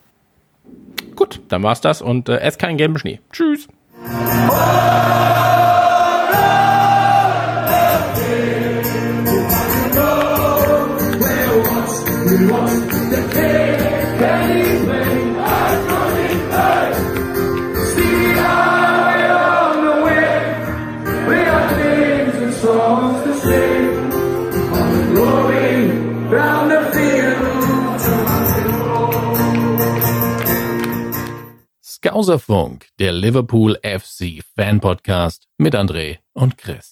Gut, dann war's das und esst keinen gelben Schnee. Tschüss. Skauserfunk, der Liverpool FC Fan Podcast mit André und Chris.